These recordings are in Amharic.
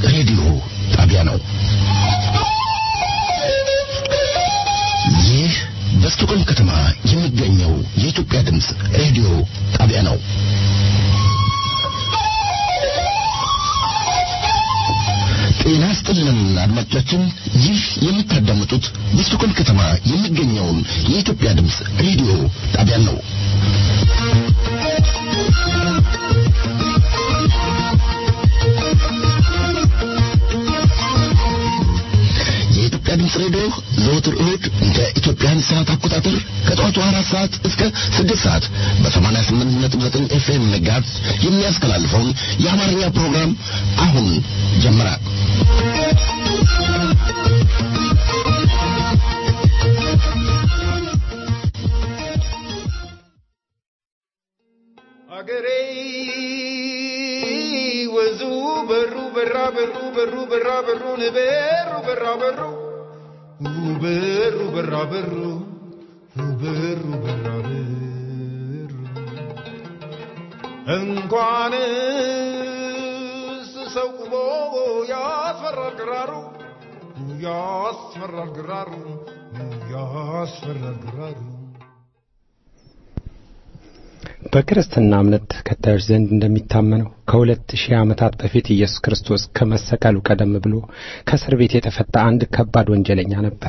ሬዲዮ ጣቢያ ነው። ይህ በስቶክሆልም ከተማ የሚገኘው የኢትዮጵያ ድምጽ ሬዲዮ ጣቢያ ነው። ጤና ይስጥልን አድማጮቻችን፣ ይህ የምታዳምጡት በስቶክሆልም ከተማ የሚገኘውን የኢትዮጵያ ድምጽ ሬዲዮ ጣቢያ ነው። የኢትዮጵያ ድምጽ ሬዲዮ ዘወትር እሁድ እንደ ኢትዮጵያን ሰዓት አቆጣጠር ከጠዋቱ 4 ሰዓት እስከ 6 ሰዓት በ88.9 ኤፍኤም ሜጋሄርዝ የሚያስተላልፈውን የአማርኛ ፕሮግራም አሁን ጀመረ። አገሬ ወዙ በሩ በራ በሩ በሩ በራ በሩ በሩ በራ በሩ በሩ በራ በሩ በሩ በራ በሩ እንኳንስ ሰው ቆሞ ያስፈራል ግራሩ ያስፈራል ግራሩ ያስፈራል ግራሩ። በክርስትና እምነት ተከታዮች ዘንድ እንደሚታመነው ከ2000 ዓመታት በፊት ኢየሱስ ክርስቶስ ከመሰቀሉ ቀደም ብሎ ከእስር ቤት የተፈታ አንድ ከባድ ወንጀለኛ ነበር።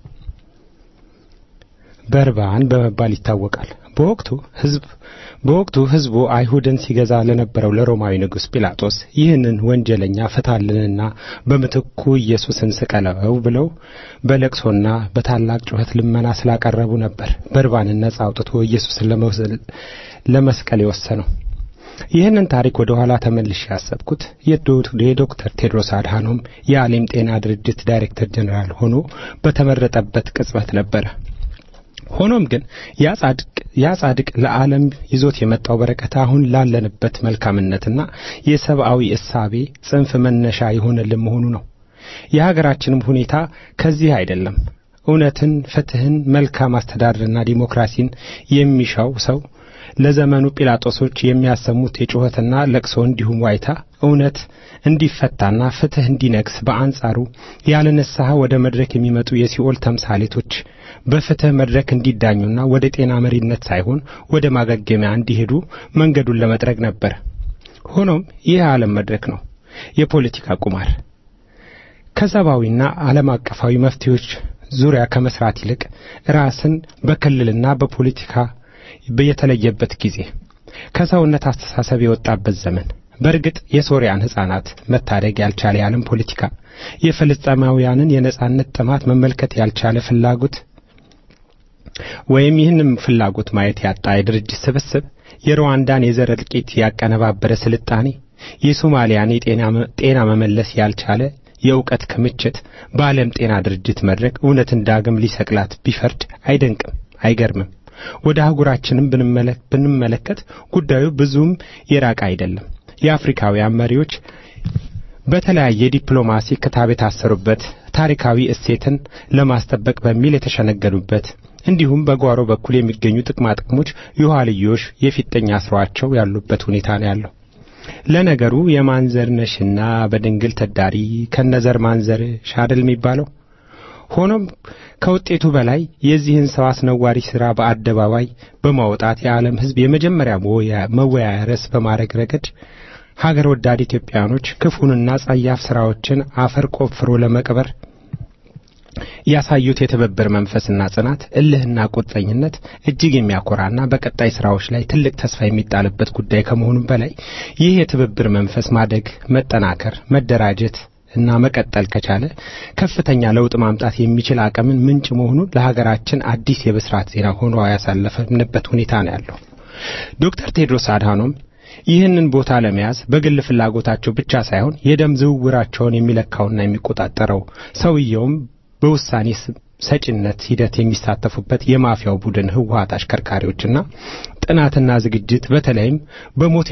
በርባን በመባል ይታወቃል። በወቅቱ ህዝቡ አይሁድን ሲገዛ ለነበረው ለሮማዊ ንጉስ ጲላጦስ ይህንን ወንጀለኛ ፈታልንና በመተኩ ኢየሱስን ስቀለው ብለው በለቅሶና በታላቅ ጩኸት ልመና ስላቀረቡ ነበር በርባንን ነጻ አውጥቶ ኢየሱስን ለመስቀል የወሰነው። ይህንን ታሪክ ወደ ኋላ ተመልሼ ያሰብኩት የዶክተር ቴድሮስ አድሃኖም የዓለም ጤና ድርጅት ዳይሬክተር ጀነራል ሆኖ በተመረጠበት ቅጽበት ነበር። ሆኖም ግን ያጻድቅ ለዓለም ይዞት የመጣው በረከት አሁን ላለንበት መልካምነትና የሰብአዊ እሳቤ ጽንፍ መነሻ የሆነልን መሆኑ ነው። የሀገራችንም ሁኔታ ከዚህ አይደለም። እውነትን፣ ፍትህን፣ መልካም አስተዳደርና ዲሞክራሲን የሚሻው ሰው ለዘመኑ ጲላጦሶች የሚያሰሙት የጩኸትና ለቅሶ እንዲሁም ዋይታ እውነት እንዲፈታና ፍትህ እንዲነግስ፣ በአንጻሩ ያለነሳህ ወደ መድረክ የሚመጡ የሲኦል ተምሳሌቶች በፍትህ መድረክ እንዲዳኙና ወደ ጤና መሪነት ሳይሆን ወደ ማገገሚያ እንዲሄዱ መንገዱን ለመጥረግ ነበር። ሆኖም ይህ ዓለም መድረክ ነው፣ የፖለቲካ ቁማር። ከሰብአዊና ዓለም አቀፋዊ መፍትሄዎች ዙሪያ ከመስራት ይልቅ ራስን በክልልና በፖለቲካ በየተለየበት ጊዜ፣ ከሰውነት አስተሳሰብ የወጣበት ዘመን። በእርግጥ የሶሪያን ሕፃናት መታደግ ያልቻለ የዓለም ፖለቲካ፣ የፍልስጤማውያንን የነጻነት ጥማት መመልከት ያልቻለ ፍላጎት ወይም ይህንን ፍላጎት ማየት ያጣ የድርጅት ስብስብ፣ የሩዋንዳን የዘር እልቂት ያቀነባበረ ስልጣኔ፣ የሶማሊያን ጤና መመለስ ያልቻለ የእውቀት ክምችት በዓለም ጤና ድርጅት መድረክ እውነትን ዳግም ሊሰቅላት ቢፈርድ አይደንቅም፣ አይገርምም። ወደ አህጉራችንም ብንመለከት ጉዳዩ ብዙም የራቀ አይደለም። የአፍሪካውያን መሪዎች በተለያየ ዲፕሎማሲ ክታብ የታሰሩበት፣ ታሪካዊ እሴትን ለማስጠበቅ በሚል የተሸነገሉበት፣ እንዲሁም በጓሮ በኩል የሚገኙ ጥቅሞች የኋልዮሽ የፊተኛ ስራቸው ያሉበት ሁኔታ ነው ያለው። ለነገሩ የማንዘርነሽና በድንግል ተዳሪ ከነዘር ማንዘር ሻደል የሚባለው። ሆኖም ከውጤቱ በላይ የዚህን ሰው አስነዋሪ ሥራ በአደባባይ በማውጣት የዓለም ሕዝብ የመጀመሪያ መወያያ ርዕስ በማድረግ ረገድ ሀገር ወዳድ ኢትዮጵያኖች ክፉንና ጸያፍ ሥራዎችን አፈር ቆፍሮ ለመቅበር ያሳዩት የትብብር መንፈስና ጽናት፣ እልህና ቁርጠኝነት እጅግ የሚያኮራና በቀጣይ ሥራዎች ላይ ትልቅ ተስፋ የሚጣልበት ጉዳይ ከመሆኑም በላይ ይህ የትብብር መንፈስ ማደግ፣ መጠናከር፣ መደራጀት እና መቀጠል ከቻለ ከፍተኛ ለውጥ ማምጣት የሚችል አቅምን ምንጭ መሆኑ ለሀገራችን አዲስ የብስራት ዜና ሆኖ ያሳለፈንበት ሁኔታ ነው ያለው። ዶክተር ቴድሮስ አድሃኖም ይህንን ቦታ ለመያዝ በግል ፍላጎታቸው ብቻ ሳይሆን የደም ዝውውራቸውን የሚለካውና የሚቆጣጠረው ሰውየውም በውሳኔ ሰጪነት ሂደት የሚሳተፉበት የማፊያው ቡድን ህወሓት አሽከርካሪዎችና ጥናትና ዝግጅት፣ በተለይም በሞት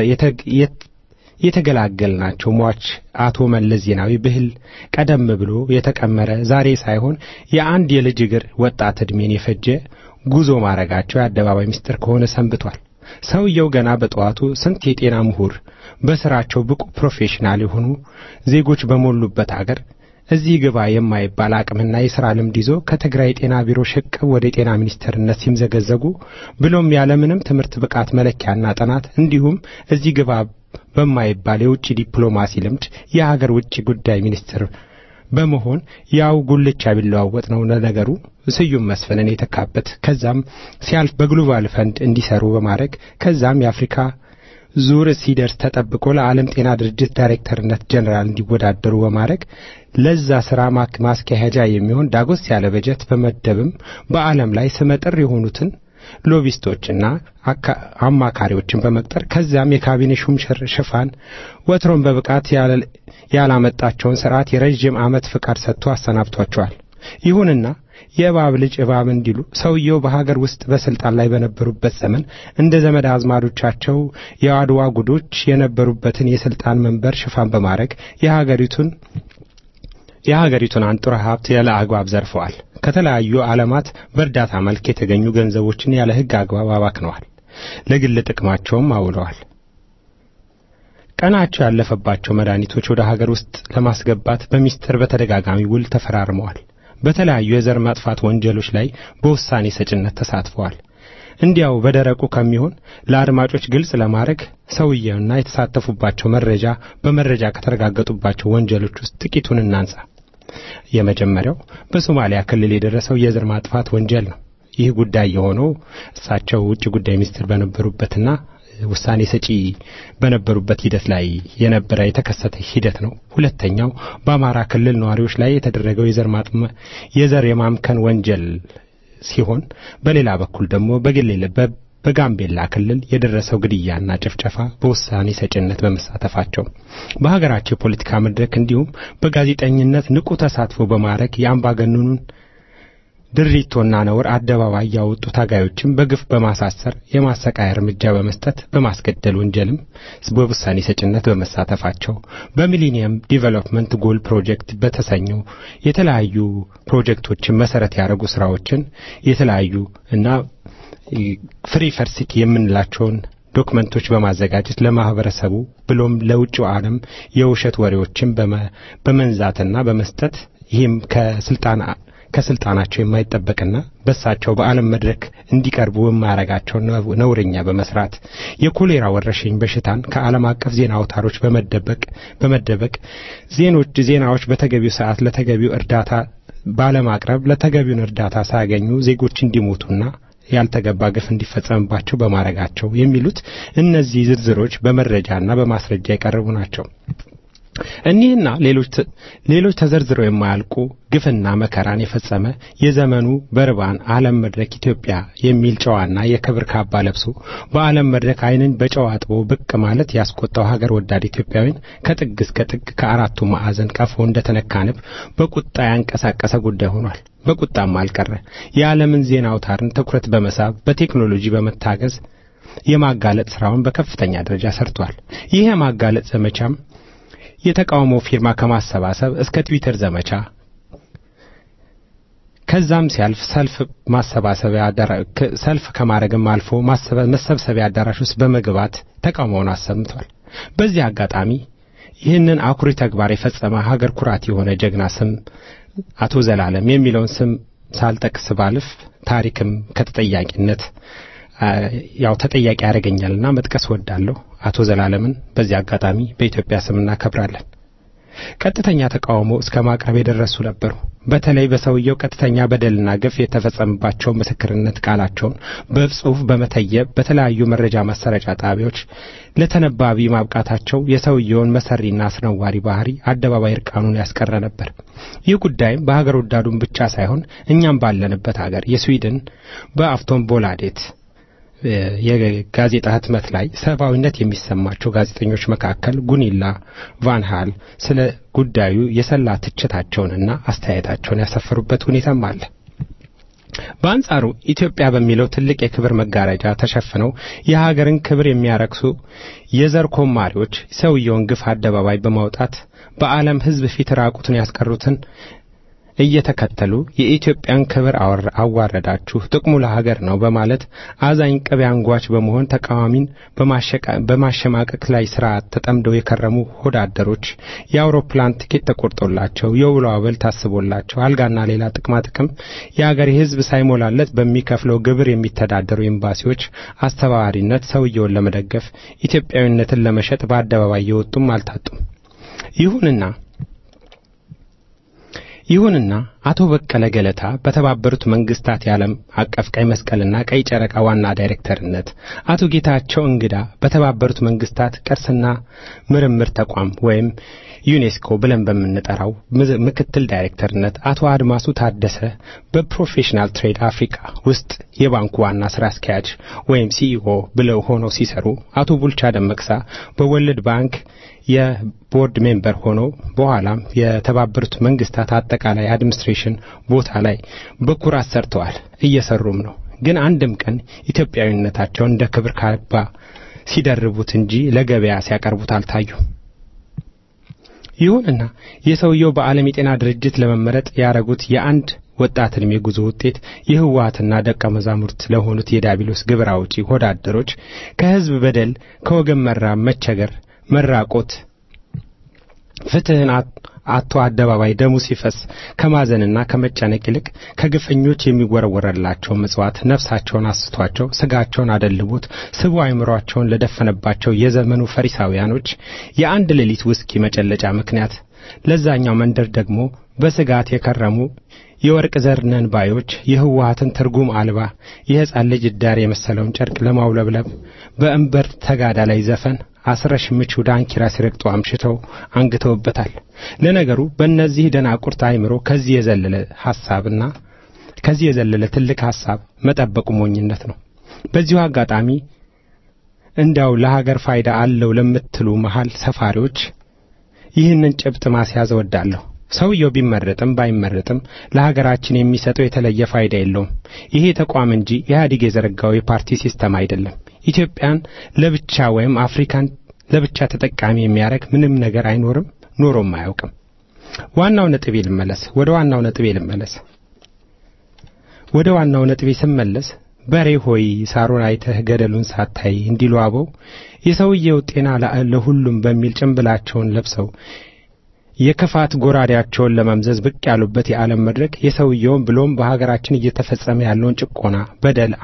የተገላገልናቸው ሟች አቶ መለስ ዜናዊ ብህል ቀደም ብሎ የተቀመረ ዛሬ ሳይሆን የአንድ የልጅ እግር ወጣት ዕድሜን የፈጀ ጉዞ ማረጋቸው የአደባባይ ምስጢር ከሆነ ሰንብቷል። ሰውየው ገና በጠዋቱ ስንት የጤና ምሁር በስራቸው ብቁ ፕሮፌሽናል የሆኑ ዜጎች በሞሉበት አገር እዚህ ግባ የማይባል አቅምና የሥራ ልምድ ይዞ ከትግራይ ጤና ቢሮ ሽቅብ ወደ ጤና ሚኒስቴርነት ሲምዘገዘጉ ብሎም ያለምንም ትምህርት ብቃት መለኪያና ጥናት እንዲሁም እዚህ ግባ በማይባል የውጭ ዲፕሎማሲ ልምድ የሀገር ውጭ ጉዳይ ሚኒስትር በመሆን ያው ጉልቻ ቢለዋወጥ ነው ነገሩ ስዩም መስፍንን የተካበት ከዛም ሲያልፍ በግሎባል ፈንድ እንዲሰሩ በማድረግ ከዛም የአፍሪካ ዙር ሲደርስ ተጠብቆ ለዓለም ጤና ድርጅት ዳይሬክተርነት ጀነራል እንዲወዳደሩ በማድረግ ለዛ ስራ ማስኪያጃ የሚሆን ዳጎስ ያለ በጀት በመደብም በዓለም ላይ ስመጥር የሆኑትን ሎቢስቶችና አማካሪዎችን በመቅጠር ከዛም የካቢኔ ሹም ሽፋን ወትሮም በብቃት ያላመጣቸውን ስርዓት የረጅም ዓመት ፍቃድ ሰጥቶ አሰናብቷቸዋል። ይሁንና የእባብ ልጅ እባብ እንዲሉ ሰውየው በሀገር ውስጥ በስልጣን ላይ በነበሩበት ዘመን እንደ ዘመድ አዝማዶቻቸው የአድዋ ጉዶች የነበሩበትን የስልጣን መንበር ሽፋን በማድረግ የሀገሪቱን አንጡራ ሀብት ያለ አግባብ ዘርፈዋል። ከተለያዩ ዓለማት በእርዳታ መልክ የተገኙ ገንዘቦችን ያለ ሕግ አግባብ አባክነዋል። ለግል ጥቅማቸውም አውለዋል። ቀናቸው ያለፈባቸው መድኃኒቶች ወደ ሀገር ውስጥ ለማስገባት በሚስጥር በተደጋጋሚ ውል ተፈራርመዋል። በተለያዩ የዘር ማጥፋት ወንጀሎች ላይ በውሳኔ ሰጭነት ተሳትፈዋል። እንዲያው በደረቁ ከሚሆን ለአድማጮች ግልጽ ለማድረግ ሰውየውና የተሳተፉባቸው በመረጃ ከተረጋገጡባቸው ወንጀሎች ውስጥ ጥቂቱን እናንሳ። የመጀመሪያው በሶማሊያ ክልል የደረሰው የዘር ማጥፋት ወንጀል ነው። ይህ ጉዳይ የሆነው እሳቸው ውጭ ጉዳይ ሚኒስትር በነበሩበትና ውሳኔ ሰጪ በነበሩበት ሂደት ላይ የተከሰተ ሂደት ነው። ሁለተኛው በአማራ ክልል ነዋሪዎች ላይ የተደረገው የዘር የማምከን ወንጀል ሲሆን በሌላ በኩል ደግሞ በጋምቤላ ክልል የደረሰው ግድያና ጭፍጨፋ በውሳኔ ሰጭነት በመሳተፋቸው በሀገራቸው ፖለቲካ መድረክ እንዲሁም በጋዜጠኝነት ንቁ ተሳትፎ በማድረግ የአምባገነኑን ድሪቶና ነውር አደባባይ ያወጡ ታጋዮችን በግፍ በማሳሰር የማሰቃያ እርምጃ በመስጠት በማስገደል ወንጀልም በውሳኔ ሰጭነት በመሳተፋቸው በሚሊኒየም ዲቨሎፕመንት ጎል ፕሮጀክት በተሰኘው የተለያዩ ፕሮጀክቶችን መሰረት ያደረጉ ስራዎችን የተለያዩ እና ፍሪ ፈርሲክ የምንላቸውን ዶክመንቶች በማዘጋጀት ለማህበረሰቡ ብሎም ለውጭው ዓለም የውሸት ወሬዎችን በመንዛትና በመስጠት ይህም ከስልጣናቸው የማይጠበቅና በሳቸው በዓለም መድረክ እንዲቀርቡ የማያረጋቸው ነውረኛ በመስራት የኮሌራ ወረርሽኝ በሽታን ከዓለም አቀፍ ዜና አውታሮች በመደበቅ ዜናዎች በተገቢው ሰዓት ለተገቢው እርዳታ ባለማቅረብ ለተገቢው እርዳታ ሳያገኙ ዜጎች እንዲሞቱና ያልተገባ ግፍ እንዲፈጸምባቸው በማረጋቸው የሚሉት እነዚህ ዝርዝሮች በመረጃና በማስረጃ የቀረቡ ናቸው። እኒህና ሌሎች ተዘርዝረው የማያልቁ ግፍና መከራን የፈጸመ የዘመኑ በርባን ዓለም መድረክ ኢትዮጵያ የሚል ጨዋና የክብር ካባ ለብሶ በዓለም መድረክ ዓይንን በጨዋ አጥቦ ብቅ ማለት ያስቆጣው ሀገር ወዳድ ኢትዮጵያዊን ከጥግ እስከ ጥግ ከአራቱ ማዕዘን ቀፎ እንደተነካንብ በቁጣ ያንቀሳቀሰ ጉዳይ ሆኗል። በቁጣም አልቀረ የዓለምን ዜና አውታርን ትኩረት በመሳብ በቴክኖሎጂ በመታገዝ የማጋለጥ ስራውን በከፍተኛ ደረጃ ሰርቷል። ይህ የማጋለጥ ዘመቻም የተቃውሞ ፊርማ ከማሰባሰብ እስከ ትዊተር ዘመቻ ከዛም ሲያልፍ ሰልፍ ከማረግም አልፎ መሰብሰቢያ አዳራሽ ውስጥ በመግባት ተቃውሞውን አሰምቷል። በዚህ አጋጣሚ ይህንን አኩሪ ተግባር የፈጸመ ሀገር ኩራት የሆነ ጀግና ስም አቶ ዘላለም የሚለውን ስም ሳልጠቅስ ባልፍ ታሪክም ከተጠያቂነት ያው ተጠያቂ ያደርገኛልና መጥቀስ ወዳለሁ። አቶ ዘላለምን በዚህ አጋጣሚ በኢትዮጵያ ስም እናከብራለን። ቀጥተኛ ተቃውሞ እስከ ማቅረብ የደረሱ ነበሩ። በተለይ በሰውየው ቀጥተኛ በደልና ግፍ የተፈጸመባቸው ምስክርነት ቃላቸውን በጽሁፍ በመተየብ በተለያዩ መረጃ ማሰራጫ ጣቢያዎች ለተነባቢ ማብቃታቸው የሰውየውን መሰሪና አስነዋሪ ባህሪ አደባባይ እርቃኑን ያስቀረ ነበር። ይህ ጉዳይም በሀገር ወዳዱን ብቻ ሳይሆን እኛም ባለንበት ሀገር የስዊድን በአፍቶን ቦላዴት የጋዜጣ ህትመት ላይ ሰብአዊነት የሚሰማቸው ጋዜጠኞች መካከል ጉኒላ ቫንሃል ስለ ጉዳዩ የሰላ ትችታቸውንና አስተያየታቸውን ያሰፈሩበት ሁኔታም አለ። በአንጻሩ ኢትዮጵያ በሚለው ትልቅ የክብር መጋረጃ ተሸፍነው የሀገርን ክብር የሚያረክሱ የዘር ኮማሪዎች ሰውየውን ግፍ አደባባይ በማውጣት በዓለም ህዝብ ፊት ራቁትን ያስቀሩትን እየተከተሉ የኢትዮጵያን ክብር አዋረዳችሁ ጥቅሙ ለሀገር ነው በማለት አዛኝ ቅቤ አንጓች በመሆን ተቃዋሚን በማሸማቀቅ ላይ ስርዓት ተጠምደው የከረሙ ሆዳደሮች የአውሮፕላን ቲኬት ተቆርጦላቸው የውሎ አበል ታስቦላቸው አልጋና ሌላ ጥቅማ ጥቅም የሀገር ሕዝብ ሳይሞላለት በሚከፍለው ግብር የሚተዳደሩ ኤምባሲዎች አስተባባሪነት ሰውየውን ለመደገፍ ኢትዮጵያዊነትን ለመሸጥ በአደባባይ የወጡም አልታጡም። ይሁንና አቶ በቀለ ገለታ በተባበሩት መንግስታት የዓለም አቀፍ ቀይ መስቀልና ቀይ ጨረቃ ዋና ዳይሬክተርነት፣ አቶ ጌታቸው እንግዳ በተባበሩት መንግስታት ቅርስና ምርምር ተቋም ወይም ዩኔስኮ ብለን በምንጠራው ምክትል ዳይሬክተርነት፣ አቶ አድማሱ ታደሰ በፕሮፌሽናል ትሬድ አፍሪካ ውስጥ የባንኩ ዋና ስራ አስኪያጅ ወይም ሲኢኦ ብለው ሆነው ሲሰሩ፣ አቶ ቡልቻ ደመቅሳ በወርልድ ባንክ የቦርድ ሜምበር ሆኖ በኋላም የተባበሩት መንግስታት አጠቃላይ አድሚኒስትሬሽን ቦታ ላይ በኩራት ሰርተዋል፣ እየሰሩም ነው። ግን አንድም ቀን ኢትዮጵያዊነታቸው እንደ ክብር ካባ ሲደርቡት እንጂ ለገበያ ሲያቀርቡት አልታዩ። ይሁንና የሰውየው በዓለም የጤና ድርጅት ለመመረጥ ያረጉት የአንድ ወጣት ዕድሜ ጉዞ ውጤት የህዋትና ደቀ መዛሙርት ለሆኑት የዳቢሎስ ግብር አውጪ ሆዳደሮች ከህዝብ በደል ከወገን መቸገር መራቆት ፍትህን አቶ አደባባይ ደሙ ሲፈስ ከማዘንና ከመጨነቅ ይልቅ ከግፈኞች የሚወረወረላቸው ምጽዋት ነፍሳቸውን አስቷቸው ስጋቸውን አደልቦት ስቡ አይምሮአቸውን ለደፈነባቸው የዘመኑ ፈሪሳውያኖች የአንድ ሌሊት ውስኪ መጨለጫ ምክንያት ለዛኛው መንደር ደግሞ በስጋት የከረሙ የወርቅ ዘርነን ባዮች የህዋሃትን ትርጉም አልባ የህፃን ልጅ ዳር የመሰለውን ጨርቅ ለማውለብለብ በእንበር ተጋዳ ላይ ዘፈን አስረሽ ምቹ ዳንኪራ ሲረግጡ አምሽተው አንግተውበታል። ለነገሩ በእነዚህ ደናቁርት አይምሮ ከዚህ የዘለለ ትልቅ ሐሳብ መጠበቁ ሞኝነት ነው። በዚሁ አጋጣሚ እንዳው ለሀገር ፋይዳ አለው ለምትሉ መሃል ሰፋሪዎች ይህንን ጭብጥ ማስያዝ ወዳለሁ። ሰውየው ቢመረጥም ባይመረጥም ለሀገራችን የሚሰጠው የተለየ ፋይዳ የለውም። ይሄ ተቋም እንጂ ኢህአዴግ የዘረጋው የፓርቲ ሲስተም አይደለም። ኢትዮጵያን ለብቻ ወይም አፍሪካን ለብቻ ተጠቃሚ የሚያደርግ ምንም ነገር አይኖርም፣ ኖሮም አያውቅም። ወደ ዋናው ነጥቤ ስመለስ በሬ ሆይ ሳሩን አይተህ ገደሉን ሳታይ እንዲሉ አበው የሰውየው ጤና ለሁሉም በሚል ጭንብላቸውን ለብሰው የከፋት ጎራዴያቸውን ለመምዘዝ ብቅ ያሉበት የዓለም መድረክ የሰውየውን ብሎም በሀገራችን እየተፈጸመ ያለውን ጭቆና፣ በደል፣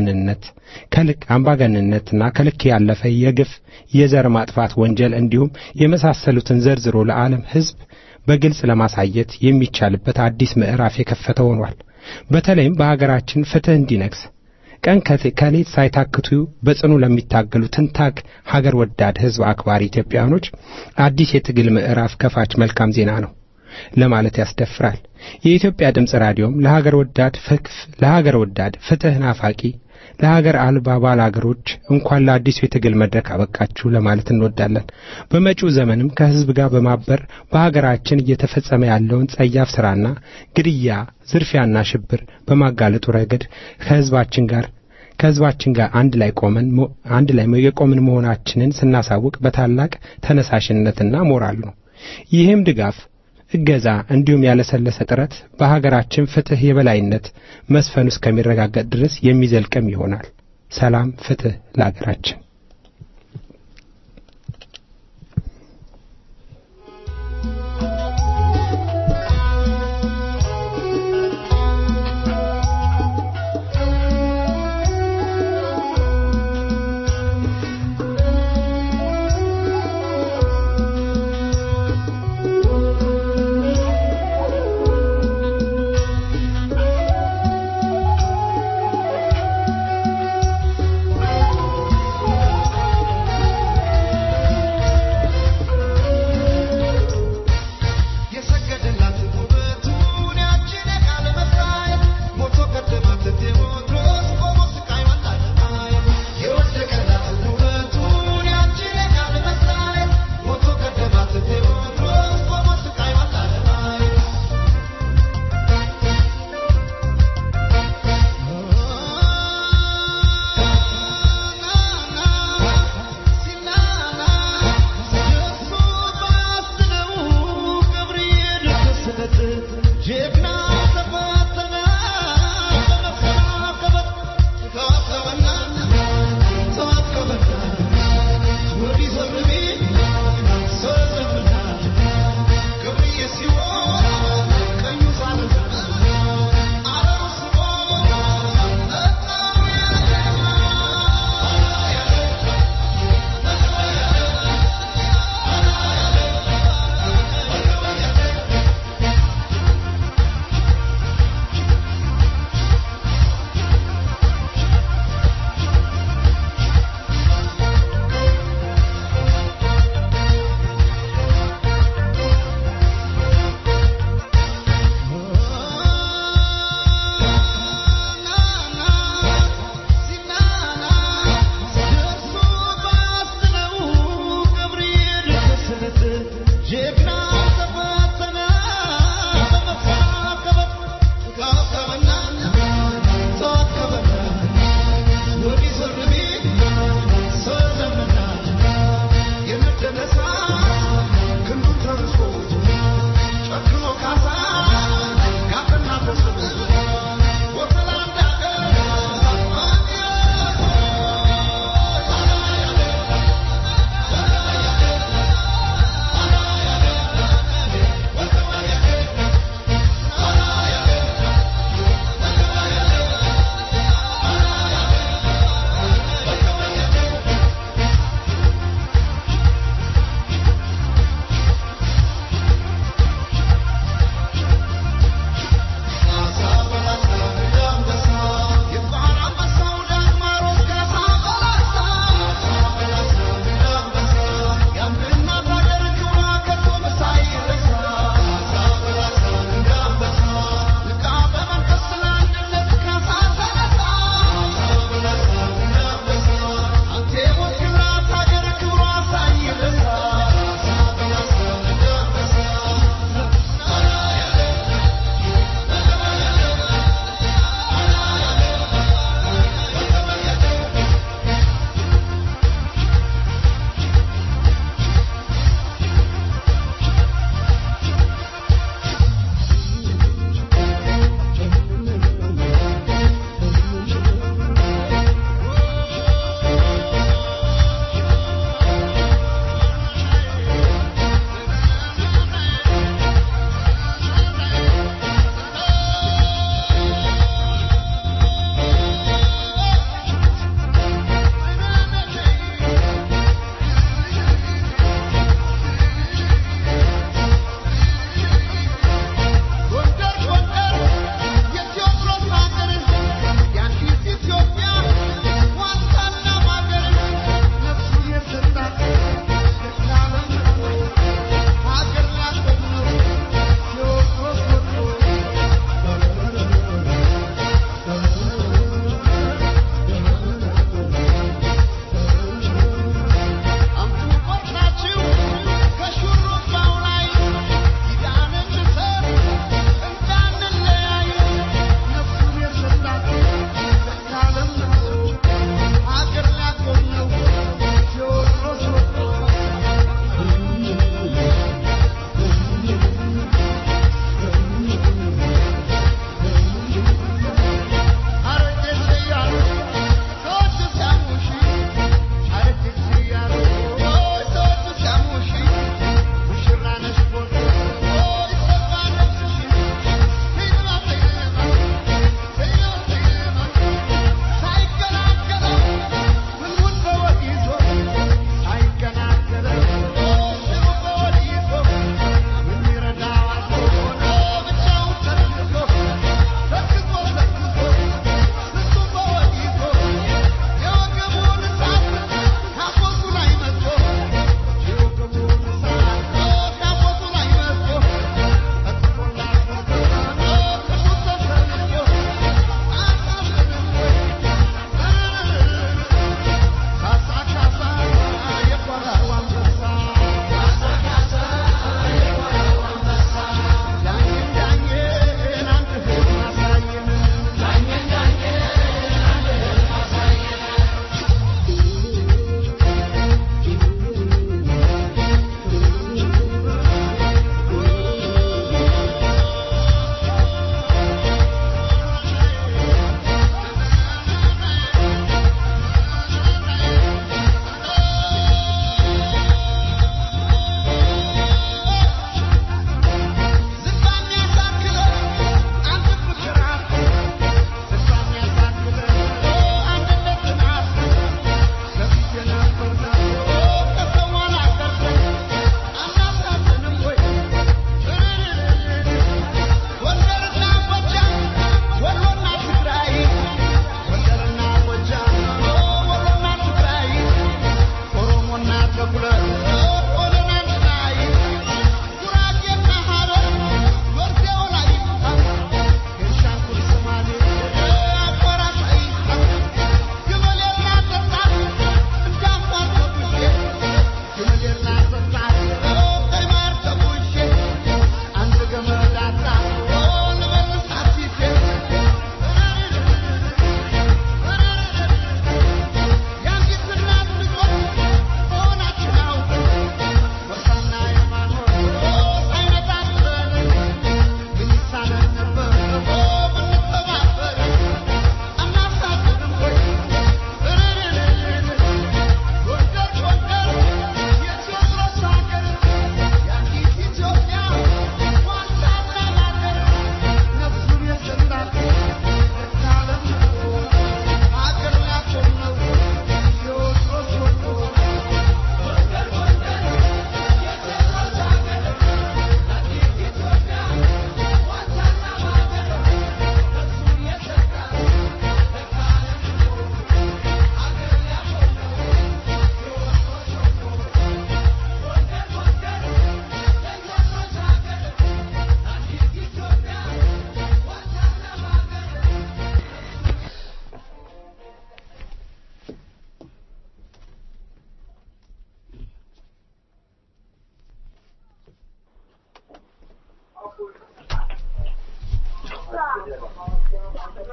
አምባገነንነትና ከልክ ያለፈ የግፍ የዘር ማጥፋት ወንጀል እንዲሁም የመሳሰሉትን ዘርዝሮ ለዓለም ሕዝብ በግልጽ ለማሳየት የሚቻልበት አዲስ ምዕራፍ የከፈተ ሆኗል። በተለይም በሀገራችን ፍትህ እንዲነግስ ቀን ከሌት ሳይታክቱ በጽኑ ለሚታገሉ ትንታግ ሀገር ወዳድ ህዝብ አክባሪ ኢትዮጵያኖች አዲስ የትግል ምዕራፍ ከፋች መልካም ዜና ነው ለማለት ያስደፍራል። የኢትዮጵያ ድምጽ ራዲዮም ለሀገር ወዳድ ፍትህ ናፋቂ ለሀገር አልባ ባላገሮች እንኳን ለአዲሱ የትግል መድረክ አበቃችሁ ለማለት እንወዳለን። በመጪው ዘመንም ከህዝብ ጋር በማበር በሀገራችን እየተፈጸመ ያለውን ጸያፍ ስራና ግድያ፣ ዝርፊያና ሽብር በማጋለጡ ረገድ ከህዝባችን ጋር አንድ ላይ የቆምን መሆናችንን ስናሳውቅ በታላቅ ተነሳሽነትና ሞራል ነው። ይህም ድጋፍ እገዛ እንዲሁም ያለሰለሰ ጥረት በሀገራችን ፍትህ የበላይነት መስፈኑ እስከሚረጋገጥ ድረስ የሚዘልቅም ይሆናል። ሰላም ፍትህ ለሀገራችን።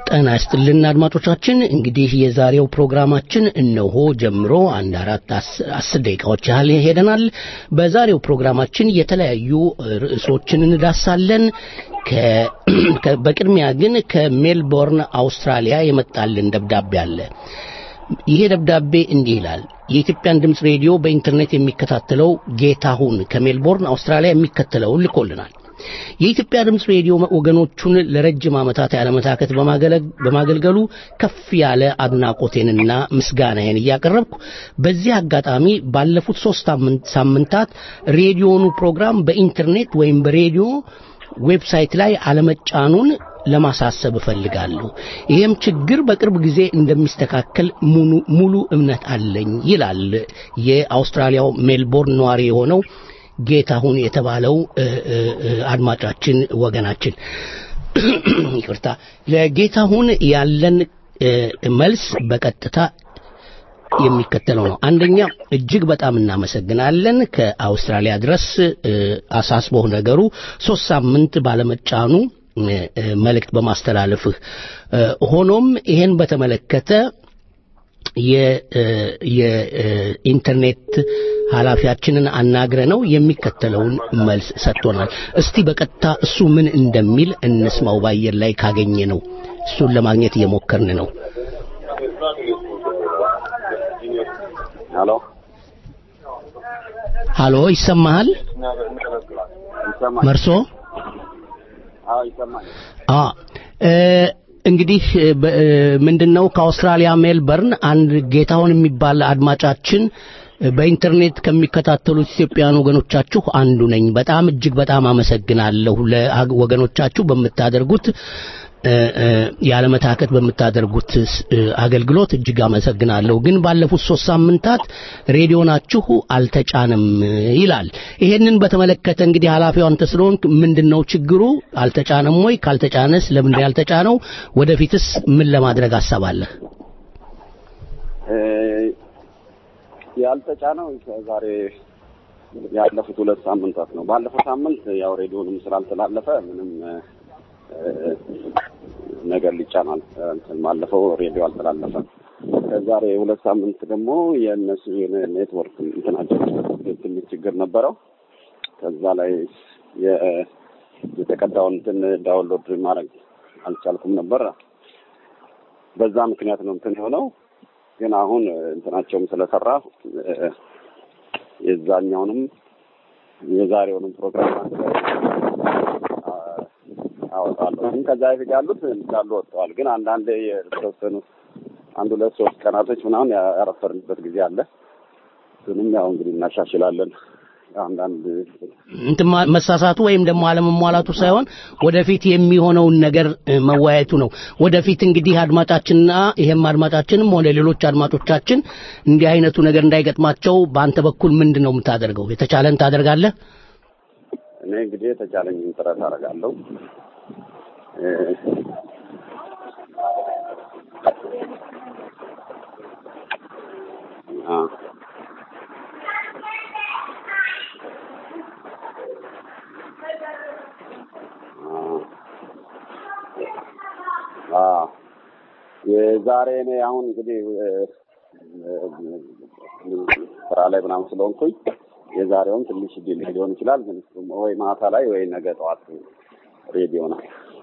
ጤና ይስጥልን አድማጮቻችን እንግዲህ የዛሬው ፕሮግራማችን እነሆ ጀምሮ 10 ደቂቃዎች ያህል ሄደናል በዛሬው ፕሮግራማችን የተለያዩ ርዕሶችን እንዳሳለን በቅድሚያ ግን ከሜልቦርን አውስትራሊያ የመጣልን ደብዳቤ አለ ይሄ ደብዳቤ እንዲህ ይላል የኢትዮጵያን ድምጽ ሬዲዮ በኢንተርኔት የሚከታተለው ጌታሁን ከሜልቦርን አውስትራሊያ የሚከተለው ልኮልናል የኢትዮጵያ ድምጽ ሬዲዮ ወገኖቹን ለረጅም ዓመታት ያለመታከት በማገልገሉ ከፍ ያለ አድናቆቴንና ምስጋናዬን ያቀርብኩ በዚህ አጋጣሚ ባለፉት 3 ሳምንታት ሬዲዮኑ ፕሮግራም በኢንተርኔት ወይም በሬዲዮ ዌብሳይት ላይ አለመጫኑን ለማሳሰብ ፈልጋለሁ ይሄም ችግር በቅርብ ጊዜ እንደሚስተካከል ሙሉ እምነት አለኝ ይላል የአውስትራሊያው ሜልቦርን ነዋሪ የሆነው ጌታሁን የተባለው አድማጫችን ወገናችን ይቅርታ ለጌታሁን ያለን መልስ በቀጥታ የሚከተለው ነው አንደኛ እጅግ በጣም እናመሰግናለን ከአውስትራሊያ ድረስ አሳስቦ ነገሩ 3 ሳምንት ባለመጫኑ መልእክት በማስተላለፍህ ሆኖም ይሄን በተመለከተ የኢንተርኔት ኃላፊያችንን አናግረ ነው የሚከተለውን መልስ ሰጥቶናል እስቲ በቀጥታ እሱ ምን እንደሚል እንስማው ባየር ላይ ካገኘ ነው እሱን ለማግኘት እየሞከርን ነው ሃሎ ይሰማሃል መርሶ ይሰማል እንግዲህ ምንድነው ከአውስትራሊያ ሜልበርን አንድ ጌታውን የሚባል አድማጫችን በኢንተርኔት ከሚከታተሉት ኢትዮጵያውያን ወገኖቻችሁ አንዱ ነኝ በጣም እጅግ በጣም አመሰግናለሁ ለወገኖቻችሁ በመታደርጉት ያለመታከት በመታደርጉት አገልግሎት እጅግ አመሰግናለሁ ግን ባለፉት 3 ሳምንታት ሬዲዮናችሁ አልተጫነም ይላል ይሄንን በተመለከተ እንግዲህ ኃላፊው አንተ ስለሆንክ ምንድነው ችግሩ አልተጫነም ወይ ካልተጫነስ ለምን ያልተጫነው ወደፊትስ ምን ለማድረግ አሰባለህ ያልተጫነው ዛሬ ያለፉት 2 ሳምንታት ነው ባለፈው ሳምንት ያው ሬዲዮንም ስላልተላለፈ ምንም ነገር ሊጫናል ማለፈው ሬዲዮ አልተላለፈ ከዛሬ 2 ሳምንት ደግሞ የነሱ ኔትወርክ እንትናቸው ትንሽ ችግር ነበረው ከዛ ላይ የተቀዳውን ዳውንሎድ ማድረግ አልቻልኩም ነበር በዛ ምክንያት ነው እንትን የሆነው ግን አሁን እንትናቸውም ስለሰራ የዛኛውንም የዛሬውንም ፕሮግራም አወጣለሁ ግን ከዛ ይፈጅ ያሉት እንዳሉ ወጥተዋል ግን አንዳንድ የተወሰኑ 1-2-3 ቀናቶች ምናምን ያረፈርንበት ጊዜ አለ እሱንም ያው እንግዲህ እናሻሽላለን አንዳንድ እንትን መሳሳቱ ወይም ደግሞ አለመሟላቱ ሳይሆን ወደፊት የሚሆነውን ነገር መዋያቱ ነው ወደፊት እንግዲህ አድማጫችንና ይሄም አድማጫችንም ሆነ ሌሎች አድማጮቻችን እንዲህ አይነቱ ነገር እንዳይገጥማቸው በአንተ በኩል ምንድነው የምታደርገው የተቻለን ታደርጋለህ እኔ እንግዲህ የተቻለኝ ጥረት አደርጋለሁ የዛሬ ነው አሁን እንግዲህ ስራ ላይ ምናምን ስለሆንኩኝ የዛሬውን ትንሽ ዲሌይ ሊሆን ይችላል ግን ወይ ማታ ላይ ወይ ነገ ጠዋት ሬዲዮ ነው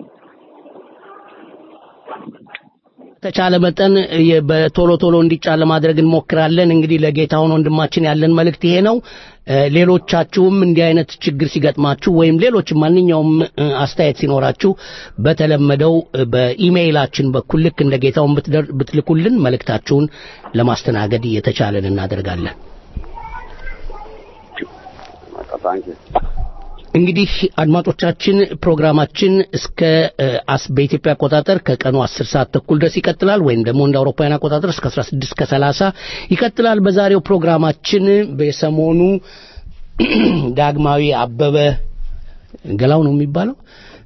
ተቻለ መጠን በቶሎ እንዲጫን ለማድረግ እንሞክራለን እንግዲህ ለጌታውን ወንድማችን ያለን መልእክት ይሄ ነው ሌሎቻችሁም እንዲህ አይነት ችግር ሲገጥማችሁ ወይም ሌሎች ማንኛውም አስተያየት ሲኖራችሁ በተለመደው በኢሜይላችን በኩል ልክ እንደ ጌታውን ብትልኩልን መልእክታችሁን ለማስተናገድ እየተቻለን እናደርጋለን እንግዲህ አድማጮቻችን ፕሮግራማችን እስከ በኢትዮጵያ አቆጣጠር ከቀኑ 10 ሰዓት ተኩል ድረስ ይቀጥላል ወይም ደግሞ እንደ አውሮፓውያን አቆጣጠር እስከ 16:30 ይቀጥላል በዛሬው ፕሮግራማችን በሰሞኑ ዳግማዊ አበበ ገላው ነው የሚባለው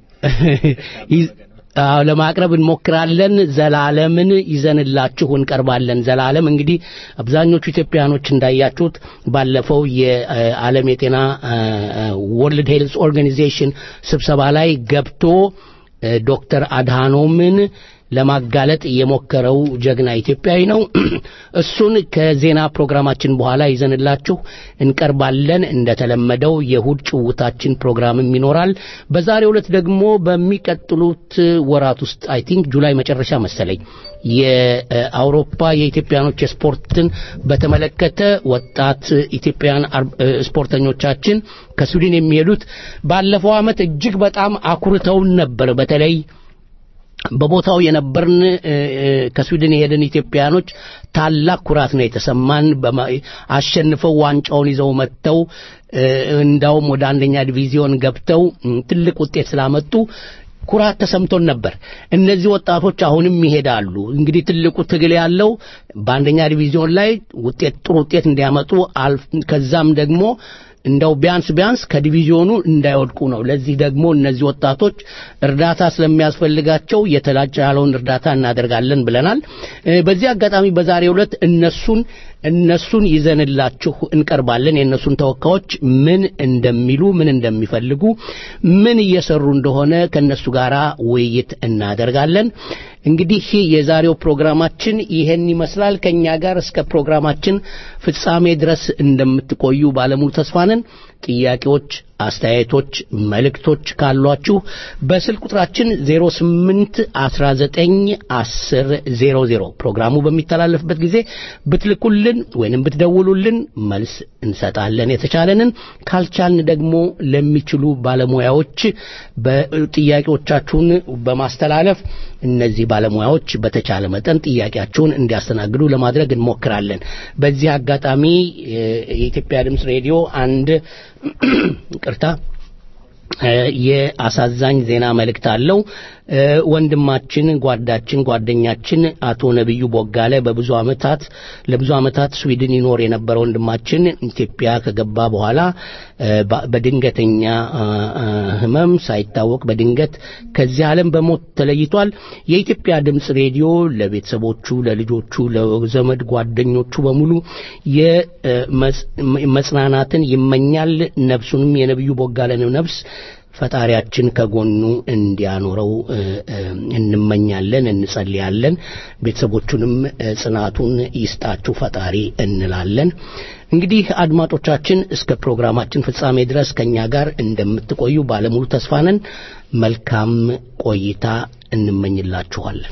ለማቅረብ እንሞክራለን ዘላለምን ይዘንላችሁ እንቀርባለን ዘላለም እንግዲህ አብዛኞቹ ኢትዮጵያኖች እንዳያችሁት ባለፈው የዓለም የጤና ወርልድ ሄልዝ ኦርጋናይዜሽን ስብሰባ ላይ ገብቶ ዶክተር አድሃኖምን ለማጋለጥ የሞከረው ጀግና ኢትዮጵያዊ ነው። እሱን ከዜና ፕሮግራማችን በኋላ ይዘንላችሁ እንቀርባለን። እንደተለመደው የእሁድ ጭውታችን ፕሮግራምም ይኖራል። በዛሬው ዕለት ደግሞ በሚቀጥሉት ወራት ውስጥ አይ ቲንክ ጁላይ መጨረሻ መሰለኝ የአውሮፓ የኢትዮጵያኖች ስፖርትን በተመለከተ ወጣት ኢትዮጵያን ስፖርተኞቻችን ከስዊድን የሚሄዱት ባለፈው አመት እጅግ በጣም አኩርተውን ነበር። በተለይ በቦታው የነበርን ከስዊድን የሄድን ኢትዮጵያኖች ታላቅ ኩራት ነው የተሰማን። አሸንፈው ዋንጫውን ይዘው መጥተው እንዳውም ወደ አንደኛ ዲቪዚዮን ገብተው ትልቅ ውጤት ስላመጡ ኩራት ተሰምቶን ነበር። እነዚህ ወጣቶች አሁንም ይሄዳሉ። እንግዲህ ትልቁ ትግል ያለው በአንደኛ ዲቪዚዮን ላይ ጥሩ ውጤት እንዲያመጡ ከዛም ደግሞ እንደው ቢያንስ ከዲቪዚዮኑ እንዳይወድቁ ነው። ለዚህ ደግሞ እነዚህ ወጣቶች እርዳታ ስለሚያስፈልጋቸው የተላጫለውን እርዳታ እናደርጋለን ብለናል። በዚህ አጋጣሚ በዛሬው ዕለት እነሱን ይዘንላችሁ እንቀርባለን። የእነሱን ተወካዮች ምን እንደሚሉ ምን እንደሚፈልጉ ምን እየሰሩ እንደሆነ ከነሱ ጋራ ውይይት እናደርጋለን። እንግዲህ የዛሬው ፕሮግራማችን ይሄን ይመስላል። ከኛ ጋር እስከ ፕሮግራማችን ፍጻሜ ድረስ እንደምትቆዩ ባለሙሉ ተስፋ ነን። ጥያቄዎች፣ አስተያየቶች፣ መልእክቶች ካሏችሁ በስልክ ቁጥራችን 08191000 ፕሮግራሙ በሚተላለፍበት ጊዜ ብትልኩልን ወይንም ብትደውሉልን መልስ እንሰጣለን የተቻለንን። ካልቻልን ደግሞ ለሚችሉ ባለሙያዎች በጥያቄዎቻችሁን በማስተላለፍ እነዚህ ባለሙያዎች በተቻለ መጠን ጥያቄያችሁን እንዲያስተናግዱ ለማድረግ እንሞክራለን። በዚህ አጋጣሚ የኢትዮጵያ ድምጽ ሬዲዮ አንድ ቅርታ የአሳዛኝ ዜና መልእክት አለው። ወንድማችን ጓደኛችን አቶ ነብዩ ቦጋለ ለብዙ ዓመታት ስዊድን ይኖር የነበረ ወንድማችን ኢትዮጵያ ከገባ በኋላ በድንገተኛ ህመም ሳይታወቅ በድንገት ከዚህ ዓለም በሞት ተለይቷል። የኢትዮጵያ ድምጽ ሬዲዮ ለቤተሰቦቹ፣ ለልጆቹ፣ ለዘመድ ጓደኞቹ በሙሉ የመጽናናትን ይመኛል። ነፍሱንም የነብዩ ቦጋለን ነፍስ ፈጣሪያችን ከጎኑ እንዲያኖረው እንመኛለን፣ እንጸልያለን። ቤተሰቦቹንም ጽናቱን ይስጣችሁ ፈጣሪ እንላለን። እንግዲህ አድማጮቻችን እስከ ፕሮግራማችን ፍጻሜ ድረስ ከኛ ጋር እንደምትቆዩ ባለሙሉ ተስፋ ነን። መልካም ቆይታ እንመኝላችኋለን።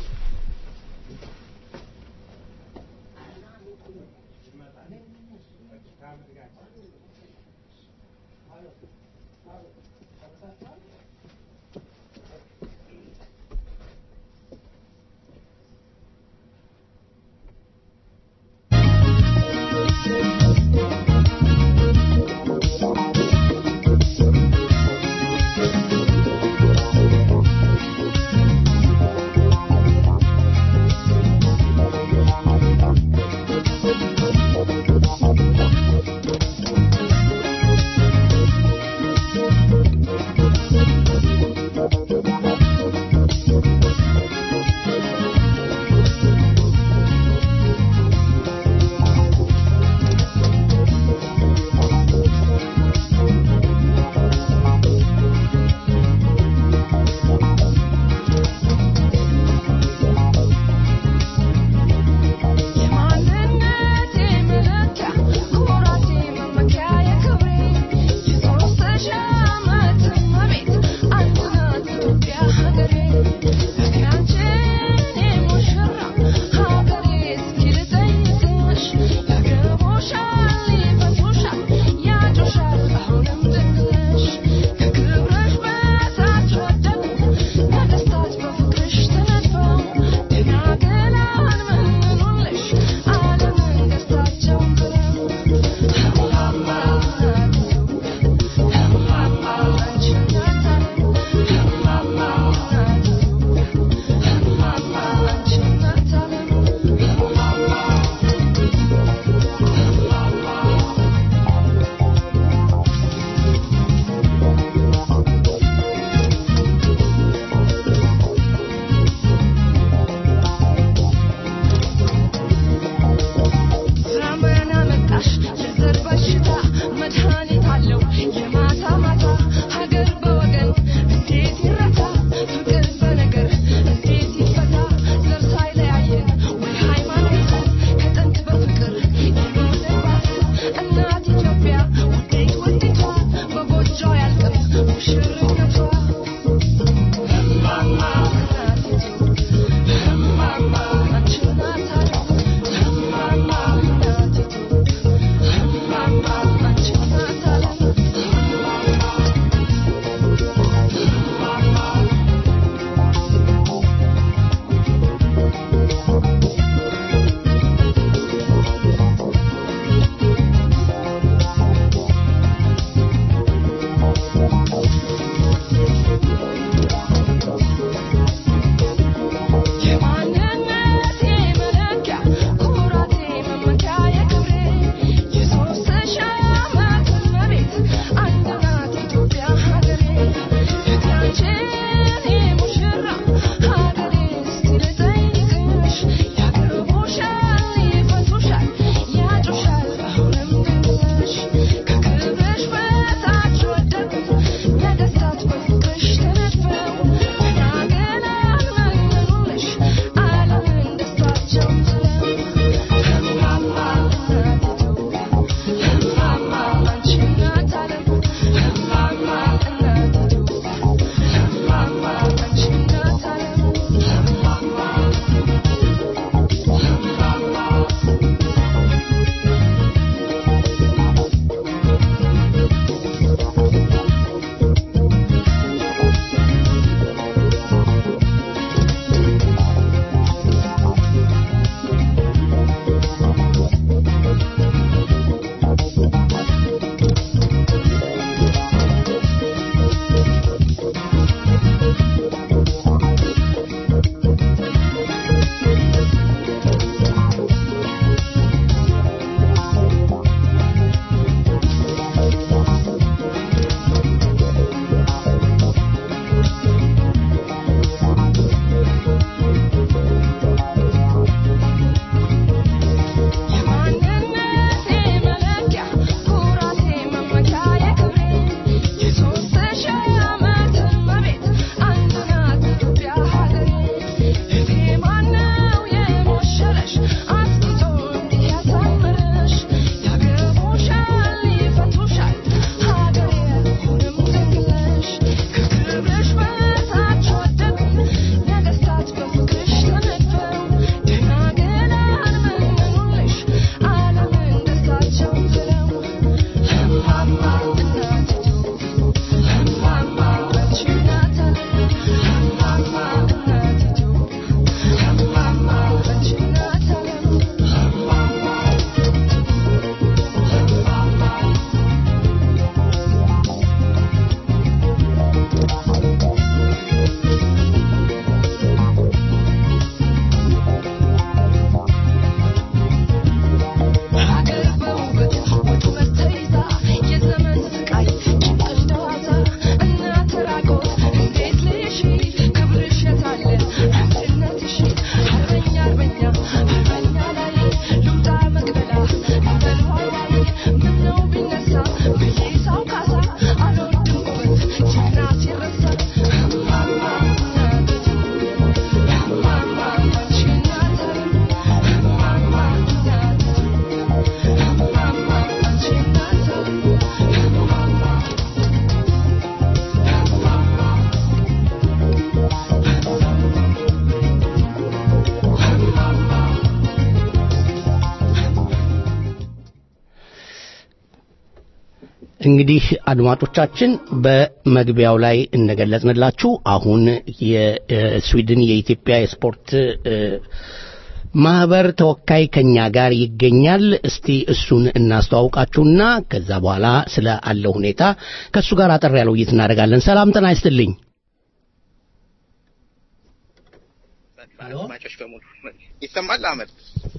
እንግዲህ አድማጮቻችን በመግቢያው ላይ እንደገለጽንላችሁ አሁን የስዊድን የኢትዮጵያ የስፖርት ማህበር ተወካይ ከኛ ጋር ይገኛል። እስቲ እሱን እናስተዋውቃችሁና ከዛ በኋላ ስለ አለው ሁኔታ ከሱ ጋር አጠር ያለው ውይይት እናደርጋለን። ሰላም ጤና ይስጥልኝ። ማጮች በሙሉ ይሰማል? አመድ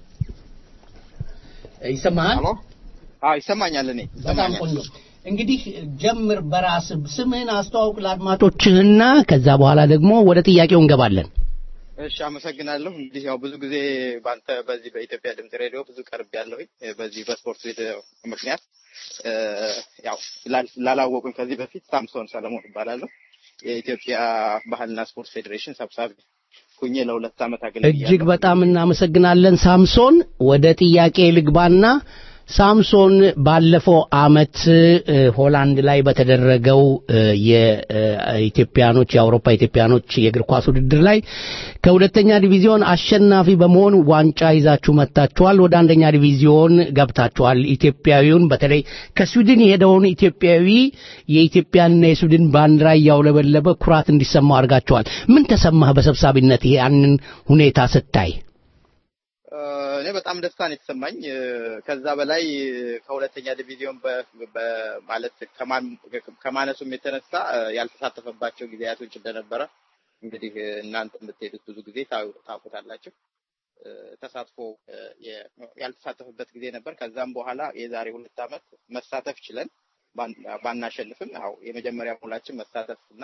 ይሰማል? አዎ ይሰማኛል። እኔ በጣም ቆንጆ። እንግዲህ ጀምር፣ በራስ ስምህን አስተዋውቅ ለአድማጮችህና ከዛ በኋላ ደግሞ ወደ ጥያቄው እንገባለን። እሺ፣ አመሰግናለሁ። እንግዲህ ያው ብዙ ጊዜ ባንተ በዚህ በኢትዮጵያ ድምጽ ሬዲዮ ብዙ ቀርብ ያለሁኝ በዚህ በስፖርት ቪዲዮ ምክንያት ያው ላላወቁኝ ከዚህ በፊት ሳምሶን ሰለሞን እባላለሁ። የኢትዮጵያ ባህልና ስፖርት ፌዴሬሽን ሰብሳቢ ኩኜ ለ2 ዓመት አገልግያለሁ። እጅግ በጣም እናመሰግናለን ሳምሶን። ወደ ጥያቄ ልግባና ሳምሶን ባለፈው አመት ሆላንድ ላይ በተደረገው የኢትዮጵያኖች የአውሮፓ ኢትዮጵያኖች የእግር ኳስ ውድድር ላይ ከሁለተኛ ዲቪዚዮን አሸናፊ በመሆን ዋንጫ ይዛችሁ መጣችኋል። ወደ አንደኛ ዲቪዚዮን ገብታችኋል። ኢትዮጵያዊውን በተለይ ከስዊድን የሄደውን ኢትዮጵያዊ የኢትዮጵያና የስዊድን ባንዲራ ያውለበለበ ኩራት እንዲሰማው አድርጋችኋል። ምን ተሰማህ በሰብሳቢነት ያንን ሁኔታ ስታይ? እኔ በጣም ደስታ ነው የተሰማኝ። ከዛ በላይ ከሁለተኛ ዲቪዚዮን ማለት ከማነሱም የተነሳ ያልተሳተፈባቸው ጊዜያቶች እንደነበረ እንግዲህ እናንተ የምትሄዱት ብዙ ጊዜ ታውቁታላችሁ። ተሳትፎ ያልተሳተፈበት ጊዜ ነበር። ከዛም በኋላ የዛሬ 2 ዓመት መሳተፍ ችለን ባናሸንፍም ያው የመጀመሪያ ሙላችን መሳተፍና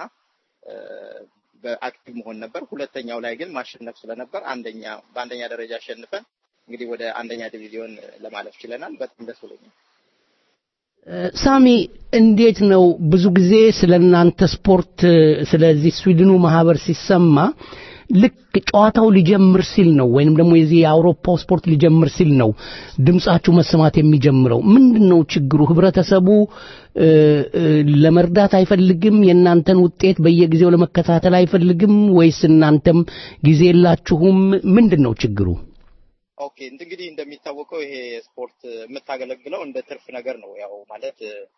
በአክቲቭ መሆን ነበር። ሁለተኛው ላይ ግን ማሸነፍ ስለነበር በአንደኛ ደረጃ አሸንፈን እንግዲህ ወደ አንደኛ ዲቪዚዮን ለማለፍ ችለናል። በጣም ደስ ብሎኛል። ሳሚ እንዴት ነው ብዙ ጊዜ ስለናንተ ስፖርት ስለዚህ ስዊድኑ ማህበር ሲሰማ ልክ ጨዋታው ሊጀምር ሲል ነው ወይንም ደግሞ የዚህ የአውሮፓው ስፖርት ሊጀምር ሲል ነው ድምጻችሁ መሰማት የሚጀምረው? ምንድነው ችግሩ? ህብረተሰቡ ለመርዳት አይፈልግም? የናንተን ውጤት በየጊዜው ለመከታተል አይፈልግም ወይስ እናንተም ጊዜ የላችሁም? ምንድነው ችግሩ? ኦኬ፣ እንግዲህ እንደሚታወቀው ይሄ ስፖርት የምታገለግለው እንደ ትርፍ ነገር ነው። ያው ማለት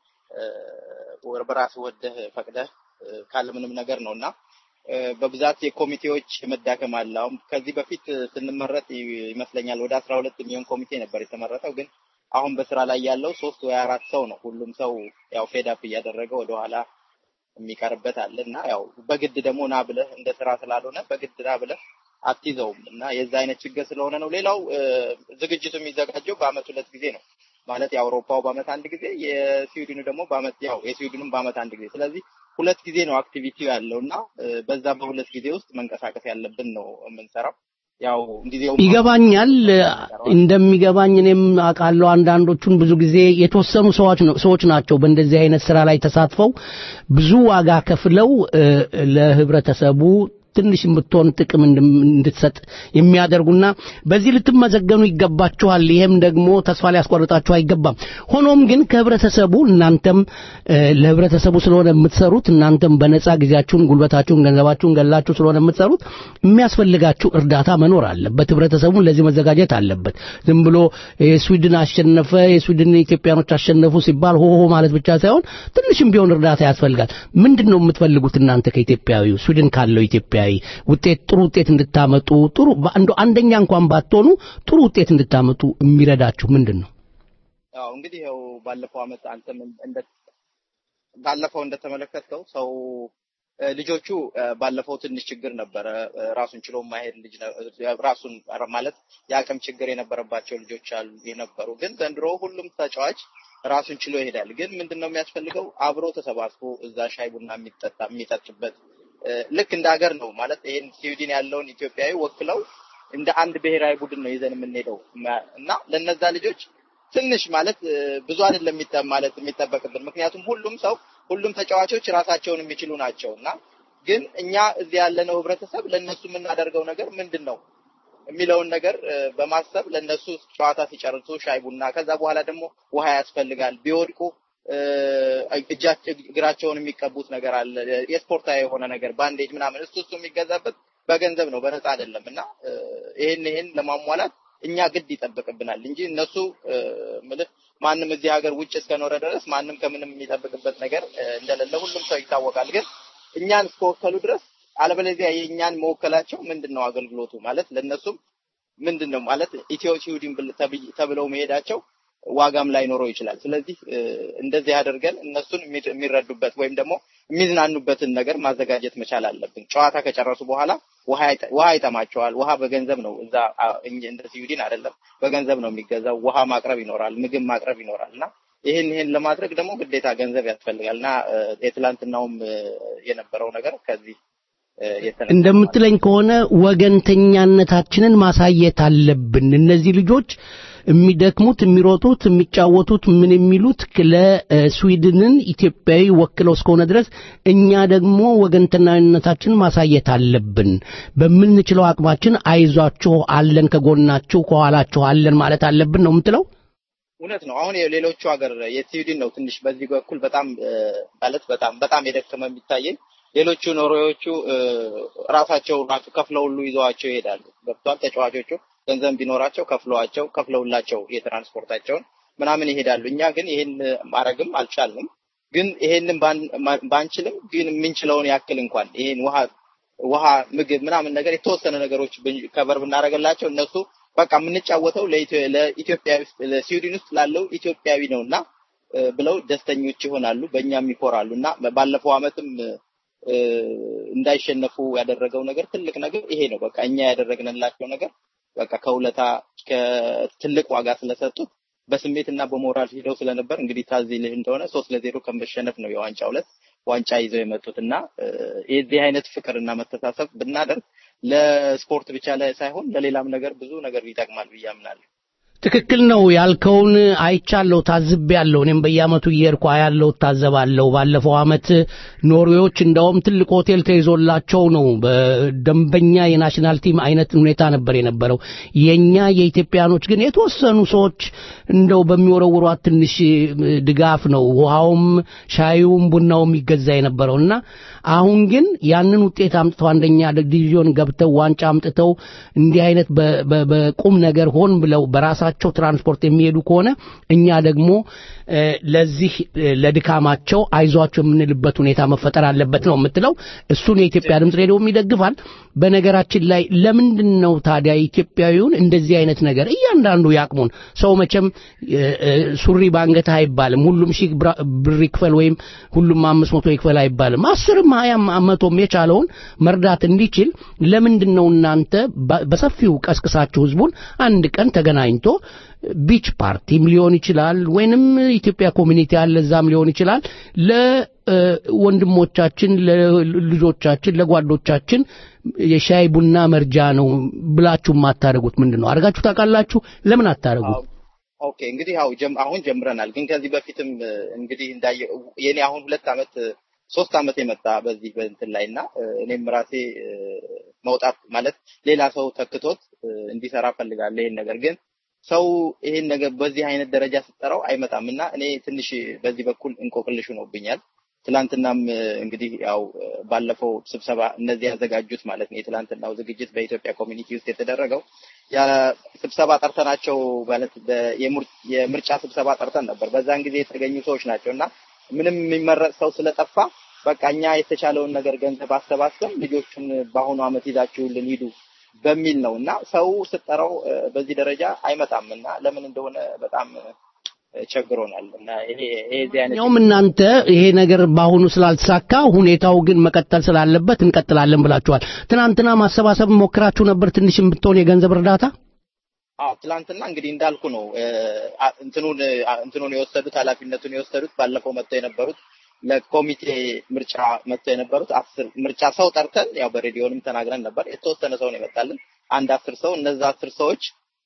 በራስ ወደህ ፈቅደህ ካለ ምንም ነገር ነውና በብዛት የኮሚቴዎች መዳከም አለ። አሁን ከዚህ በፊት ስንመረጥ ይመስለኛል ወደ 12 የሚሆን ኮሚቴ ነበር የተመረጠው። ግን አሁን በስራ ላይ ያለው 3 ወይ 4 ሰው ነው። ሁሉም ሰው ያው ፌድ አፕ እያደረገ ወደ ኋላ የሚቀርበት አለና ያው በግድ ደግሞ ና ብለህ እንደ ስራ ስላልሆነ በግድ ና ብለህ አትይዘውም እና የዛ አይነት ችግር ስለሆነ ነው። ሌላው ዝግጅቱ የሚዘጋጀው በአመት 2 ጊዜ ነው። ማለት የአውሮፓው በአመት 1 ጊዜ፣ የስዊድኑ ደግሞ በአመት ያው የስዊድኑም በአመት 1 ጊዜ። ስለዚህ 2 ጊዜ ነው አክቲቪቲው ያለውና በዛ በ2 ጊዜ ውስጥ መንቀሳቀስ ያለብን ነው የምንሰራው። ያው ጊዜው ይገባኛል። እንደሚገባኝ እኔም አውቃለሁ። አንዳንዶቹን ብዙ ጊዜ የተወሰኑ ሰዎች ናቸው በእንደዚህ አይነት ስራ ላይ ተሳትፈው ብዙ ዋጋ ከፍለው ለህብረተሰቡ ትንሽ የምትሆን ጥቅም እንድትሰጥ የሚያደርጉና በዚህ ልትመዘገኑ ይገባችኋል። ይሄም ደግሞ ተስፋ ሊያስቆርጣችሁ አይገባም። ሆኖም ግን ከህብረተሰቡ እናንተም ለህብረተሰቡ ስለሆነ የምትሰሩት እናንተም በነፃ ጊዜያችሁን፣ ጉልበታችሁን፣ ገንዘባችሁን ገላችሁ ስለሆነ የምትሰሩት የሚያስፈልጋችሁ እርዳታ መኖር አለበት። ህብረተሰቡን ለዚህ መዘጋጀት አለበት። ዝም ብሎ የስዊድን አሸነፈ የስዊድን ኢትዮጵያኖች አሸነፉ ሲባል ሆሆ ማለት ብቻ ሳይሆን ትንሽም ቢሆን እርዳታ ያስፈልጋል። ምንድነው የምትፈልጉት እናንተ ከኢትዮጵያዊው ስዊድን ካለው ኢትዮጵያ ውጤት ጥሩ ውጤት እንድታመጡ ጥሩ አንደኛ እንኳን ባትሆኑ ጥሩ ውጤት እንድታመጡ የሚረዳችሁ ምንድነው? ያው እንግዲህ ያው ባለፈው አመት አንተም ባለፈው እንደተመለከተው ሰው ልጆቹ ባለፈው ትንሽ ችግር ነበረ። ራሱን ችሎ ማሄድ ልጅ ራሱን ማለት የአቅም ችግር የነበረባቸው ልጆች አሉ የነበሩ። ግን ዘንድሮ ሁሉም ተጫዋች ራሱን ችሎ ይሄዳል። ግን ምንድነው የሚያስፈልገው? አብሮ ተሰባስቦ እዛ ሻይ ቡና የሚጠጣበት ልክ እንደ ሀገር ነው ማለት ይሄን ስዊድን ያለውን ኢትዮጵያዊ ወክለው እንደ አንድ ብሔራዊ ቡድን ነው ይዘን የምንሄደው እና ለነዛ ልጆች ትንሽ ማለት ብዙ አይደለም ማለት የሚጠበቅብን። ምክንያቱም ሁሉም ተጫዋቾች ራሳቸውን የሚችሉ ናቸውና ግን እኛ እዚህ ያለነው ህብረተሰብ ለነሱ የምናደርገው ነገር ምንድነው የሚለውን ነገር በማሰብ ለነሱ ጨዋታ ሲጨርሱ ሻይ ቡና፣ ከዛ በኋላ ደግሞ ውሃ ያስፈልጋል። ቢወድቁ እግራቸውን የሚቀቡት ነገር አለ። የስፖርታዊ የሆነ ነገር ባንዴጅ ምናምን እሱ የሚገዛበት በገንዘብ ነው፣ በነፃ አይደለምና ይሄን ለማሟላት እኛ ግድ ይጠብቅብናል እንጂ እነሱ ማንም እዚህ ሀገር ውጭ እስከኖረ ድረስ ማንም ከምንም የሚጠብቅበት ነገር እንደሌለ ሁሉም ሰው ይታወቃል። ግን እኛን እስከወከሉ ድረስ አለበለዚያ የኛን መወከላቸው ምንድነው አገልግሎቱ ማለት ለነሱም ምንድነው ማለት ኢትዮ ቲዩዲን ተብለው መሄዳቸው ዋጋም ላይ ኖረው ይችላል። ስለዚህ እንደዚህ አድርገን እነሱን የሚረዱበት ወይም ደግሞ የሚዝናኑበትን ነገር ማዘጋጀት መቻል አለብን። ጨዋታ ከጨረሱ በኋላ ውሃ ይጠማቸዋል። ውሃ በገንዘብ ነው እዛ እንደ ቲዩዲን አይደለም፣ በገንዘብ ነው የሚገዛው። ውሃ ማቅረብ ይኖራል፣ ምግብ ማቅረብ ይኖራልና ይሄን ለማድረግ ደግሞ ግዴታ ገንዘብ ያስፈልጋልና የትላንትናውም የነበረው ነገር ከዚህ እንደምትለኝ ከሆነ ወገንተኛነታችንን ማሳየት አለብን። እነዚህ ልጆች የሚደክሙት የሚሮጡት የሚጫወቱት ምን የሚሉት ለስዊድንን ኢትዮጵያዊ ወክለው እስከሆነ ድረስ እኛ ደግሞ ወገንተኛነታችንን ማሳየት አለብን። በምንችለው አቅማችን አይዟችሁ አለን፣ ከጎናችሁ ከኋላችሁ አለን ማለት አለብን ነው የምትለው? እውነት ነው። አሁን የሌሎቹ ሀገር የስዊድን ነው ትንሽ በዚህ በኩል በጣም ማለት በጣም የደከመ የሚታየኝ። ሌሎቹ ኖርዌዮቹ ራሳቸው ከፍለው ሁሉ ይዘዋቸው ይሄዳሉ። ገብቷል። ተጫዋቾቹ ገንዘብ ቢኖራቸው ከፍለውላቸው የትራንስፖርታቸውን ምናምን ይሄዳሉ። እኛ ግን ይሄን ማረግም አልቻልንም። ግን ይሄንን ባንችልም ግን ምንችለውን ያክል እንኳን ይሄን ውሃ ምግብ ምናምን ነገር የተወሰነ ነገሮች ከበር ብናረጋላቸው እነሱ በቃ የምንጫወተው ለኢትዮጵያ ለስዊድን ውስጥ ላለው ኢትዮጵያዊ ነውና ብለው ደስተኞች ይሆናሉ፣ በእኛም ይኮራሉና ባለፈው አመትም እንዳይሸነፉ ያደረገው ነገር ትልቅ ነገር ይሄ ነው። በቃ እኛ ያደረግንላቸው ነገር በቃ ከውለታ ከትልቅ ዋጋ ስለሰጡት በስሜትና በሞራል ሄደው ስለነበር እንግዲህ ታዚልህ እንደሆነ 3-0 ከመሸነፍ ነው የዋንጫው ዕለት ዋንጫ ይዘው የመጡትና የዚህ አይነት ፍቅርና መተሳሰብ ብናደርግ ለስፖርት ብቻ ላይ ሳይሆን ለሌላም ነገር ብዙ ነገር ይጠቅማል ብዬ አምናለሁ። ትክክል ነው ያልከውን አይቻለሁ፣ ታዝቤያለሁ። እኔም በየአመቱ እየሄድኩ አያለሁ፣ ታዘባለሁ። ባለፈው አመት ኖርዌዮች እንደውም ትልቅ ሆቴል ተይዞላቸው ነው በደንበኛ የናሽናል ቲም አይነት ሁኔታ ነበር የነበረው። የኛ የኢትዮጵያኖች ግን የተወሰኑ ሰዎች እንደው በሚወረውሯት ትንሽ ድጋፍ ነው ውሃውም ሻዩም ቡናውም ይገዛ የነበረውና አሁን ግን ያንን ውጤት አምጥተው አንደኛ ዲቪዥን ገብተው ዋንጫ አምጥተው እንዲህ አይነት በቁም ነገር ሆን ብለው በራሳቸው ትራንስፖርት የሚሄዱ ከሆነ እኛ ደግሞ ለዚህ ለድካማቸው አይዟቸው የምንልበት ሁኔታ መፈጠር አለበት ነው የምትለው። እሱን የኢትዮጵያ ድምጽ ሬዲዮ ይደግፋል። በነገራችን ላይ ለምንድነው ታዲያ ኢትዮጵያዊውን እንደዚህ አይነት ነገር እያንዳንዱ ያቅሙን ሰው መቼም ሱሪ ባንገታ አይባልም፣ ሁሉም ሺህ ብር ይክፈል ወይም ሁሉም 500 ይክፈል አይባልም። 10 20 100 የቻለውን መርዳት እንዲችል ለምንድነው እናንተ በሰፊው ቀስቅሳችሁ ህዝቡን አንድ ቀን ተገናኝቶ ቢች ፓርቲም ሊሆን ይችላል ወይንም ኢትዮጵያ ኮሚኒቲ አለዛም ሊሆን ይችላል ለወንድሞቻችን ለልጆቻችን ለጓዶቻችን የሻይ ቡና መርጃ ነው ብላችሁ ማታረጉት ምንድነው? አርጋችሁ ታውቃላችሁ? ለምን አታረጉት? ኦኬ እንግዲህ አሁን ጀምረናል። ግን ከዚህ በፊትም እንግዲህ የኔ አሁን 2 አመት 3 አመት የመጣ በዚህ በእንትን ላይና እኔም ራሴ መውጣት ማለት ሌላ ሰው ተክቶት እንዲሰራ ፈልጋለሁ ይሄን ነገር ግን ሰው ይሄን ነገር በዚህ አይነት ደረጃ ሲጠራው አይመጣምና እኔ ትንሽ በዚህ በኩል እንቆቅልሽ ሆኖብኛል። ትላንትናም እንግዲህ ያው ባለፈው ስብሰባ እነዚህ ያዘጋጁት ማለት ነው የትላንትናው ዝግጅት በኢትዮጵያ ኮሚኒቲ ውስጥ የተደረገው ያ ስብሰባ ጠርተናቸው ማለት የምርጫ ስብሰባ ጠርተን ነበር። በዛን ጊዜ የተገኙ ሰዎች ናቸውና ምንም የሚመረጥ ሰው ስለጠፋ በቃ እኛ የተቻለውን ነገር ገንዘብ አሰባስበን ልጆቹን በአሁኑ አመት ይዛችሁልን ሂዱ በሚል ነውና ሰው ስጠራው በዚህ ደረጃ አይመጣምና ለምን እንደሆነ በጣም ቸግሮናልና ይሄ ዚያነት ነው እናንተ ይሄ ነገር ባሁኑ ስላልተሳካ ሁኔታው ግን መቀጠል ስላለበት እንቀጥላለን ብላችኋል። ትናንትና ማሰባሰብ ሞክራችሁ ነበር ትንሽም ብትሆን የገንዘብ እርዳታ? ትላንትና እንግዲህ እንዳልኩ ነው እንትኑን የወሰዱት ኃላፊነቱን የወሰዱት ባለፈው መጥተው የነበሩት ለኮሚቴ ምርጫ መጥተው የነበሩት 10 ምርጫ ሰው ጠርተን ያው በሬዲዮንም ተናግረን ነበር። የተወሰነ ሰው ነው የመጣልን 10 ሰው። እነዛ 10 ሰዎች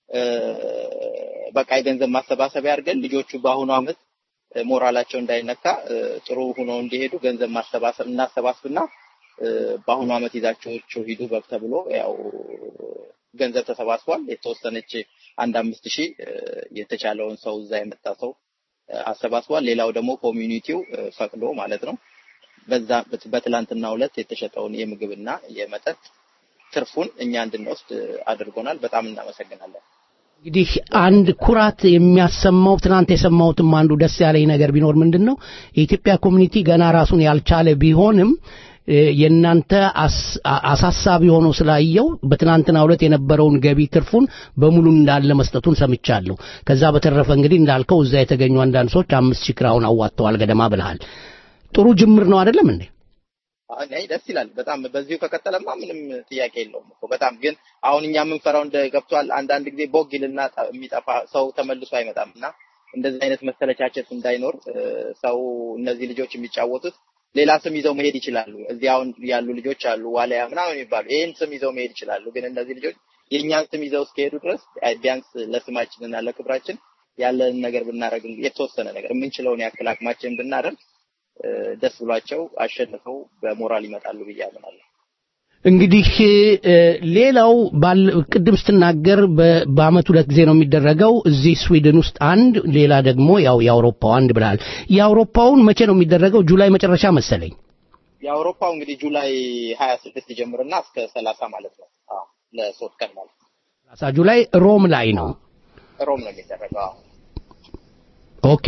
በቃ የገንዘብ ማሰባሰቢያ አድርገን ልጆቹ በአሁኑ አመት ሞራላቸው እንዳይነካ ጥሩ ሆኖ እንዲሄዱ ገንዘብ እናሰባስብና በአሁኑ አመት ይዛችሁ ሂዱ ተብሎ ያው ገንዘብ ተሰባስቧል። የተወሰነች 5000 የተቻለውን ሰው እዛ የመጣ ሰው አሰባስቧል። ሌላው ደግሞ ኮሚኒቲው ፈቅዶ ማለት ነው በዛ በትላንትናው ዕለት የተሸጠውን የምግብና የመጠጥ ትርፉን እኛ እንድንወስድ አድርጎናል። በጣም እናመሰግናለን። እንግዲህ አንድ ኩራት የሚያሰማው ትናንት የሰማሁትም አንዱ ደስ ያለኝ ነገር ቢኖር ምንድነው የኢትዮጵያ ኮሚኒቲ ገና ራሱን ያልቻለ ቢሆንም የናንተ አሳሳቢ ሆኖ ስላየው በትናንትናው ዕለት የነበረውን ገቢ ትርፉን በሙሉ እንዳለ መስጠቱን ሰምቻለሁ። ከዛ በተረፈ እንግዲህ እንዳልከው እዛ የተገኙ አንዳንድ ሰዎች 5000 ክራውን አዋጥተዋል ገደማ ብለሃል። ጥሩ ጅምር ነው አይደለም እንዴ? አይ ደስ ይላል በጣም በዚሁ ከቀጠለማ ምንም ጥያቄ የለውም እኮ በጣም ግን አሁን እኛ የምንፈራው እንደገብቷል አንዳንድ ጊዜ ቦግልና የሚጠፋ ሰው ተመልሶ አይመጣምና እንደዚህ አይነት መሰለቻቸት እንዳይኖር ሰው እነዚህ ልጆች የሚጫወቱት ሌላ ስም ይዘው መሄድ ይችላሉ እዚህ አሁን ያሉ ልጆች አሉ ዋሊያ ምናምን ይባሉ ይሄን ስም ይዘው መሄድ ይችላሉ ግን እነዚህ ልጆች የኛን ስም ይዘው እስከሄዱ ድረስ ቢያንስ ለስማችንና ለክብራችን ያለን ነገር ብናረግ የተወሰነ ነገር የምንችለውን ያክል አቅማችን ብናደርግ ደስ ብሏቸው አሸንፈው በሞራል ይመጣሉ ብያለሁ። እንግዲህ ሌላው ቅድም ስትናገር በአመት 2 ጊዜ ነው የሚደረገው እዚህ ስዊድን ውስጥ አንድ ሌላ ደግሞ ያው የአውሮፓው አንድ ብለሃል። የአውሮፓውን መቼ ነው የሚደረገው? ጁላይ መጨረሻ መሰለኝ። የአውሮፓው እንግዲህ ጁላይ 26 ጀምርና እስከ 30 ማለት ነው። ለ3 ቀን ማለት ነው። 30 ጁላይ ሮም ላይ ነው። ሮም ነው የሚደረገው። ኦኬ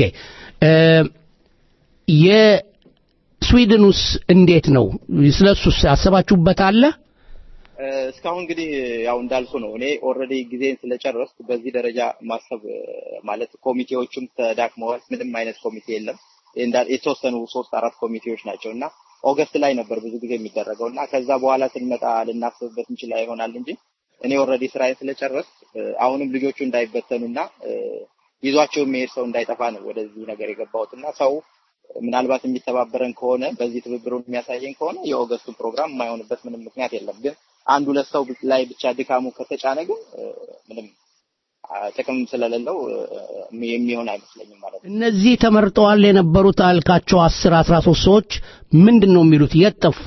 የስዊድንስ እንዴት ነው? ስለሱስ አሰባችሁበት አለ? እስካሁን እንግዲህ ያው እንዳልኩ ነው እኔ ኦሬዲ ጊዜን ስለጨረስኩ በዚህ ደረጃ ማሰብ ማለት ኮሚቴዎቹም ተዳክመዋል ምንም አይነት ኮሚቴ የለም የተወሰኑ 3-4 ኮሚቴዎች ናቸውና ኦገስት ላይ ነበር ብዙ ጊዜ የሚደረገውና ከዛ በኋላ ስንመጣ ልናስብበት እንችላ ይሆናል እንጂ እኔ ኦሬዲ ስራዬን ስለጨረስኩ አሁንም ልጆቹ እንዳይበተኑና ይዟቸው መሄድ ሰው እንዳይጠፋ ነው ወደዚህ ነገር የገባሁትና ሰው ምናልባት የሚተባበረን ከሆነ በዚህ ትብብሩን የሚያሳየን ከሆነ የኦገስቱ ፕሮግራም የማይሆንበት ምንም ምክንያት የለም ግን አንዱ ለሰው ላይ ብቻ ድካሙ ከተጫነ ግን ምንም ጥቅም ስለሌለው የሚሆን አይመስለኝም ማለት ነው። እነዚህ ተመርጠዋል የነበሩት አልካቸው 10-13 ሰዎች ምንድነው የሚሉት የጠፉ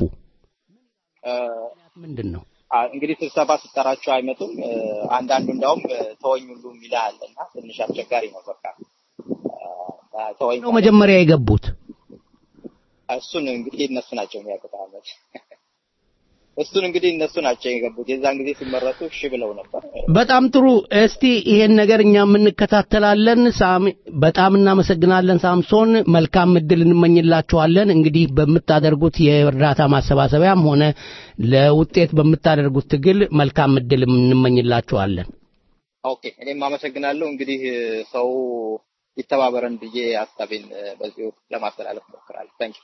ምንድነው እንግዲህ ስብሰባ ሲጠራቸው አይመጡም አንዳንዱ እንደውም ተወኝ ሁሉ ይላልና ትንሽ አስቸጋሪ ነው በቃ ተወኝ ነው መጀመሪያ የገቡት እሱን እንግዲህ እነሱ ናቸው የሚያውቁት እሱን እንግዲህ እነሱ ናቸው የገቡት የዛን ጊዜ ሲመረጡ እሺ ብለው ነበር በጣም ጥሩ እስቲ ይሄን ነገር እኛ እንከታተላለን በጣም እናመሰግናለን ሳምሶን መልካም እድል እንመኝላችኋለን እንግዲህ በመታደርጉት የእርዳታ ማሰባሰቢያም ሆነ ለውጤት በመታደርጉት ትግል መልካም እድል እንመኝላችኋለን ኦኬ እኔም አመሰግናለሁ እንግዲህ ሰው ይተባበረን ብዬ አስተባብን በዚሁ ለማስተላለፍ ሞክራለሁ ታንኪ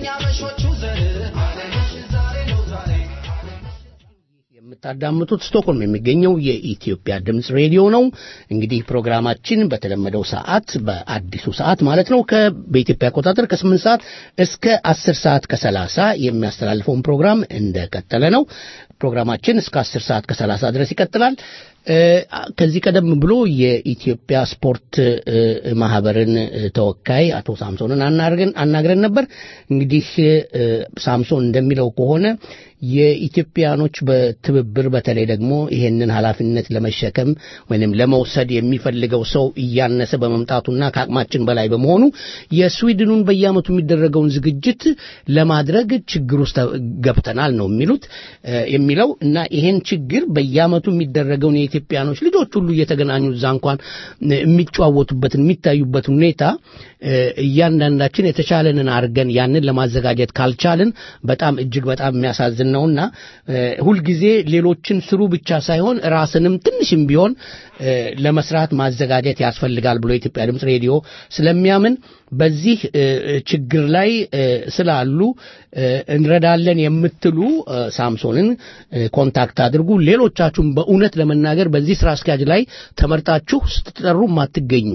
የምታዳምጡት ስቶክሆልም የሚገኘው የኢትዮጵያ ድምጽ ሬዲዮ ነው። እንግዲህ ፕሮግራማችን በተለመደው ሰዓት በአዲሱ ሰዓት ማለት ነው በኢትዮጵያ አቆጣጠር ከ8 ሰዓት እስከ 10 ሰዓት ከ30 የሚያስተላልፈውን ፕሮግራም እንደቀጠለ ነው። ፕሮግራማችን እስከ 10 ሰዓት ከ30 ድረስ ይቀጥላል። ከዚህ ቀደም ብሎ የኢትዮጵያ ስፖርት ማህበርን ተወካይ አቶ ሳምሶንን አናግረን ነበር። እንግዲህ ሳምሶን እንደሚለው ከሆነ የኢትዮጵያኖች በትብብር በተለይ ደግሞ ይሄንን ኃላፊነት ለመሸከም ወይንም ለመውሰድ የሚፈልገው ሰው እያነሰ በመምጣቱና ከአቅማችን በላይ በመሆኑ የስዊድኑን በየዓመቱ የሚደረገውን ዝግጅት ለማድረግ ችግር ውስጥ ገብተናል ነው የሚለው እና ይሄን ችግር በየዓመቱ የሚደረገውን የኢትዮጵያኖች ልጆች ሁሉ እየተገናኙ እዛ እንኳን የሚጫወቱበትን የሚታዩበት ሁኔታ እያንዳንዳችን የተቻለንን አድርገን ያንን ለማዘጋጀት ካልቻልን በጣም እጅግ በጣም የሚያሳዝን ነውና ሁሉ ጊዜ ሌሎችን ስሩ ብቻ ሳይሆን ራስንም ትንሽም ቢሆን ለመስራት ማዘጋጀት ያስፈልጋል ብሎ የኢትዮጵያ ድምጽ ሬዲዮ ስለሚያምን በዚህ ችግር ላይ ስላሉ እንረዳለን የምትሉ ሳምሶንን ኮንታክት አድርጉ። ሌሎቻችሁም በእውነት ለመናገር በዚህ ስራ አስኪያጅ ላይ ተመርጣችሁ ስትጠሩ ማትገኙ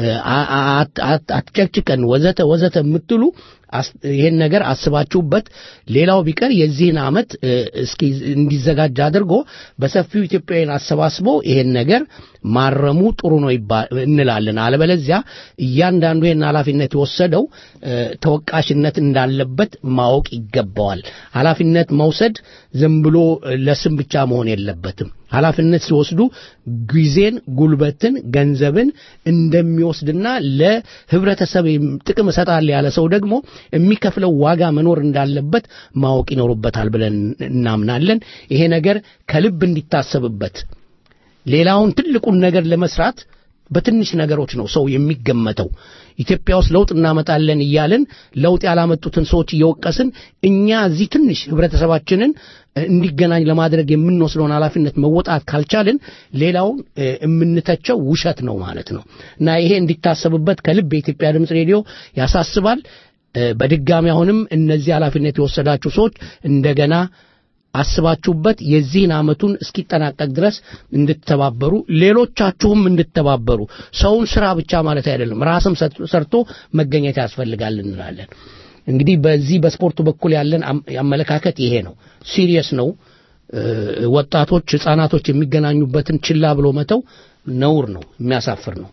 አትጨቅጭቀን ወዘተ የምትሉ ይሄን ነገር አስባችሁበት ሌላው ቢቀር የዚህን ዓመት እስኪ እንዲዘጋጅ አድርጎ በሰፊው ኢትዮጵያውያን አሰባስቦ ይሄን ነገር ማረሙ ጥሩ ነው እንላለን። አለበለዚያ እያንዳንዱ ይሄን ኃላፊነት የወሰደው ተወቃሽነት እንዳለበት ማወቅ ይገባዋል። ኃላፊነት መውሰድ ዝም ብሎ ለስም ብቻ መሆን የለበትም። ኃላፊነት ሲወስዱ ጊዜን፣ ጉልበትን፣ ገንዘብን እንደሚወስድና ለህብረተሰብ ጥቅም እሰጣለሁ ያለ ሰው ደግሞ የሚከፍለው ዋጋ መኖር እንዳለበት ማወቅ ይኖርበታል ብለን እናምናለን። ይሄ ነገር ከልብ እንዲታሰብበት ሌላውን ትልቁን ነገር ለመስራት በትንሽ ነገሮች ነው ሰው የሚገመተው። ኢትዮጵያ ውስጥ ለውጥ እናመጣለን እያልን ለውጥ ያላመጡትን ሰዎች እየወቀስን እኛ እዚህ ትንሽ ህብረተሰባችንን እንዲገናኝ ለማድረግ የምንወስደውን ኃላፊነት መወጣት ካልቻልን ሌላውን የምንተቸው ውሸት ነው ማለት ነው እና ይሄ እንዲታሰብበት ከልብ የኢትዮጵያ ድምጽ ሬዲዮ ያሳስባል። በድጋሚ አሁንም እነዚህ ኃላፊነት የወሰዳችሁ ሰዎች እንደገና አስባችሁበት የዚህን ዓመቱን እስኪጠናቀቅ ድረስ እንድትተባበሩ ሌሎቻችሁም እንድትተባበሩ ሰውን ስራ ብቻ ማለት አይደለም ራስም ሰርቶ መገኘት ያስፈልጋል እንላለን። እንግዲህ በዚህ በስፖርቱ በኩል ያለን አመለካከት ይሄ ነው። ሲሪየስ ነው። ወጣቶች ህፃናቶች የሚገናኙበትን ችላ ብሎ መተው ነውር ነው፣ የሚያሳፍር ነው።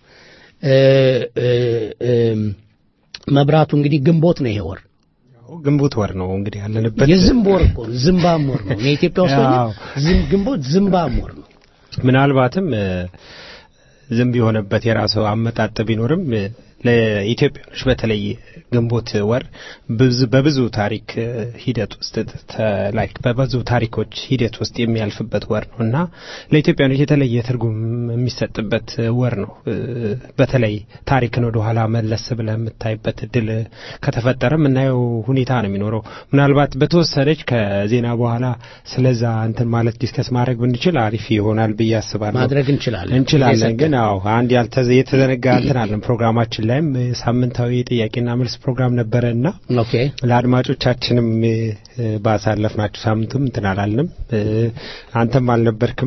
መብራቱ እንግዲህ ግንቦት ነው ይሄ ወር ግንቦት ወር ነው እንግዲህ ያለንበት የዝንብ ወር እኮ ዝምባም ወር ነው የኢትዮጵያ ውስጥ ነው ግንቦት ዝምባም ወር ነው። ምናልባትም ዝምብ የሆነበት የራሱ አመጣጥ ቢኖርም ለኢትዮጵያኖች በተለይ ግንቦት ወር በብዙ ታሪክ ሂደት ውስጥ በብዙ ታሪኮች ሂደት ውስጥ የሚያልፍበት ወር ነውና ለኢትዮጵያኖች የተለየ ትርጉም የሚሰጥበት ወር ነው። በተለይ ታሪክን ወደ ኋላ መለስ ብለህ የምታይበት እድል ከተፈጠረ ምናየው ሁኔታ ነው የሚኖረው። ምናልባት በተወሰነች ከዜና በኋላ ስለዛ እንትን ማለት ዲስከስ ማድረግ ብንችል አሪፍ ይሆናል ብዬ አስባለሁ። ማድረግ እንችላለን ግን አንድ የተዘነጋ እንትን አለን ፕሮግራማችን ላይም ሳምንታዊ ጥያቄና መልስ ፕሮግራም ነበረና ለአድማጮቻችንም ባሳለፍናቸው ሳምንቱም እንትን አላልንም። አንተም አልነበርክም።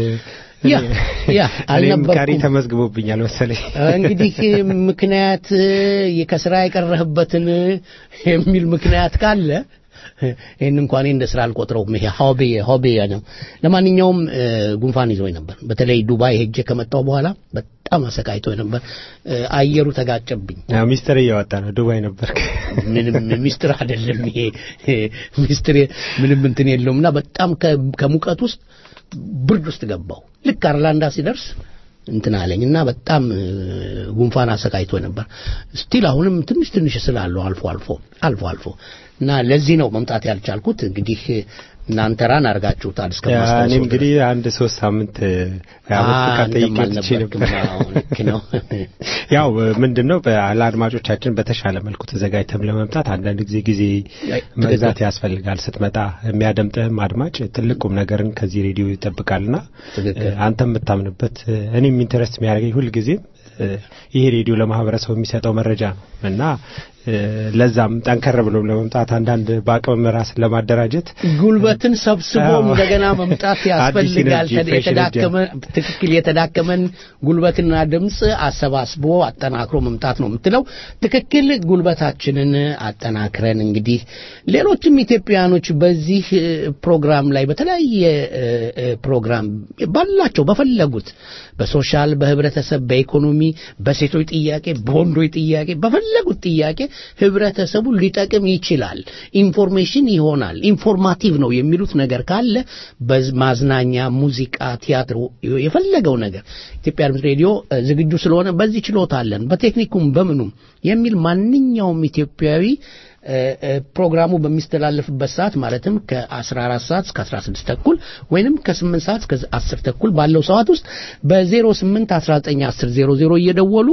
አልነበርኩም ተመዝግቦብኛል መሰለኝ። እንግዲህ ምክንያት ከስራ የቀረህበትን የሚል ምክንያት ካለ ይሄን እንኳን እንደ ስራ አልቆጥረውም። ይሄ ሆቢ ነው። ለማንኛውም ጉንፋን ይዞኝ ነበር። በተለይ ዱባይ ሄጄ ከመጣው በኋላ በጣም አሰቃይቶኝ ነበር። አየሩ ተጋጨብኝ። ሚስጥር እያወጣ ነው። ዱባይ ነበርክ? ምንም ሚስጥር አይደለም ይሄ ሚስጥር ምንም እንትን የለውምና በጣም ከሙቀት ውስጥ ብርድ ውስጥ ገባው። ልክ አርላንዳ ሲደርስ እንትን አለኝና በጣም ጉንፋን አሰቃይቶ ነበር። ስቲል አሁንም ትንሽ ስላለው አልፎ እና ለዚህ ነው መምጣት ያልቻልኩት። እንግዲህ እናንተ ራን አርጋችሁታል እስከማስተዋወቅ እኔ እንግዲህ አንድ 3 ሳምንት ነው ያው ምንድነው ለአድማጮቻችን በተሻለ መልኩ ተዘጋጅተን ለመምጣት አንዳንድ ጊዜ መግዛት ያስፈልጋል። ስትመጣ የሚያደምጥህም አድማጭ ትልቁም ነገርን ከዚህ ሬዲዮ ይጠብቃልና አንተ የምታምንበት እኔም ኢንተረስት የሚያደርገኝ ሁሉ ጊዜ ይሄ ሬዲዮ ለማህበረሰቡ የሚሰጠው መረጃ ነው እና ለዛም ጠንከር ብሎ ለመምጣት አንዳንድ በአቅም ራስ ለማደራጀት ጉልበትን ሰብስቦ እንደገና መምጣት ያስፈልጋል። የተዳከመን ጉልበትና ድምጽ አሰባስቦ አጠናክሮ መምጣት ነው የምትለው። ትክክል። ጉልበታችንን አጠናክረን እንግዲህ ሌሎችም ኢትዮጵያኖች በዚህ ፕሮግራም ላይ በተለያየ ፕሮግራም ባላቸው በፈለጉት በሶሻል በህብረተሰብ በኢኮኖሚ በሴቶች ጥያቄ በወንዶች ጥያቄ በፈለጉት ጥያቄ ህብረተሰቡ ሊጠቅም ይችላል ኢንፎርሜሽን ይሆናል ኢንፎርማቲቭ ነው የሚሉት ነገር ካለ በማዝናኛ ሙዚቃ ቲያትር የፈለገው ነገር ኢትዮጵያ ድምፅ ሬዲዮ ዝግጁ ስለሆነ በዚህ ችሎታ አለን በቴክኒኩም በምኑም የሚል ማንኛውም ኢትዮጵያዊ ፕሮግራሙ በሚስተላለፍበት ሰዓት ማለትም ከ14 ሰዓት እስከ 16 ተኩል ወይንም ከ8 ሰዓት እስከ 10 ተኩል ባለው ሰዓት ውስጥ በ08 19 10 00 እየደወሉ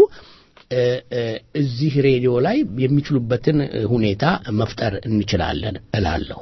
እዚህ ሬዲዮ ላይ የሚችሉበትን ሁኔታ መፍጠር እንችላለን እላለሁ።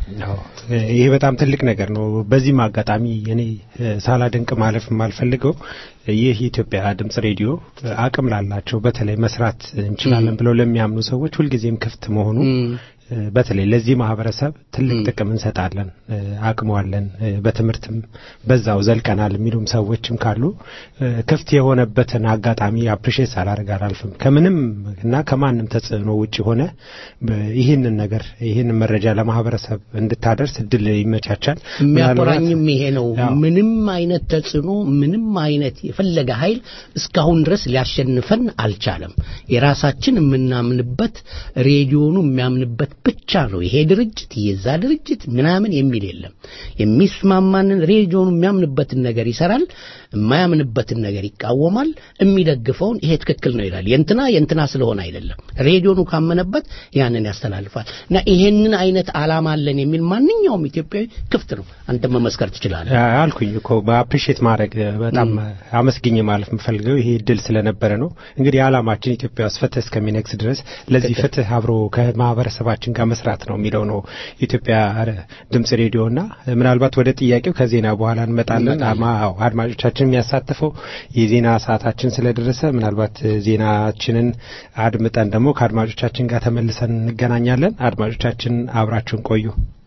ይሄ በጣም ትልቅ ነገር ነው። በዚህ ማጋጣሚ እኔ ሳላደንቅ ማለፍ የማልፈልገው ይህ የኢትዮጵያ ድምጽ ሬዲዮ አቅም ላላቸው በተለይ መስራት እንችላለን ብለው ለሚያምኑ ሰዎች ሁልጊዜም ክፍት መሆኑ በተለይ ለዚህ ማህበረሰብ ትልቅ ጥቅም እንሰጣለን አቅሟለን በትምርትም በዛው ዘልቀናል የሚሉም ሰዎችም ካሉ ክፍት የሆነበትን አጋጣሚ አፕሪሺየት ሳላደርግ አልፈም ከምንም እና ከማንም ተጽዕኖ ውጪ ሆነ ይሄንን ነገር ይሄንን መረጃ ለማህበረሰብ እንድታደርስ እድል ይመቻቻል። የሚያቆራኝም ይሄ ነው። ምንም አይነት ተጽዕኖ ምንም አይነት የፈለገ ኃይል እስካሁን ድረስ ሊያሸንፈን አልቻለም። የራሳችን የምናምንበት ሬዲዮኑ የሚያምንበት ብቻ ነው። ይሄ ድርጅት የዛ ድርጅት ምናምን የሚል የለም። የሚስማማንን ሬዲዮኑ የሚያምንበትን ነገር ይሰራል፣ የማያምንበትን ነገር ይቃወማል፣ የሚደግፈውን ይሄ ትክክል ነው ይላል። የእንትና ስለሆነ አይደለም። ሬዲዮኑ ካመነበት ያንን ያስተላልፋል እና ይሄንን አይነት ዓላማ አለን የሚል ማንኛውም ኢትዮጵያዊ ክፍት ነው። አንተ መመስከር ትችላለህ። አልኩኝ እኮ በአፕሪሺየት ማድረግ በጣም አመስግኝ ማለት የምፈልገው ይሄ ድል ስለነበረ ነው። እንግዲህ ዓላማችን ኢትዮጵያ ውስጥ ፍትህ እስከሚነግስ ድረስ ለዚህ ፍትህ አብሮ ከማህበረሰባችን ጋር መስራት ነው የሚለው ነው ኢትዮጵያ ድምጽ ሬዲዮና ምናልባት ወደ ጥያቄው ከዜና በኋላ እንመጣለን። አድማጮቻችን የሚያሳትፈው የዜና ሰዓታችን ስለደረሰ ምናልባት ዜናችንን አድምጠን ደግሞ ከአድማጮቻችን ጋር ተመልሰን እንገናኛለን። አድማጮቻችን አብራችሁን ቆዩ።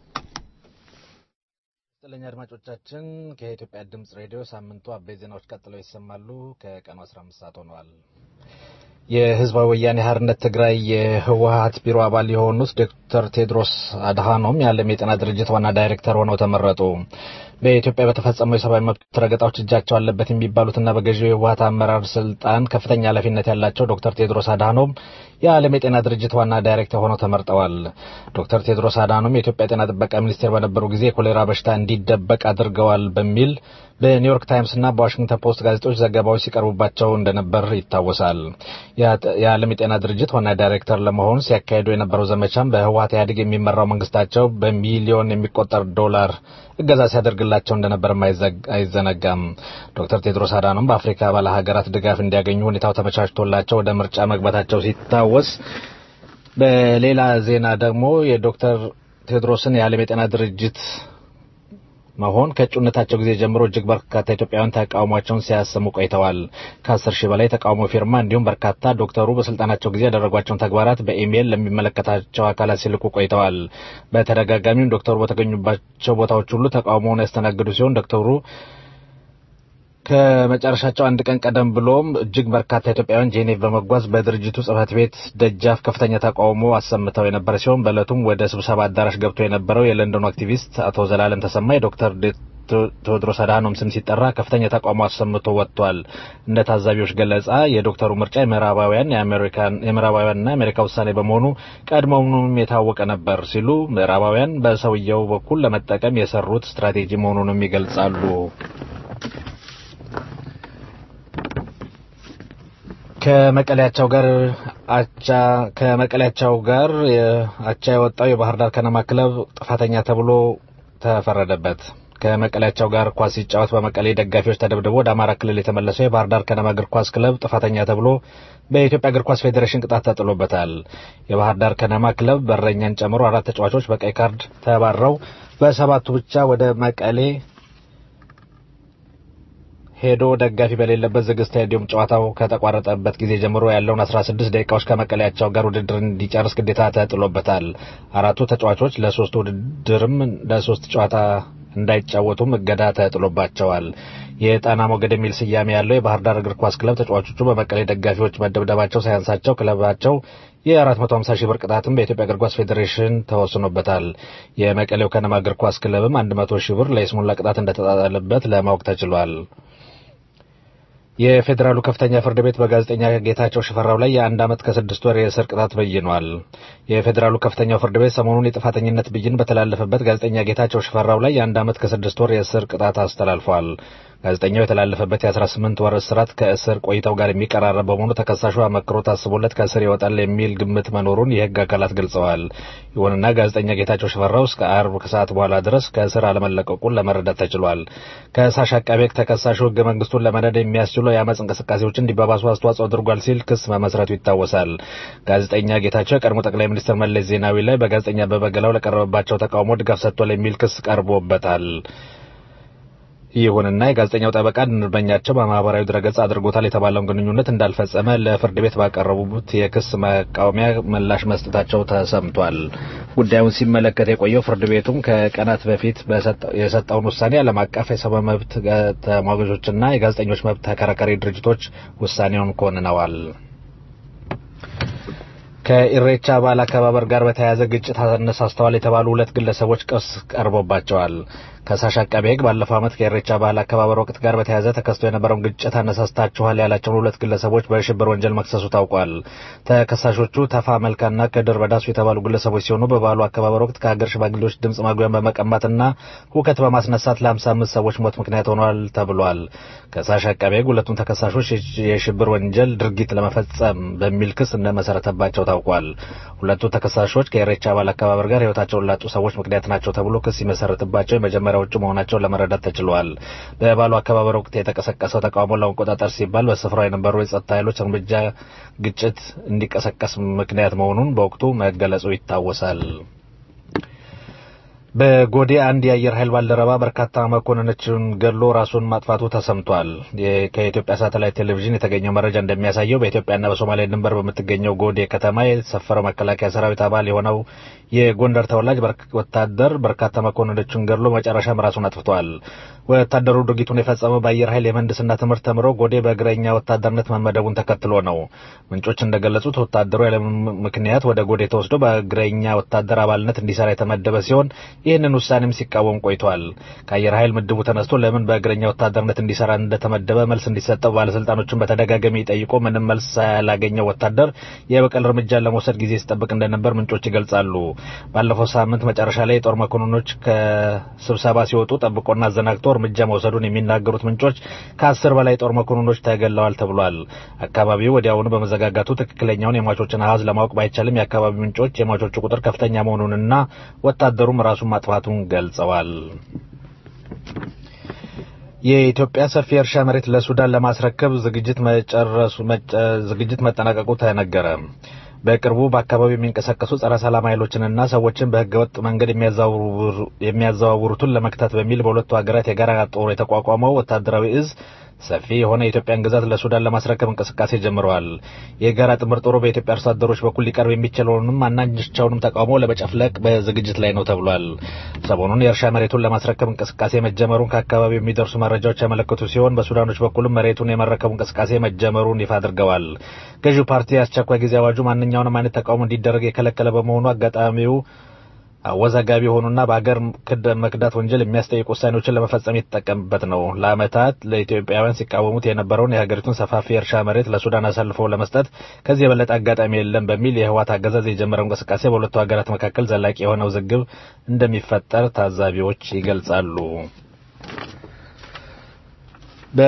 ስለኛ አድማጮቻችን ከኢትዮጵያ ድምጽ ሬዲዮ ሳምንቱ አበይ ዜናዎች ቀጥለው ይሰማሉ። ከቀኑ 15 ሰዓት ሆኗል። የህዝባዊ ወያኔ ሓርነት ትግራይ የህወሓት ቢሮ አባል የሆኑት ዶክተር ቴድሮስ አድሃኖም የዓለም የጤና ድርጅት ዋና ዳይሬክተር ሆነው ተመረጡ። በኢትዮጵያ በተፈጸመው የሰብአዊ መብት ረገጣዎች እጃቸው አለበት የሚባሉትና በገዢው የህወሓት አመራር ስልጣን ከፍተኛ ኃላፊነት ያላቸው ዶክተር ቴድሮስ አድሃኖም የዓለም የጤና ድርጅት ዋና ዳይሬክተር ሆነው ተመርጠዋል። ዶክተር ቴድሮስ አድሃኖም የኢትዮጵያ ጤና ጥበቃ ሚኒስቴር በነበሩ ጊዜ የኮሌራ በሽታ እንዲደበቅ አድርገዋል በሚል በኒውዮርክ ታይምስ እና በዋሽንግተን ፖስት ጋዜጦች ዘገባዎች ሲቀርቡባቸው እንደነበር ይታወሳል። የዓለም የጤና ድርጅት ዋና ዳይሬክተር ለመሆን ሲያካሂዱ የነበረው ዘመቻም በህወሓት ኢህአዴግ የሚመራው መንግስታቸው በሚሊዮን የሚቆጠር ዶላር እገዛ ሲያደርግላቸው እንደነበር አይዘነጋም። ዶክተር ቴድሮስ አድሃኖም በአፍሪካ ባለ ሀገራት ድጋፍ እንዲያገኙ ሁኔታው ተመቻችቶላቸው ወደ ምርጫ መግባታቸው ሲታወስ፣ በሌላ ዜና ደግሞ የዶክተር ቴድሮስን የዓለም የጤና ድርጅት መሆን ከእጩነታቸው ጊዜ ጀምሮ እጅግ በርካታ ኢትዮጵያውያን ተቃውሟቸውን ሲያሰሙ ቆይተዋል። ከ10 ሺህ በላይ ተቃውሞ ፊርማ እንዲሁም በርካታ ዶክተሩ በስልጣናቸው ጊዜ ያደረጓቸውን ተግባራት በኢሜይል ለሚመለከታቸው አካላት ሲልኩ ቆይተዋል። በተደጋጋሚም ዶክተሩ በተገኙባቸው ቦታዎች ሁሉ ተቃውሞውን ያስተናግዱ ሲሆን ዶክተሩ ከመጨረሻቸው አንድ ቀን ቀደም ብሎም እጅግ በርካታ ኢትዮጵያውያን ጄኔቭ በመጓዝ በድርጅቱ ጽሕፈት ቤት ደጃፍ ከፍተኛ ተቃውሞ አሰምተው የነበረ ሲሆን በእለቱም ወደ ስብሰባ አዳራሽ ገብቶ የነበረው የለንደኑ አክቲቪስት አቶ ዘላለም ተሰማ የዶክተር ቴዎድሮስ አድሃኖም ስም ሲጠራ ከፍተኛ ተቃውሞ አሰምቶ ወጥቷል። እንደ ታዛቢዎች ገለጻ የዶክተሩ ምርጫ የምዕራባውያንና የአሜሪካ ውሳኔ በመሆኑ ቀድሞውንም የታወቀ ነበር ሲሉ ምዕራባውያን በሰውየው በኩል ለመጠቀም የሰሩት ስትራቴጂ መሆኑንም ይገልጻሉ። ከመቀሌያቸው ጋር አቻ የወጣው የባህር ዳር ከነማ ክለብ ጥፋተኛ ተብሎ ተፈረደበት። ከመቀሌያቸው ጋር ኳስ ሲጫወት በመቀሌ ደጋፊዎች ተደብድቦ ወደ አማራ ክልል የተመለሰው የባህር ዳር ከነማ እግር ኳስ ክለብ ጥፋተኛ ተብሎ በኢትዮጵያ እግር ኳስ ፌዴሬሽን ቅጣት ተጥሎበታል። የባህር ዳር ከነማ ክለብ በረኛን ጨምሮ 4 ተጫዋቾች በቀይ ካርድ ተባረው በሰባቱ ብቻ ወደ መቀሌ ሄዶ ደጋፊ በሌለበት ዝግ ስታዲየም ጨዋታው ከተቋረጠበት ጊዜ ጀምሮ ያለውን 16 ደቂቃዎች ከመቀለያቸው ጋር ውድድር እንዲጨርስ ግዴታ ተጥሎበታል። አራቱ ተጫዋቾች ለሶስት ጨዋታ እንዳይጫወቱም እገዳ ተጥሎባቸዋል። የጣና ሞገድ የሚል ስያሜ ያለው የባህር ዳር እግር ኳስ ክለብ ተጫዋቾቹ በመቀሌ ደጋፊዎች መደብደባቸው ሳያንሳቸው ክለባቸው የ450 ሺህ ብር ቅጣትም በኢትዮጵያ እግር ኳስ ፌዴሬሽን ተወስኖበታል። የመቀሌው ከነማ እግር ኳስ ክለብም 100 ሺህ ብር ለይስሙላ ቅጣት እንደተጣለበት ለማወቅ ተችሏል። የፌዴራሉ ከፍተኛ ፍርድ ቤት በጋዜጠኛ ጌታቸው ሽፈራው ላይ የ1 ዓመት ከ6 ወር የእስር ቅጣት በይኗል። የፌዴራሉ ከፍተኛው ፍርድ ቤት ሰሞኑን የጥፋተኝነት ብይን በተላለፈበት ጋዜጠኛ ጌታቸው ሽፈራው ላይ የ1 ዓመት ከ6 ወር የእስር ቅጣት አስተላልፏል። ጋዜጠኛው የተላለፈበት የ18 ወር እስራት ከእስር ቆይታው ጋር የሚቀራረብ በመሆኑ ተከሳሹ አመክሮ ታስቦለት ከእስር ይወጣል የሚል ግምት መኖሩን የሕግ አካላት ገልጸዋል። ይሁንና ጋዜጠኛ ጌታቸው ሽፈራው እስከ ዓርብ ከሰዓት በኋላ ድረስ ከእስር አለመለቀቁን ለመረዳት ተችሏል። ከሳሽ አቃቤ ሕግ ተከሳሹ ሕገ መንግስቱን ለመናድ የሚያስችሉ የአመጽ እንቅስቃሴዎች እንዲባባሱ አስተዋጽኦ አድርጓል ሲል ክስ መመስረቱ ይታወሳል። ጋዜጠኛ ጌታቸው የቀድሞ ጠቅላይ ሚኒስትር መለስ ዜናዊ ላይ በጋዜጠኛ አበበ ገላው ለቀረበባቸው ተቃውሞ ድጋፍ ሰጥቷል የሚል ክስ ቀርቦበታል። ይሁንና የጋዜጠኛው ጠበቃ ደንበኛቸው በማህበራዊ ድረገጽ አድርጎታል የተባለውን ግንኙነት እንዳልፈጸመ ለፍርድ ቤት ባቀረቡት የክስ መቃወሚያ ምላሽ መስጠታቸው ተሰምቷል። ጉዳዩን ሲመለከት የቆየው ፍርድ ቤቱም ከቀናት በፊት የሰጠውን ውሳኔ ዓለም አቀፍ የሰብአዊ መብት ተሟጋቾችና የጋዜጠኞች መብት ተከራካሪ ድርጅቶች ውሳኔውን ኮንነዋል። ከኢሬቻ በዓል አከባበር ጋር በተያያዘ ግጭት አነሳስተዋል የተባሉ 2 ግለሰቦች ክስ ቀርቦባቸዋል። ከሳሽ አቃቤ ሕግ ባለፈው ዓመት ከኢሬቻ በዓል አከባበር ወቅት ጋር በተያያዘ ተከስቶ የነበረውን ግጭት አነሳስታችኋል ያላቸውን 2 ግለሰቦች በሽብር ወንጀል መክሰሱ ታውቋል። ተከሳሾቹ ተፋ መልካና ከድር በዳሱ የተባሉ ግለሰቦች ሲሆኑ በበዓሉ አከባበር ወቅት ከሀገር ሽማግሌዎች ድምጽ ማጉያን በመቀማትና ሁከት በማስነሳት ለ55 ሰዎች ሞት ምክንያት ሆኗል ተብሏል። ከሳሽ አቃቤ ሕግ 2ቱን ተከሳሾች የሽብር ወንጀል ድርጊት ለመፈጸም በሚል ክስ እንደመሰረተባቸው ታውቋል። 2ቱ ተከሳሾች ከኢሬቻ በዓል አከባበር ጋር ሕይወታቸውን ላጡ ሰዎች ምክንያት ናቸው ተብሎ ክስ ይመሰረትባቸው የመጀመሪያዎቹ መሆናቸውን ለመረዳት ተችሏል። በበዓሉ አከባበር ወቅት የተቀሰቀሰው ተቃውሞ ለመቆጣጠር ሲባል በስፍራው የነበሩ የጸጥታ ኃይሎች እርምጃ ግጭት እንዲቀሰቀስ ምክንያት መሆኑን በወቅቱ መገለጹ ይታወሳል። በጎዴ አንድ የአየር ኃይል ባልደረባ በርካታ መኮንኖችን ገድሎ ራሱን ማጥፋቱ ተሰምቷል። ከኢትዮጵያ ሳተላይት ቴሌቪዥን የተገኘው መረጃ እንደሚያሳየው በኢትዮጵያና በሶማሊያ ድንበር በምትገኘው ጎዴ ከተማ የሰፈረው መከላከያ ሰራዊት አባል የሆነው የጎንደር ተወላጅ ወታደር በርካታ መኮንኖችን ገድሎ መጨረሻም ራሱን አጥፍቷል። ወታደሩ ድርጊቱን የፈጸመው በአየር ኃይል የምህንድስና ትምህርት ተምሮ ጎዴ በእግረኛ ወታደርነት መመደቡን ተከትሎ ነው። ምንጮች እንደገለጹት ወታደሩ ያለ ምክንያት ወደ ጎዴ ተወስዶ በእግረኛ ወታደር አባልነት እንዲሰራ የተመደበ ሲሆን ይህንን ውሳኔም ሲቃወም ቆይቷል። ከአየር ኃይል ምድቡ ተነስቶ ለምን በእግረኛ ወታደርነት እንዲሰራ እንደተመደበ መልስ እንዲሰጠው ባለስልጣኖችን በተደጋጋሚ ጠይቆ ምንም መልስ ያላገኘው ወታደር የበቀል እርምጃ ለመውሰድ ጊዜ ሲጠብቅ እንደነበር ምንጮች ይገልጻሉ። ባለፈው ሳምንት መጨረሻ ላይ የጦር መኮንኖች ከስብሰባ ሲወጡ ጠብቆና አዘናግቶ እርምጃ መውሰዱን የሚናገሩት ምንጮች ከ10 በላይ ጦር መኮንኖች ተገለዋል ተብሏል። አካባቢው ወዲያውኑ በመዘጋጋቱ ትክክለኛውን የሟቾችን አሃዝ ለማወቅ ባይቻልም የአካባቢው ምንጮች የሟቾቹ ቁጥር ከፍተኛ መሆኑንና ወታደሩም ራሱን ማጥፋቱን ገልጸዋል። የኢትዮጵያ ሰፊ የእርሻ መሬት ለሱዳን ለማስረከብ ዝግጅት መጠናቀቁ ተነገረ። በቅርቡ በአካባቢው የሚንቀሳቀሱ ጸረ ሰላም ኃይሎችንና ሰዎችን በህገወጥ መንገድ የሚያዘዋውሩትን ለመክታት በሚል በሁለቱ ሀገራት የጋራ ጦር የተቋቋመው ወታደራዊ እዝ ሰፊ የሆነ የኢትዮጵያን ግዛት ለሱዳን ለማስረከብ እንቅስቃሴ ጀምረዋል። የጋራ ጥምር ጦሩ በኢትዮጵያ አርሶ አደሮች በኩል ሊቀርብ የሚችለውንም ማናቸውንም ተቃውሞ ለመጨፍለቅ በዝግጅት ላይ ነው ተብሏል። ሰሞኑን የእርሻ መሬቱን ለማስረከብ እንቅስቃሴ መጀመሩን ከአካባቢው የሚደርሱ መረጃዎች ያመለከቱ ሲሆን በሱዳኖች በኩልም መሬቱን የመረከቡ እንቅስቃሴ መጀመሩን ይፋ አድርገዋል። ገዢው ፓርቲ አስቸኳይ ጊዜ አዋጁ ማንኛውንም አይነት ተቃውሞ እንዲደረግ የከለከለ በመሆኑ አጋጣሚው አወዛጋቢ የሆኑና በአገር መክዳት ወንጀል የሚያስጠይቁ ውሳኔዎችን ለመፈጸም የተጠቀምበት ነው። ለዓመታት ለኢትዮጵያውያን ሲቃወሙት የነበረውን የሀገሪቱን ሰፋፊ የእርሻ መሬት ለሱዳን አሳልፈው ለመስጠት ከዚህ የበለጠ አጋጣሚ የለም በሚል የህወሓት አገዛዝ የጀመረው እንቅስቃሴ በሁለቱ ሀገራት መካከል ዘላቂ የሆነ ውዝግብ እንደሚፈጠር ታዛቢዎች ይገልጻሉ።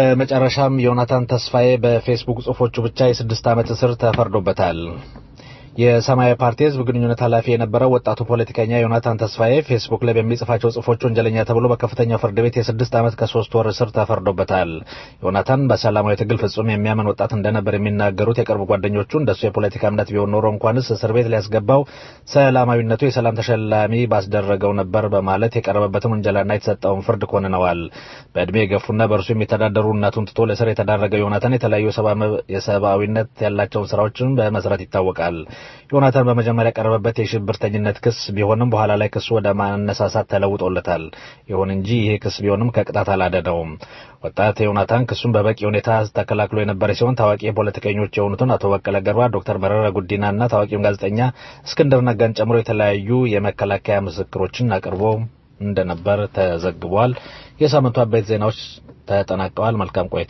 በመጨረሻም ዮናታን ተስፋዬ በፌስቡክ ጽሑፎቹ ብቻ የ6 ዓመት እስር ተፈርዶበታል። የሰማያዊ ፓርቲ ህዝብ ግንኙነት ኃላፊ የነበረው ወጣቱ ፖለቲከኛ ዮናታን ተስፋዬ ፌስቡክ ላይ በሚጽፋቸው ጽፎች ወንጀለኛ ተብሎ በከፍተኛው ፍርድ ቤት የ6 ዓመት ከ3 ወር እስር ተፈርዶበታል። ዮናታን በሰላማዊ ትግል ፍጹም የሚያምን ወጣት እንደነበር የሚናገሩት የቅርብ ጓደኞቹ እንደሱ የፖለቲካ እምነት ቢሆን ኖሮ እንኳንስ እስር ቤት ሊያስገባው ሰላማዊነቱ የሰላም ተሸላሚ ባስደረገው ነበር በማለት የቀረበበትን ወንጀልና የተሰጠውን ፍርድ ኮንነዋል። በእድሜ የገፉና በእርሱ የሚተዳደሩ እናቱን ትቶ ለእስር የተዳረገው ዮናታን የተለያዩ የሰብአዊነት ያላቸውን ስራዎችን በመስራት ይታወቃል። ዮናታን በመጀመሪያ ቀረበበት የሽብርተኝነት ክስ ቢሆንም በኋላ ላይ ክሱ ወደ ማነሳሳት ተለውጦለታል። ይሁን እንጂ ይሄ ክስ ቢሆንም ከቅጣት አላደነውም። ወጣት ዮናታን ክሱን በበቂ ሁኔታ ተከላክሎ የነበረ ሲሆን ታዋቂ ፖለቲከኞች የሆኑትን አቶ በቀለ ገርባ፣ ዶክተር መረራ ጉዲናና ታዋቂውን ጋዜጠኛ እስክንድር ነጋን ጨምሮ የተለያዩ የመከላከያ ምስክሮችን አቅርቦ እንደነበር ተዘግቧል። የሳምንቱ አበይት ዜናዎች ተጠናቀዋል። መልካም ቆይታ።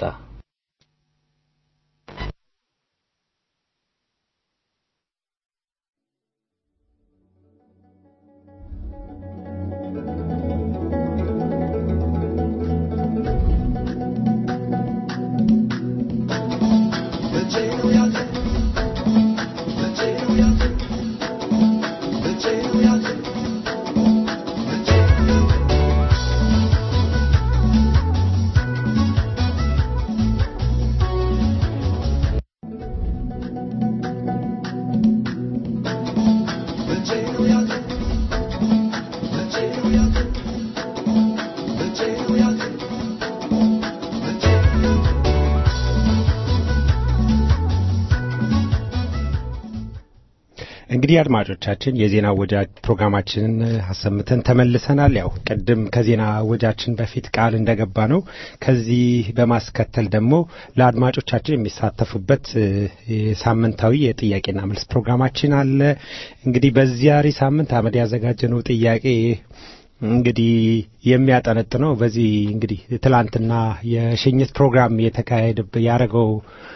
እንግዲህ አድማጮቻችን የዜና ወጃጅ ፕሮግራማችንን አሰምተን ተመልሰናል። ያው ቀደም ከዜና ወጃችን በፊት ቃል እንደገባ ነው ከዚህ በማስከተል ደግሞ ለአድማጮቻችን የሚሳተፉበት ሳምንታዊ የጥያቄና መልስ ፕሮግራማችን አለ። እንግዲህ በዚያሪ ሳምንት አመድ ያዘጋጀነው ጥያቄ እንግዲህ የሚያጠነጥነው በዚህ እንግዲህ ትላንትና የሽኝት ፕሮግራም ያረገው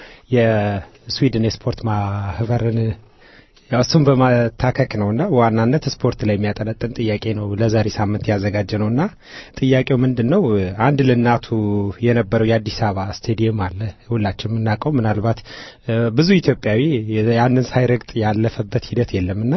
የስዊድን የስፖርት ማህበርን ያሱም በማታከክ ነውና ዋናነት ስፖርት ላይ የሚያጠነጥን ጥያቄ ነው ለዛሬ ሳምንት ያዘጋጀነውና ጥያቄው ምንድነው? አንድ ለናቱ የነበረው የአዲስ አበባ ስቴዲየም አለ ሁላችንም እናውቀው። ምናልባት ብዙ ኢትዮጵያዊ ያንን ሳይረግጥ ያለፈበት ሂደት የለምና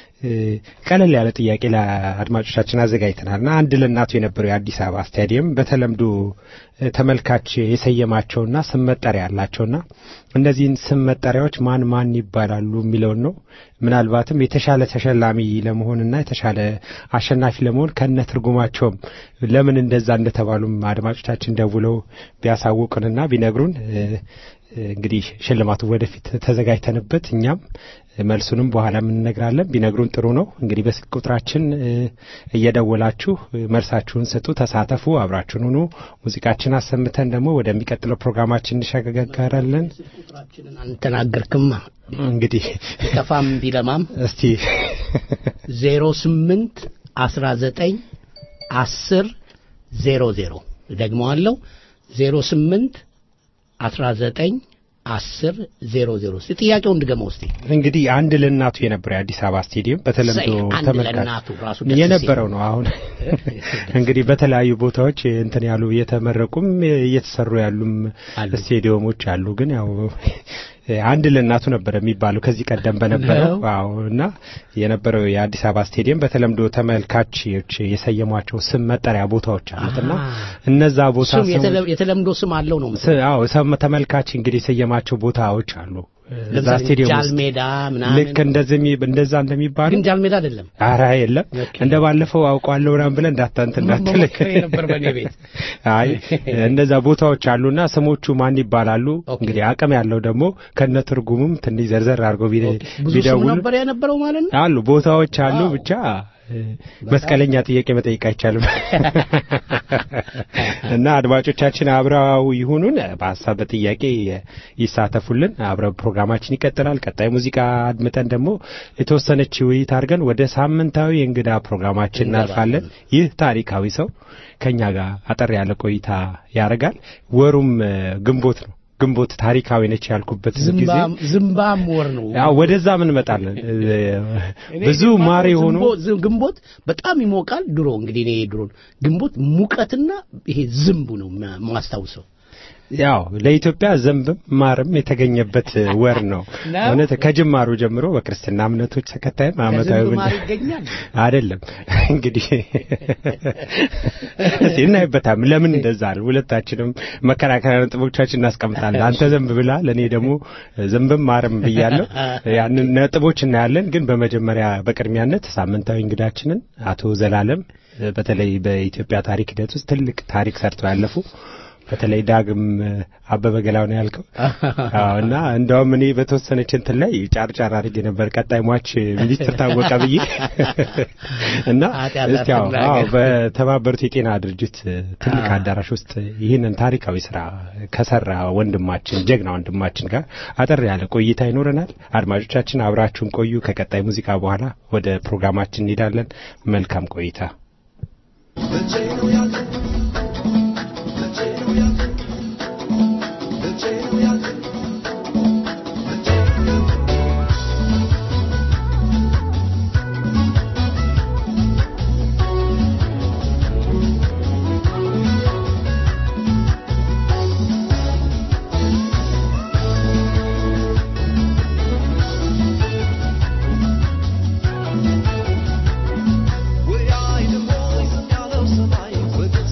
ቀለል ያለ ጥያቄ ለአድማጮቻችን አዘጋጅተናልና አንድ ለናቱ የነበረው የአዲስ አበባ ስታዲየም በተለምዶ ተመልካች የሰየማቸውና ስም መጠሪያ ያላቸውና እነዚህን ስም መጠሪያዎች ማን ይባላሉ የሚለው ነው። ምናልባትም የተሻለ ተሸላሚ ለመሆንና የተሻለ አሸናፊ ለመሆን ከነ ትርጉማቸው ለምን እንደዛ እንደተባሉም አድማጮቻችን ደውለው ቢያሳውቁንና ቢነግሩን እንግዲህ ሽልማቱ ወደፊት ተዘጋጅተንበት እኛም መልሱንም በኋላ እንነግራለን። ቢነግሩን ጥሩ ነው። እንግዲህ በስልክ ቁጥራችን እየደወላችሁ መልሳችሁን ስጡ፣ ተሳተፉ፣ አብራችሁን ሁኑ። ሙዚቃችን አሰምተን ደግሞ ወደሚቀጥለው ፕሮግራማችን እንሸጋገራለን። ቁጥራችንን አንተናገርክም እንግዲህ ከፋም ቢለማም እስቲ 08 19 10 00 ደግሞአለው 08 19 10 00 ጥያቄው እንድገመው እስቲ። እንግዲህ አንድ ለናቱ የነበረው አዲስ አበባ ስቴዲየም በተለምዶ ተመልካች የነበረው ነው። አሁን እንግዲህ በተለያዩ ቦታዎች እንትን ያሉ የተመረቁም እየተሰሩ ያሉም ስቴዲየሞች አሉ። ግን ያው አንድ ለናቱ ነበር የሚባለው ከዚህ ቀደም በነበረው እና የነበረው የአዲስ አበባ ስቴዲየም በተለምዶ ተመልካቾች የሰየሟቸው ስም መጠሪያ ቦታዎች አሉትና እነዛ ቦታ የተለምዶ ስም አለው ነው። ስም ተመልካች እንግዲህ የሰየማቸው ቦታዎች አሉ። እዛ ስቴዲየም ጃልሜዳ ምናምን ልክ እንደዛ እንደሚባለው ግን ጃልሜዳ አይደለም። ኧረ የለም እንደባለፈው አውቀዋለሁ ምናምን ብለን እንዳትልክ ነበር በኔ ቤት። አይ እንደዛ ቦታዎች አሉና ስሞቹ ማን ይባላሉ? እንግዲህ አቅም ያለው ደግሞ ከነትርጉሙም ትንሽ ዘርዘር አድርገው ቢደውሉ ነበር የነበረው ማለት ነው። አሉ ቦታዎች አሉ ብቻ መስቀለኛ ጥያቄ መጠየቅ አይቻልም። እና አድማጮቻችን አብረው ይሁኑን፣ በሐሳብ በጥያቄ ይሳተፉልን። አብረው ፕሮግራማችን ይቀጥላል። ቀጣይ ሙዚቃ አድምጠን ደግሞ የተወሰነች ውይይት አድርገን ወደ ሳምንታዊ እንግዳ ፕሮግራማችን እናልፋለን። ይህ ታሪካዊ ሰው ከኛ ጋር አጠር ያለ ቆይታ ያደርጋል። ወሩም ግንቦት ነው። ግንቦት ታሪካዊ ነች ያልኩበት ጊዜ ዝምባም ወር ነው። ያው ወደዛ ምን መጣለን ብዙ ማሪ ሆኖ ግንቦት በጣም ይሞቃል። ድሮ እንግዲህ እኔ ድሮ ግንቦት ሙቀትና ይሄ ዝምቡ ነው ማስታውሰው። ያው ለኢትዮጵያ ዘንብም ማርም የተገኘበት ወር ነው ማለት ከጅማሩ ጀምሮ በክርስትና እምነቶች ተከታይ አመታዊ ማር ይገኛል አይደለም እንግዲህ እናይበታም ለምን እንደዛ ነው ሁለታችንም መከራከሪያ ነጥቦቻችን እናስቀምጣለን አንተ ዘንብ ብላ ለኔ ደግሞ ዘንብም ማርም ብያለሁ ያንን ነጥቦች እናያለን ግን በመጀመሪያ በቅድሚያነት ሳምንታዊ እንግዳችንን አቶ ዘላለም በተለይ በኢትዮጵያ ታሪክ ሂደት ውስጥ ትልቅ ታሪክ ሰርተው ያለፉ በተለይ ዳግም አበበ ገላው ነው ያልከው እና እንደውም እኔ በተወሰነች እንትን ላይ ጫርጫር አድርጌ ነበር ቀጣይ ሟች ሚኒስትር ታወቀ ብዬ እና እስቲ አዎ በተባበሩት የጤና ድርጅት ትልቅ አዳራሽ ውስጥ ይህንን ታሪካዊ ስራ ከሰራ ወንድማችን ጀግና ወንድማችን ጋር አጠር ያለ ቆይታ ይኖረናል አድማጮቻችን አብራችሁን ቆዩ ከቀጣይ ሙዚቃ በኋላ ወደ ፕሮግራማችን እንሄዳለን መልካም ቆይታ We are the boys of Yellow Samai with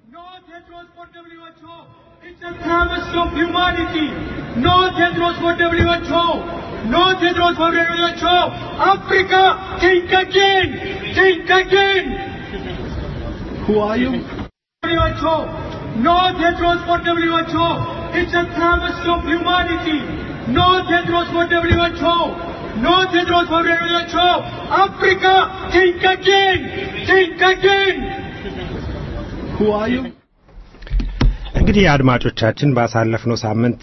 No Tedros for WHO. It's a promise of humanity. No Tedros for WHO. No Tedros for WHO. Africa, think again. Think again. Who are you? WHO. No Tedros for WHO. It's a promise of humanity. No Tedros for WHO. No Tedros for WHO. Africa, think again. Think again. Who are you? እንግዲህ አድማጮቻችን ባሳለፍነው ሳምንት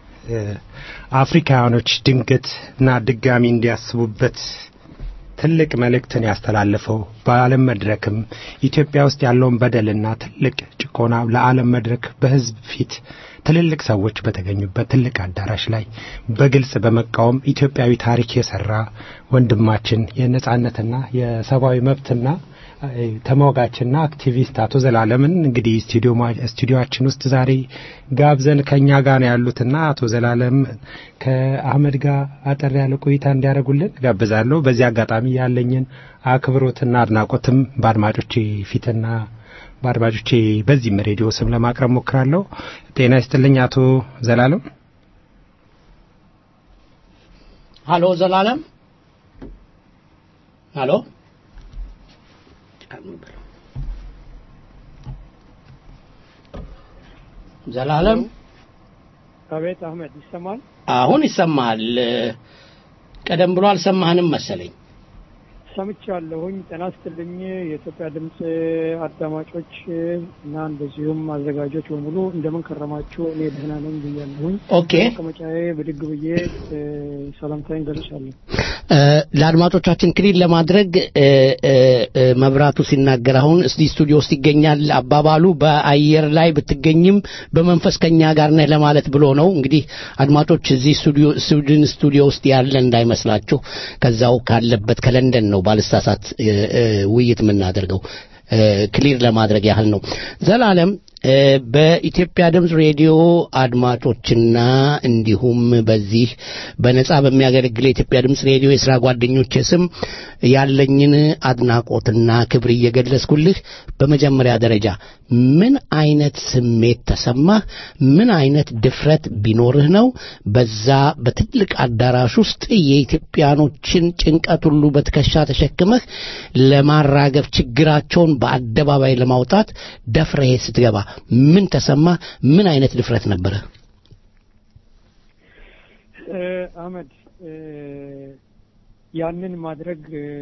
አፍሪካኖች ድንገትና ድጋሚ እንዲያስቡበት ትልቅ መልእክትን ያስተላልፈው በዓለም መድረክም ኢትዮጵያ ውስጥ ያለውን በደልና ትልቅ ጭቆና ለዓለም መድረክ በህዝብ ፊት ትልልቅ ሰዎች በተገኙበት ትልቅ አዳራሽ ላይ በግልጽ በመቃወም ኢትዮጵያዊ ታሪክ የሰራ ወንድማችን የነጻነትና የሰብአዊ መብትና ተሟጋችና አክቲቪስት አቶ ዘላለምን እንግዲህ ስቱዲዮአችን ውስጥ ዛሬ ጋብዘን ከኛ ጋር ነው ያሉትና አቶ ዘላለም ከአህመድ ጋር አጠር ያለ ቆይታ እንዲያደርጉልን ጋብዛለሁ። በዚህ አጋጣሚ ያለኝን አክብሮትና አድናቆትም በአድማጮቼ ፊትና በአድማጮቼ በዚህ ሬዲዮ ስም ለማቅረብ ሞክራለሁ። ጤና ይስጥልኝ አቶ ዘላለም። ሃሎ ዘላለም። ሃሎ ዘላለም። አቤት አህመድ ይሰማል? አሁን ይሰማል። ቀደም ብሎ አልሰማህንም መሰለኝ። ሰምቻለሁኝ። ጤና ይስጥልኝ የኢትዮጵያ ድምጽ አዳማጮች እና እንደዚሁም አዘጋጆች በሙሉ እንደምን ከረማችሁ? እኔ ደህና ነኝ ብያለሁኝ። ኦኬ። ከመጫዬ ብድግ ብዬ ሰላምታዬን ገልጻለሁ። ለአድማጮቻችን ክሊል ለማድረግ መብራቱ ሲናገር አሁን ስቱዲዮ ውስጥ ይገኛል አባባሉ በአየር ላይ ብትገኝም በመንፈስ ከኛ ጋር ነህ ለማለት ብሎ ነው። እንግዲህ አድማጮች እዚህ ስቱዲዮ ውስጥ ያለ እንዳይመስላችሁ ከዛው ካለበት ከለንደን ነው ባልሳሳት ውይይት የምናደርገው ክሊር ለማድረግ ያህል ነው። ዘላለም በኢትዮጵያ ድምጽ ሬዲዮ አድማጮችና እንዲሁም በዚህ በነጻ በሚያገለግል የኢትዮጵያ ድምጽ ሬዲዮ የሥራ ጓደኞቼ ስም ያለኝን አድናቆትና ክብር እየገለጽኩልህ በመጀመሪያ ደረጃ ምን አይነት ስሜት ተሰማህ? ምን አይነት ድፍረት ቢኖርህ ነው በዛ በትልቅ አዳራሽ ውስጥ የኢትዮጵያኖችን ጭንቀት ሁሉ በትከሻ ተሸክመህ ለማራገፍ ችግራቸውን በአደባባይ ለማውጣት ደፍረህ ስትገባ ምን ተሰማህ? ምን አይነት ድፍረት ነበረ? አህመድ ያንን ማድረግ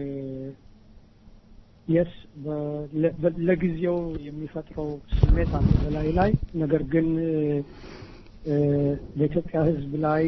የስ ለጊዜው የሚፈጥረው ስሜት አለ በላይ ላይ ነገር ግን በኢትዮጵያ ሕዝብ ላይ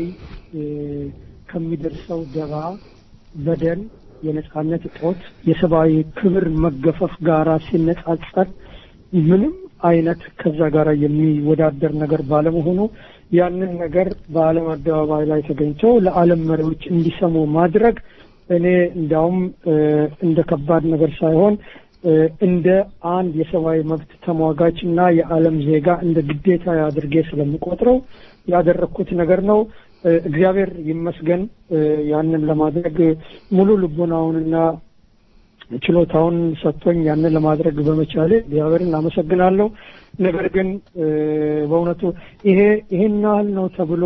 ከሚደርሰው ደባ በደል የነጻነት እጦት የሰብአዊ ክብር መገፈፍ ጋራ ሲነጻጸር ምንም አይነት ከዛ ጋራ የሚወዳደር ነገር ባለመሆኑ ያንን ነገር በዓለም አደባባይ ላይ ተገኝተው ለዓለም መሪዎች እንዲሰሙ ማድረግ እኔ እንዳውም እንደ ከባድ ነገር ሳይሆን እንደ አንድ የሰብአዊ መብት ተሟጋችና የዓለም ዜጋ እንደ ግዴታ ያድርጌ ስለምቆጥረው ያደረኩት ነገር ነው። እግዚአብሔር ይመስገን ያንን ለማድረግ ሙሉ ልቦናውንና ችሎታውን ሰጥቶኝ ያንን ለማድረግ በመቻሌ እግዚአብሔርን አመሰግናለሁ። ነገር ግን በእውነቱ ይሄን ያህል ነው ተብሎ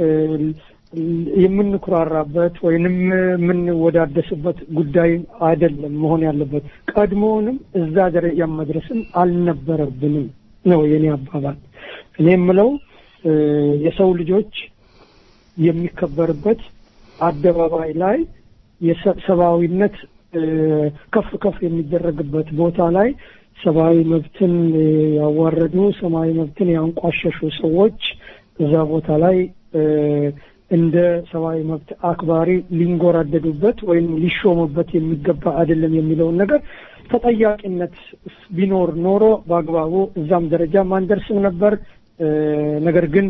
የምንኩራራበት ወይንም የምንወዳደስበት ጉዳይ አይደለም መሆን ያለበት። ቀድሞውንም እዛ ደረጃ መድረስን አልነበረብንም ነው የኔ አባባል። እኔ የምለው የሰው ልጆች የሚከበርበት አደባባይ ላይ የሰብአዊነት ከፍ የሚደረግበት ቦታ ላይ ሰብአዊ መብትን ያዋረዱ ሰብአዊ መብትን ያንቋሸሹ ሰዎች እዛ ቦታ ላይ እንደ ሰብአዊ መብት አክባሪ ሊንጎራደዱበት ወይም ሊሾሙበት የሚገባ አይደለም የሚለውን ነገር ተጠያቂነት ቢኖር ኖሮ በአግባቡ እዛም ደረጃ ማንደርስም ነበር። ነገር ግን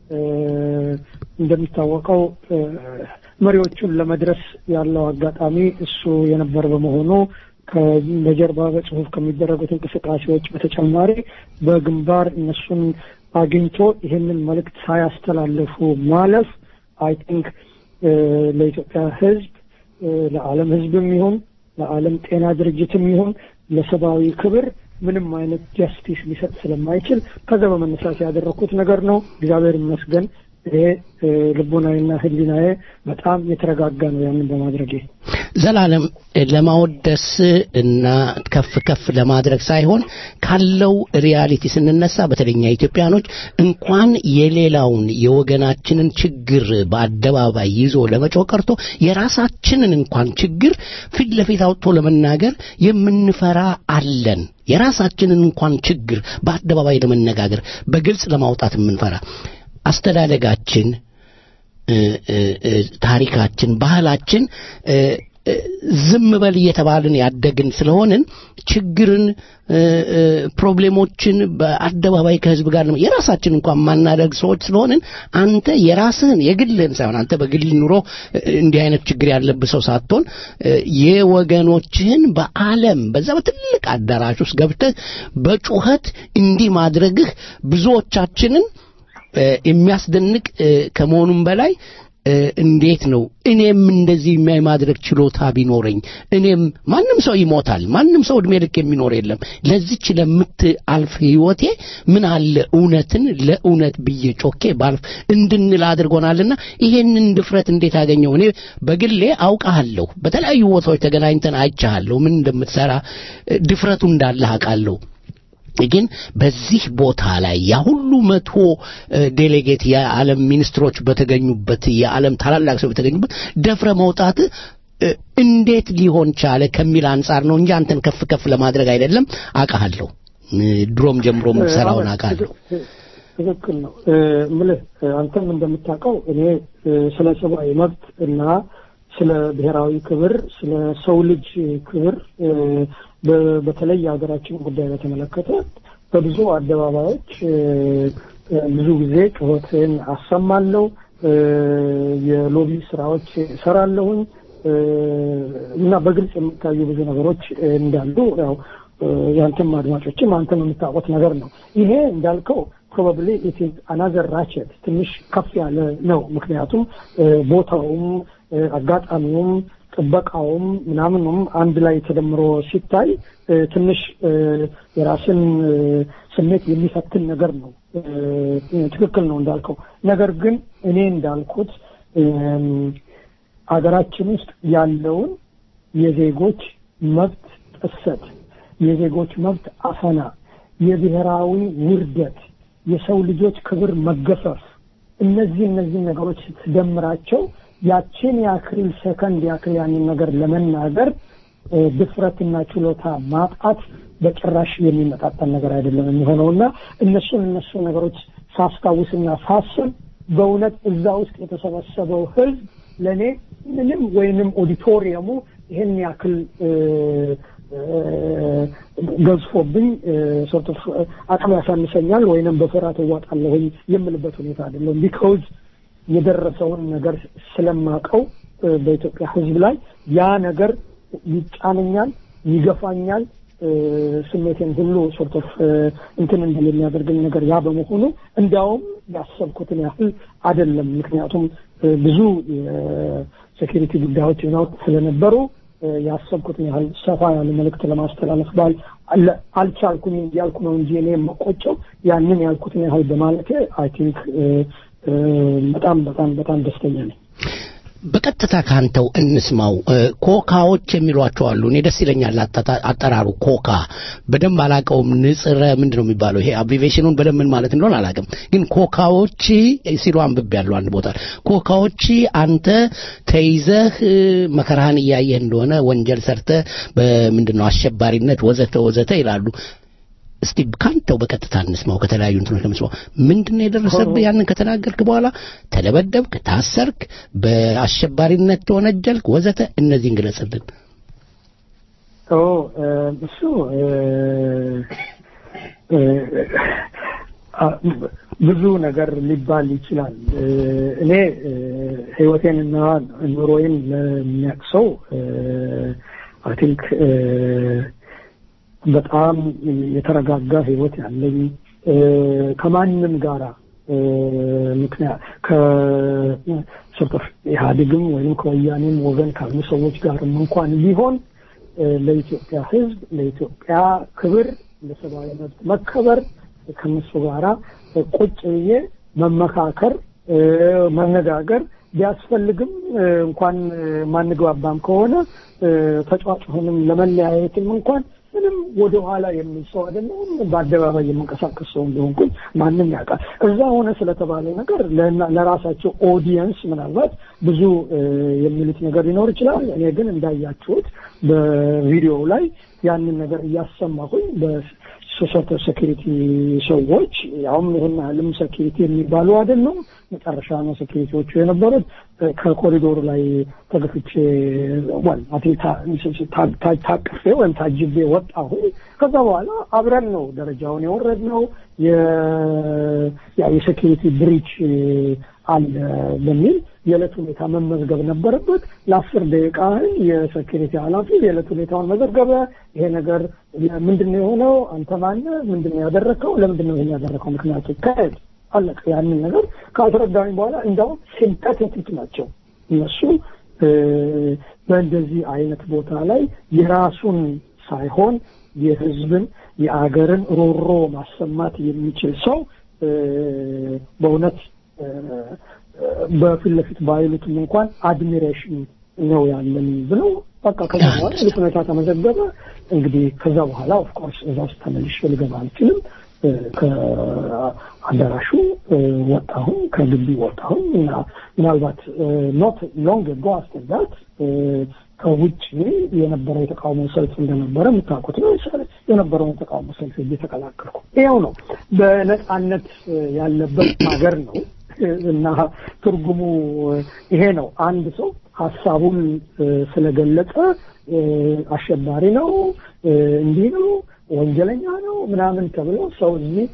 እንደሚታወቀው መሪዎቹን ለመድረስ ያለው አጋጣሚ እሱ የነበር በመሆኑ ከበጀርባ በጽሁፍ ከሚደረጉት እንቅስቃሴዎች በተጨማሪ በግንባር እነሱን አግኝቶ ይሄንን መልእክት ሳያስተላልፉ ማለፍ አይ ቲንክ ለኢትዮጵያ ሕዝብ ለዓለም ሕዝብም ይሁን ለዓለም ጤና ድርጅትም ይሁን ለሰብአዊ ክብር ምንም አይነት ጀስቲስ ሊሰጥ ስለማይችል ከዛ በመነሳት ያደረኩት ነገር ነው። እግዚአብሔር ይመስገን ልቦናዬና ህሊናዬ በጣም የተረጋጋ ነው ያንን በማድረጌ። ዘላለም ለማወደስ እና ከፍ ለማድረግ ሳይሆን ካለው ሪያሊቲ ስንነሳ በተለኛ ኢትዮጵያኖች እንኳን የሌላውን የወገናችንን ችግር በአደባባይ ይዞ ለመጮህ ቀርቶ የራሳችንን እንኳን ችግር ፊት ለፊት አውጥቶ ለመናገር የምንፈራ አለን። የራሳችንን እንኳን ችግር በአደባባይ ለመነጋገር በግልጽ ለማውጣት የምንፈራ አስተዳደጋችን ታሪካችን ባህላችን ዝም በል እየተባልን ያደግን ስለሆነን ችግርን ፕሮብሌሞችን በአደባባይ ከህዝብ ጋር የራሳችን እንኳን ማናደርግ ሰዎች ስለሆነን አንተ የራስህን የግልህን ሳይሆን አንተ በግል ኑሮ እንዲህ አይነት ችግር ያለብህ ሰው ሳትሆን የወገኖችህን በዓለም በዛ በትልቅ አዳራሽ ውስጥ ገብተህ በጩኸት እንዲህ ማድረግህ ብዙዎቻችንን የሚያስደንቅ ከመሆኑም በላይ እንዴት ነው እኔም እንደዚህ የማድረግ ችሎታ ቢኖረኝ እኔም ማንም ሰው ይሞታል ማንም ሰው እድሜ ልክ የሚኖር የለም ለዚች ለምትአልፍ ህይወቴ ምን አለ እውነትን ለእውነት ብዬ ጮኬ ባልፍ እንድንል አድርጎናልና ይሄንን ድፍረት እንዴት አገኘው? እኔ በግሌ አውቃለሁ በተለያዩ ቦታዎች ተገናኝተን አይቻለሁ ምን እንደምትሰራ ድፍረቱ እንዳለ አውቃለሁ። ግን በዚህ ቦታ ላይ ያ ሁሉ 100 ዴሌጌት የዓለም ሚኒስትሮች በተገኙበት የዓለም ታላላቅ ሰው በተገኙበት ደፍረ መውጣት እንዴት ሊሆን ቻለ ከሚል አንፃር ነው እንጂ አንተን ከፍ ለማድረግ አይደለም። አውቃለሁ ድሮም ጀምሮ ምንሰራውን አውቃለሁ። ትክክል ነው ማለት አንተም እንደምታውቀው እኔ ስለ ሰብአዊ መብት እና ስለ ብሔራዊ ክብር ስለ ሰው ልጅ ክብር በተለይ ሀገራችን ጉዳይ በተመለከተ በብዙ አደባባዮች ብዙ ጊዜ ጩኸቴን አሰማለሁ የሎቢ ስራዎች እሰራለሁ እና በግልጽ የሚታዩ ብዙ ነገሮች እንዳሉ ያው ያንተም አድማጮችም አንተም የምታውቁት ነገር ነው። ይሄ እንዳልከው probably it is another ratchet ትንሽ ከፍ ያለ ነው። ምክንያቱም ቦታውም አጋጣሚውም ጥበቃውም ምናምንም አንድ ላይ ተደምሮ ሲታይ ትንሽ የራስን ስሜት የሚፈትን ነገር ነው። ትክክል ነው እንዳልከው። ነገር ግን እኔ እንዳልኩት አገራችን ውስጥ ያለውን የዜጎች መብት ጥሰት የዜጎች መብት አፈና የብሔራዊ ውርደት የሰው ልጆች ክብር መገፈፍ እነዚህ ነገሮች ስትደምራቸው ያችን ያክል ሰከንድ ያክል ያንን ነገር ለመናገር ድፍረትና ችሎታ ማጣት በጭራሽ የሚመጣጠን ነገር አይደለም የሚሆነውና እነሱ ነገሮች ሳስታውስና ሳስብ በእውነት እዛ ውስጥ የተሰበሰበው ህዝብ ለኔ ምንም ወይንም ኦዲቶሪየሙ ይሄን ያክል ገዝፎብኝ ሶርት ኦፍ አቅም ያሳንሰኛል ወይንም በፍርሃት እዋጣለሁ የምልበት ሁኔታ አይደለም። ቢኮዝ የደረሰውን ነገር ስለማቀው በኢትዮጵያ ህዝብ ላይ ያ ነገር ይጫነኛል ይገፋኛል ስሜቴን ሁሉ ሶርት ኦፍ እንትን እንደሚያደርገኝ ነገር ያ በመሆኑ እንዳውም ያሰብኩትን ያህል አይደለም። ምክንያቱም ብዙ የሴኩሪቲ ጉዳዮች ነው ስለነበሩ ያሰብኩትን ያህል ሰፋ ያለ መልእክት ለማስተላለፍ አልቻልኩም ያልኩ ነው እንጂ እኔ መቆጨው ያንን ያልኩትን ያህል በማለቴ አይ ቲንክ በጣም ደስተኛ ነኝ። በቀጥታ ካንተው እንስማው። ኮካዎች የሚሏቸው አሉ። እኔ ደስ ይለኛል አጠራሩ ኮካ በደንብ አላቀውም። ንጽረ ምንድነው የሚባለው? ይሄ አብሪቬሽኑን በደንብ ምን ማለት እንደሆነ አላቀም። ግን ኮካዎች ሲሉ አንብቤያለሁ አንድ ቦታ። ኮካዎች አንተ ተይዘህ መከራህን እያየህ እንደሆነ ወንጀል ሰርተህ በምንድነው አሸባሪነት ወዘተ ይላሉ። እስቲ ካንተው በቀጥታ እንስማው። ከተለያዩ እንትኖች ለምስማው ምንድነው የደረሰብህ? ያንን ከተናገርክ በኋላ ተደበደብክ፣ ታሰርክ፣ በአሸባሪነት ተወነጀልክ ወዘተ እነዚህን ግለጽልን። እሱ ብዙ ነገር ሊባል ይችላል። እኔ ህይወቴንና ኑሮዬን ለሚያክሰው አይ ቲንክ በጣም የተረጋጋ ህይወት ያለኝ ከማንንም ጋራ ምክንያት ከሶርት ኢህአዴግም ወይም ከወያኔም ወገን ካሉ ሰዎች ጋር እንኳን ቢሆን ለኢትዮጵያ ህዝብ ለኢትዮጵያ ክብር ለሰብአዊ መብት መከበር ከነሱ ጋራ ቁጭ ብዬ መመካከር መነጋገር ቢያስፈልግም እንኳን ማንግባባም ከሆነ ተጫዋቾንም ለመለያየትም እንኳን ምንም ወደ ኋላ የሚሰው አይደለም በአደባባይ የምንቀሳቀስ ሰው እንደሆንኩኝ ማንንም ያውቃል እዛ ሆነ ስለተባለ ነገር ለራሳቸው ኦዲየንስ ምናልባት ብዙ የሚሉት ነገር ሊኖር ይችላል እኔ ግን እንዳያችሁት በቪዲዮ ላይ ያንን ነገር እያሰማሁኝ በሶሻል ሴኩሪቲ ሰዎች ያውም ይሄን ዓለም ሴኩሪቲ የሚባሉ አይደለም መጨረሻ ነው ሴኩሪቲዎቹ የነበሩት ከኮሪዶር ላይ ተገፍቼ ወል አትሌታ ታቅፌ ወይም ታጅቤ ወጣሁ ከዛ በኋላ አብረን ነው ደረጃውን የወረድነው የሴኩሪቲ ብሪች አለ በሚል የዕለት ሁኔታ መመዝገብ ነበረበት ለ10 ደቂቃ የሴኩሪቲ ኃላፊ የዕለት ሁኔታውን መዘገበ ይሄ ነገር ምንድነው የሆነው አንተ ማነህ ምንድነው ያደረከው ለምንድነው ይሄን ያደረከው ምክንያቱ ከሄድ አለቀ ያንን ነገር ካስረዳኝ በኋላ እንደው ሲምፓቴቲክ ናቸው እነሱ በእንደዚህ አይነት ቦታ ላይ የራሱን ሳይሆን የህዝብን የአገርን ሮሮ ማሰማት የሚችል ሰው በእውነት በፊት ለፊት ባይሉትም እንኳን አድሚሬሽን ነው ያለን ብለው በቃ ከዛ በኋላ ለሁኔታ ተመዘገበ እንግዲህ ከዛ በኋላ ኦፍ ኮርስ እዛው ተመልሼ ልገባ አልችልም ከአዳራሹ ወጣሁ ከግቢ ወጣሁ እና ምናልባት ኖት ሎንግ አጎ አፍተር ዳት ከውጭ የነበረው የተቃውሞ ሰልፍ እንደነበረ የምታውቁት ነው የነበረው የተቃውሞ ሰልፍ እየተቀላቀልኩ ይሄው ነው በነጻነት ያለበት ሀገር ነው እና ትርጉሙ ይሄ ነው አንድ ሰው ሐሳቡን ስለገለጸ አሸባሪ ነው እንዲህ ነው ወንጀለኛ ነው ምናምን ተብሎ ሰው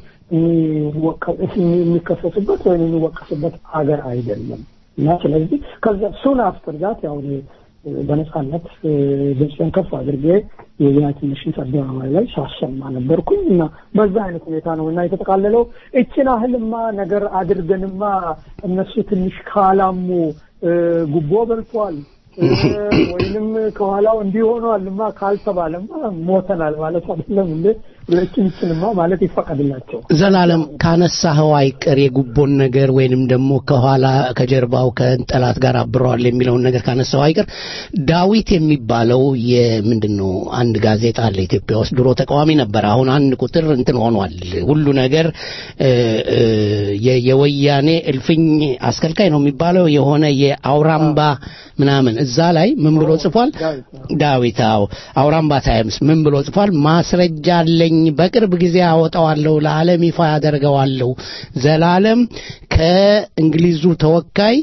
የሚከሰስበት ወይ የሚወቀስበት ሀገር አይደለም እና ስለዚህ ከዛ ሱን አፍተር ዛት ያው በነጻነት ድምፅን ከፍ አድርጌ የዩናይትድ ኔሽንስ አደባባይ ላይ ሳሰማ ነበርኩኝ እና በዛ አይነት ሁኔታ ነው እና የተጠቃለለው እቺን አህልማ ነገር አድርገንማ እነሱ ትንሽ ካላሙ ጉቦ በልቷል ወይንም ከኋላው እንዲሆነዋልማ ካልተባለማ ሞተናል ማለት አይደለም እንዴ ለኪንስንማ ማለት ይፈቀድላቸው ዘላለም ካነሳው አይቀር የጉቦን ነገር ወይንም ደግሞ ከኋላ ከጀርባው ከጠላት ጋር አብረዋል የሚለው ነገር ካነሳው አይቀር ዳዊት የሚባለው የምንድነው አንድ ጋዜጣ አለ ኢትዮጵያ ውስጥ ድሮ ተቃዋሚ ነበር አሁን አንድ ቁጥር እንትን ሆኗል ሁሉ ነገር የወያኔ እልፍኝ አስከልካይ ነው የሚባለው የሆነ የአውራምባ ምናምን እዛ ላይ ምን ብሎ ጽፏል ዳዊታው አውራምባ ታይምስ ምን ብሎ ጽፏል ማስረጃ አለኝ በቅርብ ጊዜ አወጣዋለሁ ለዓለም ይፋ ያደርገዋለሁ ዘላለም ከእንግሊዙ ተወካይ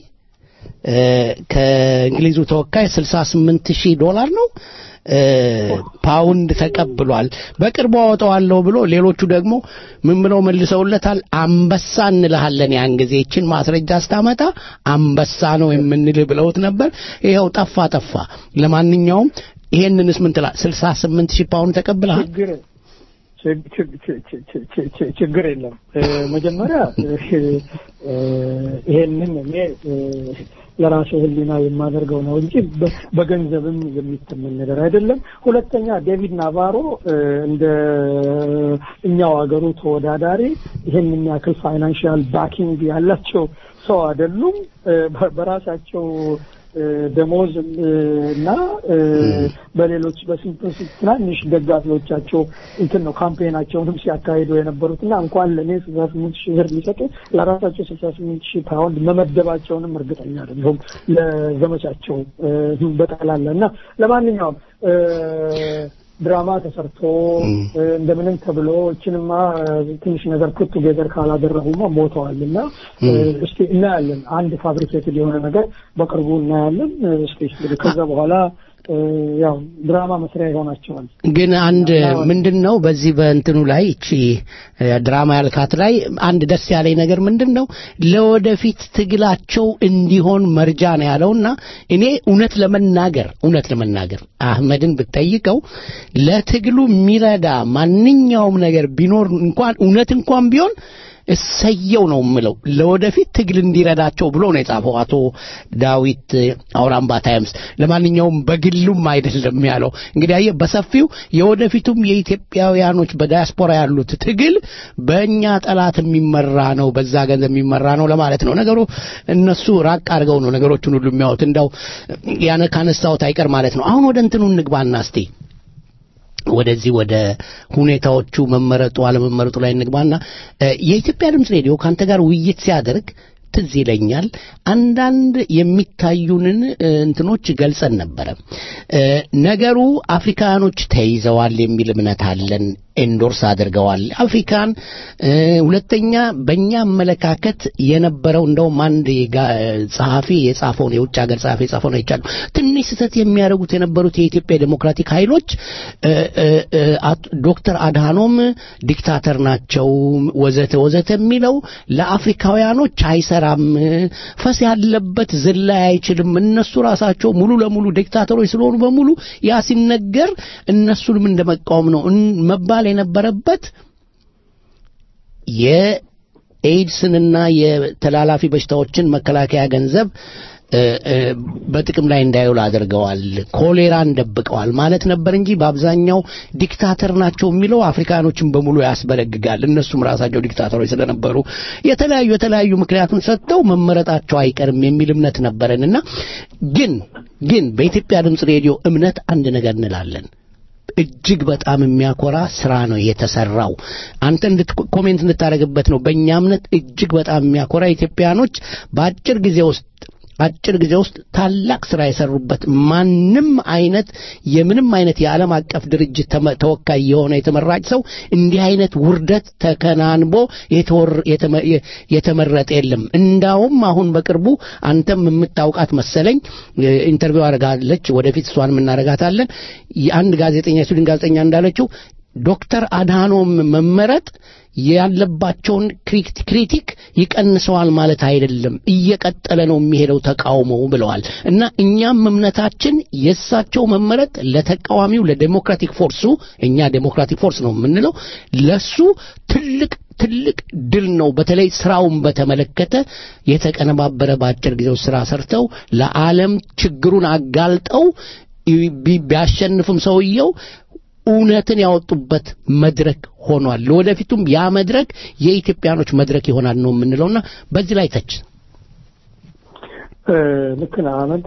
$68,000 ነው ፓውንድ ተቀብሏል በቅርቡ አወጣዋለሁ ብሎ ሌሎቹ ደግሞ ምን ብለው መልሰውለታል አንበሳ እንልሃለን ያን ጊዜ እቺን ማስረጃ አስታመጣ አንበሳ ነው የምንልህ ብለውት ነበር ይሄው ጠፋ ለማንኛውም ይሄንንስ ምን ትላለህ 68,000 ፓውንድ ተቀብለሃል ችግር የለም መጀመሪያ ይሄንን እኔ ለራሴ ህሊና የማደርገው ነው እንጂ በገንዘብም የሚተመን ነገር አይደለም ሁለተኛ ዴቪድ ናቫሮ እንደ እኛው ሀገሩ ተወዳዳሪ ይሄንን ያክል ፋይናንሻል ባኪንግ ያላቸው ሰው አይደሉም በራሳቸው ደሞዝ እና በሌሎች በስንትናንሽ ደጋፊዎቻቸው እንትን ነው ካምፔናቸውንም ሲያካሂዱ የነበሩትና እንኳን ለኔ 68,000 ብር ሊሰጡ ለራሳቸው 68,000 ፓውንድ መመደባቸውንም እርግጠኛ አይደለሁም ለዘመቻቸው በጠቅላላና ለማንኛውም ድራማ ተሰርቶ እንደምንም ተብሎ እቺንማ ትንሽ ነገር ኩት ጌዘር ካላደረጉማ ሞተዋልና እስቲ እናያለን አንድ ፋብሪኬትድ የሆነ ነገር በቅርቡ እናያለን እስቲ ከዛ በኋላ ያው ድራማ መስሪያ ይሆናቸዋል ግን አንድ ምንድነው በዚህ በእንትኑ ላይ እቺ ድራማ ያልካት ላይ አንድ ደስ ያለኝ ነገር ምንድነው ለወደፊት ትግላቸው እንዲሆን መርጃ ነው ያለውና እኔ እውነት ለመናገር አህመድን ብትጠይቀው ለትግሉ የሚረዳ ማንኛውም ነገር ቢኖር እንኳን እውነት እንኳን ቢሆን እሰየው ነው የምለው ለወደፊት ትግል እንዲረዳቸው ብሎ ነው የጻፈው አቶ ዳዊት አውራምባ ታይምስ። ለማንኛውም በግሉም አይደለም ያለው። እንግዲህ አየህ በሰፊው የወደፊቱም የኢትዮጵያውያኖች በዲያስፖራ ያሉት ትግል በእኛ ጠላት የሚመራ ነው፣ በዛ ገንዘብ የሚመራ ነው ለማለት ነው። ነገሩ እነሱ ራቅ አድርገው ነው ነገሮችን ሁሉ የሚያዩት። እንደው ያነ ካነሳውት አይቀር ማለት ነው። አሁን ወደ እንትኑ እንግባና እስቲ ወደዚህ ወደ ሁኔታዎቹ መመረጡ አለመመረጡ ላይ እንግባና የኢትዮጵያ ድምጽ ሬዲዮ ካንተ ጋር ውይይት ሲያደርግ ትዝ ይለኛል አንዳንድ የሚታዩንን እንትኖች ገልጸን ነበር። ነገሩ አፍሪካኖች ተይዘዋል የሚል እምነት አለን፣ ኤንዶርስ አድርገዋል አፍሪካን። ሁለተኛ በእኛ አመለካከት የነበረው እንደውም አንድ ጸሐፊ የጻፈውን የውጭ ሀገር ጸሐፊ የጻፈውን አይቻሉ ትንሽ ስህተት የሚያደርጉት የነበሩት የኢትዮጵያ ዴሞክራቲክ ኃይሎች ዶክተር አድሃኖም ዲክታተር ናቸው ወዘተ ወዘተ የሚለው ለአፍሪካውያኖች አይሰራም፣ ፈስ ያለበት ዝላይ አይችልም፣ እነሱ ራሳቸው ሙሉ ለሙሉ ዲክታተሮች ስለሆኑ በሙሉ ያ ሲነገር እነሱንም እንደመቃወም ነው መባል የነበረበት። የኤድስንና የተላላፊ በሽታዎችን መከላከያ ገንዘብ በጥቅም ላይ እንዳይውል አድርገዋል፣ ኮሌራን ደብቀዋል ማለት ነበር እንጂ በአብዛኛው ዲክታተር ናቸው የሚለው አፍሪካኖችን በሙሉ ያስበለግጋል። እነሱም ራሳቸው ዲክታተሮች ስለነበሩ የተለያዩ ምክንያቱን ሰጥተው መመረጣቸው አይቀርም የሚል እምነት ነበረንና ግን በኢትዮጵያ ድምጽ ሬዲዮ እምነት አንድ ነገር እንላለን። እጅግ በጣም የሚያኮራ ስራ ነው የተሰራው። አንተ ኮሜንት እንድታረግበት ነው። በእኛ እምነት እጅግ በጣም የሚያኮራ ኢትዮጵያኖች በአጭር ጊዜ ውስጥ ታላቅ ስራ የሰሩበት ማንም አይነት የምንም አይነት የዓለም አቀፍ ድርጅት ተወካይ የሆነ የተመራጭ ሰው እንዲህ አይነት ውርደት ተከናንቦ የተመረጠ የለም። እንዳውም አሁን በቅርቡ አንተም የምታውቃት መሰለኝ ኢንተርቪው አረጋለች፣ ወደፊት እሷን እናረጋታለን። አንድ ጋዜጠኛ ስዊድን ጋዜጠኛ እንዳለችው ዶክተር አድሃኖም መመረጥ ያለባቸውን ክሪቲክ ይቀንሰዋል ማለት አይደለም፣ እየቀጠለ ነው የሚሄደው ተቃውሞው ብለዋል። እና እኛም እምነታችን የሳቸው መመረጥ ለተቃዋሚው ለዲሞክራቲክ ፎርሱ እኛ ዲሞክራቲክ ፎርስ ነው የምንለው ለሱ ትልቅ ድል ነው። በተለይ ስራውን በተመለከተ የተቀነባበረ በአጭር ጊዜው ስራ ሰርተው ለዓለም ችግሩን አጋልጠው ቢያሸንፍም ሰውየው እውነትን ያወጡበት መድረክ ሆኗል። ለወደፊቱም ያ መድረክ የኢትዮጵያኖች መድረክ ይሆናል ነው የምንለውና በዚህ ላይ ተች ልክ ነህ አህመድ።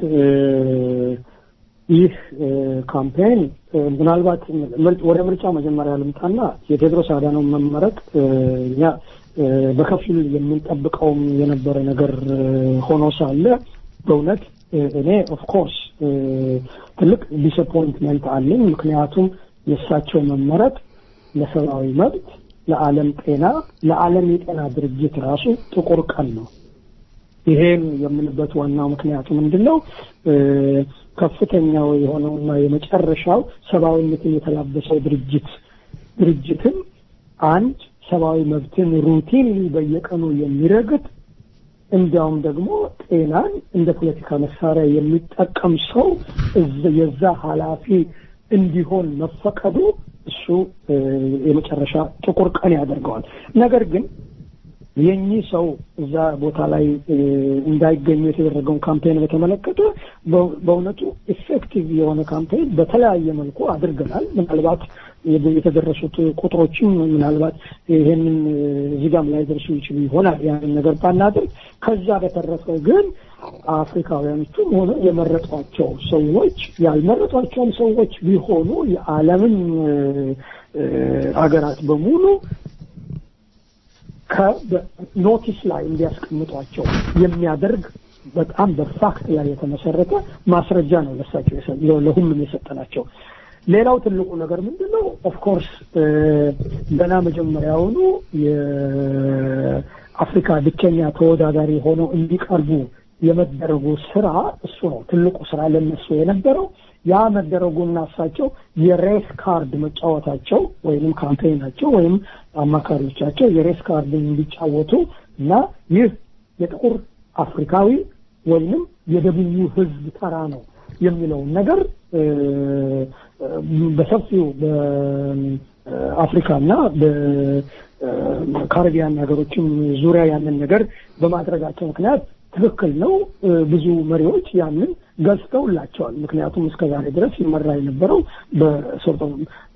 ይህ ካምፔን ምናልባት ወደ ምርጫው መጀመሪያ ልምጣና የቴድሮስ አድሃኖም መመረጥ እኛ በከፊል የምንጠብቀውም የነበረ ነገር ሆኖ ሳለ በእውነት እኔ ኦፍ ኮርስ ትልቅ ዲስአፖይንትመንት አለኝ። ምክንያቱም የእሳቸው መመረጥ ለሰብአዊ መብት፣ ለዓለም ጤና፣ ለዓለም የጤና ድርጅት ራሱ ጥቁር ቀን ነው። ይሄን የምንበት ዋናው ምክንያቱ ምንድነው? ከፍተኛው የሆነውና የመጨረሻው ሰብአዊነትን የተላበሰው ድርጅትን አንድ ሰብአዊ መብትን ሩቲን በየቀኑ የሚረግጥ እንዲያውም ደግሞ ጤናን እንደ ፖለቲካ መሳሪያ የሚጠቀም ሰው የዛ ኃላፊ እንዲሆን መፈቀዱ እሱ የመጨረሻ ጥቁር ቀን ያደርገዋል። ነገር ግን የኚህ ሰው እዛ ቦታ ላይ እንዳይገኙ የተደረገውን ካምፔን በተመለከተ በእውነቱ ኢፌክቲቭ የሆነ ካምፔን በተለያየ መልኩ አድርገናል። ምናልባት የተደረሱት ቁጥሮችም ምናልባት ይሄንን ዚጋም ላይ ደርሱ ይችላል ይሆናል ያን ነገር ባናደርግ። ከዛ በተረፈ ግን አፍሪካውያኖቹም ሆነ የመረጧቸው ሰዎች ያልመረጧቸውም ሰዎች ቢሆኑ የዓለምን አገራት በሙሉ ከኖቲስ ላይ እንዲያስቀምጧቸው የሚያደርግ በጣም በፋክት ላይ የተመሰረተ ማስረጃ ነው ለሁሉም የሰጠናቸው። ሌላው ትልቁ ነገር ምንድነው? ኦፍ ኮርስ ገና መጀመሪያውኑ የአፍሪካ ብቸኛ ተወዳዳሪ ሆነው እንዲቀርቡ የመደረጉ ስራ እሱ ነው ትልቁ ስራ ለነሱ የነበረው። ያ መደረጉና እሳቸው የሬስ ካርድ መጫወታቸው ወይንም ካምፔናቸው ወይም አማካሪዎቻቸው የሬስ ካርድ እንዲጫወቱ እና ይህ የጥቁር አፍሪካዊ ወይንም የደቡብ ህዝብ ተራ ነው የሚለው ነገር በሰፊው በአፍሪካና በካሪቢያን ሀገሮችም ዙሪያ ያንን ነገር በማድረጋቸው ምክንያት ትክክል ነው ብዙ መሪዎች ያንን ገዝተውላቸዋል ምክንያቱም እስከዛሬ ድረስ ይመራ የነበረው በሶርቶ